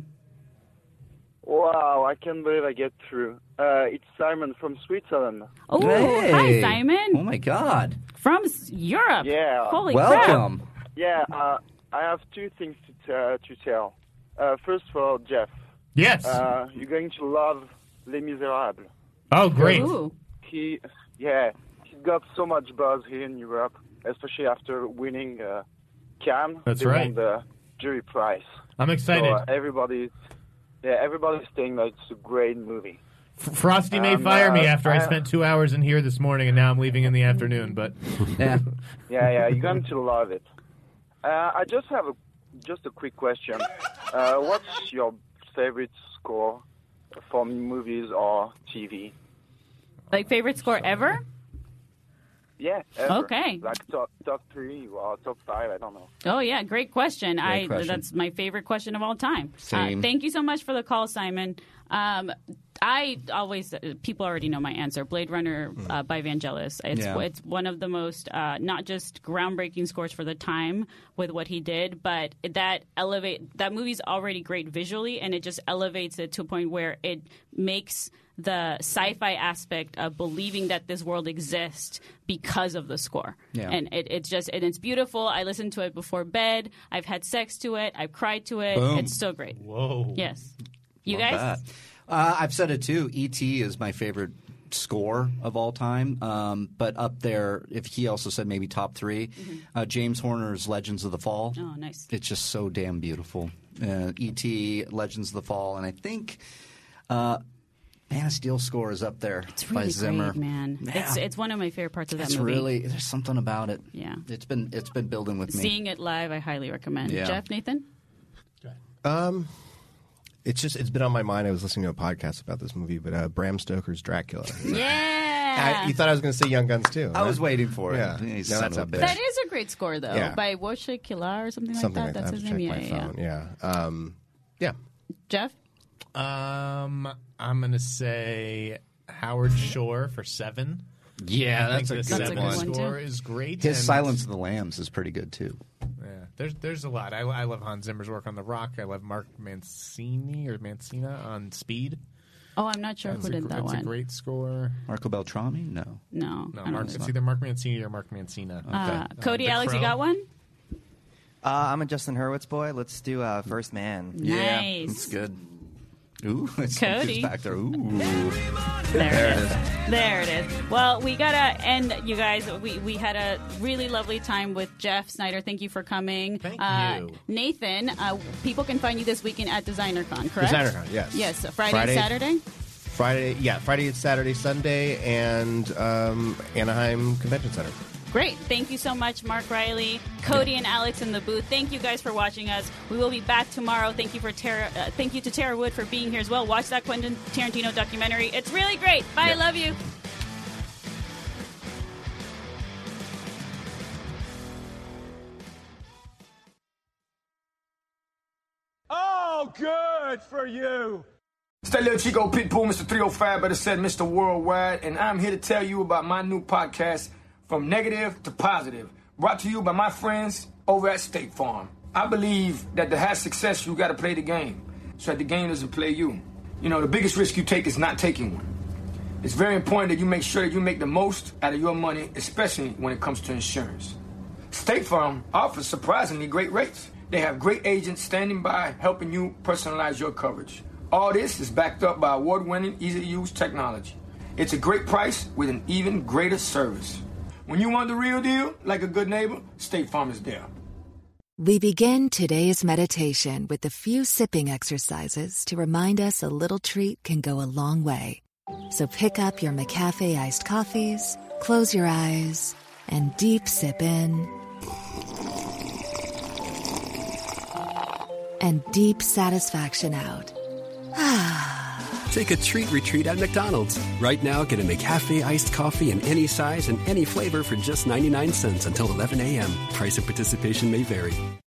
Wow, I can't believe I get through. It's Simon from Switzerland. Oh, Hey. hi, Simon. Oh, my God. From Europe. Yeah. Holy crap. Welcome. Yeah, I have two things to tell. First of all, Jeff. Yes. You're going to love Les Miserables. Oh, great. He got so much buzz here in Europe, especially after winning Cannes. That's They right. won the jury prize. I'm excited. So, everybody's saying that it's a great movie. Frosty may fire me after I spent 2 hours in here this morning, and now I'm leaving in the afternoon. But Yeah, you're going to love it. I just have a quick question. What's your favorite score for movies or TV? Like favorite score ever? Yeah, ever. Okay. Like top 3 or top 5, I don't know. Oh, yeah. Great question. Great question. That's my favorite question of all time. Same. Thank you so much for the call, Simon. I always, people already know my answer. Blade Runner by Vangelis. It's one of the most, not just groundbreaking scores for the time with what he did, but that movie's already great visually, and it just elevates it to a point where it makes the sci-fi aspect of believing that this world exists because of the score. Yeah. And it's beautiful. I listened to it before bed. I've had sex to it. I've cried to it. Boom. It's so great. Whoa. Yes. You Love guys? that. I've said it too. E.T. is my favorite score of all time. But up there, if he also said maybe top 3, James Horner's Legends of the Fall. Oh, nice. It's just so damn beautiful. E.T., Legends of the Fall, and I think Man of Steel score is up there Really by Zimmer. great, man. Yeah. It's one of my favorite parts of that It's movie. really there's something about it. Yeah. It's been building with me. Seeing it live, I highly recommend. Yeah. Jeff, Nathan? It's been on my mind. I was listening to a podcast about this movie, but Bram Stoker's Dracula. Yeah. You thought I was going to say Young Guns too? I was waiting for it. Yeah, You no, son that's of a up there. That is a great score, though, Yeah. by Wojciech Kilar or something Something like that. like That's that. his name. I have to check my phone. Yeah. Jeff? I'm gonna say Howard Shore for 7. Yeah, I think that's the a good 7 one. score is great. His and- Silence of the Lambs is pretty good too. Yeah, there's a lot. I love Hans Zimmer's work on The Rock. I love Mark Mancini on Speed. Oh, I'm not sure who did that It's one. a great score. Marco Beltrami? No. No. I don't It's know. either Mark Mancini or Mark Mancina. Cody, The Alex, you Crow. got one? I'm a Justin Hurwitz boy. Let's do First Man. Yeah, Nice. that's good. Ooh, it's Cody. back there. Ooh. There it is. There it is. Well, we gotta end, you guys. We had a really lovely time with Jeff Snyder. Thank you for coming. Thank you. Nathan, people can find you this weekend at DesignerCon, correct? DesignerCon, yes. Yes, Friday and Saturday? Friday, Saturday, Sunday, and Anaheim Convention Center. Great. Thank you so much, Mark Riley, Cody, and Alex in the booth. Thank you guys for watching us. We will be back tomorrow. Thank you to Tara Wood for being here as well. Watch that Quentin Tarantino documentary. It's really great. Bye. I love you. Oh, good for you. It's that little Chico Pitbull, Mr. 305, better said Mr. Worldwide, and I'm here to tell you about my new podcast, From Negative to Positive, brought to you by my friends over at State Farm. I believe that to have success, you got to play the game so that the game doesn't play you. You know, the biggest risk you take is not taking one. It's very important that you make sure that you make the most out of your money, especially when it comes to insurance. State Farm offers surprisingly great rates. They have great agents standing by helping you personalize your coverage. All this is backed up by award-winning, easy-to-use technology. It's a great price with an even greater service. When you want the real deal, like a good neighbor, State Farm is there. We begin today's meditation with a few sipping exercises to remind us a little treat can go a long way. So pick up your McCafe iced coffees, close your eyes, and deep sip in. And deep satisfaction out. Take a treat retreat at McDonald's. Right now, get a McCafe iced coffee in any size and any flavor for just 99 cents until 11 a.m. Price and participation may vary.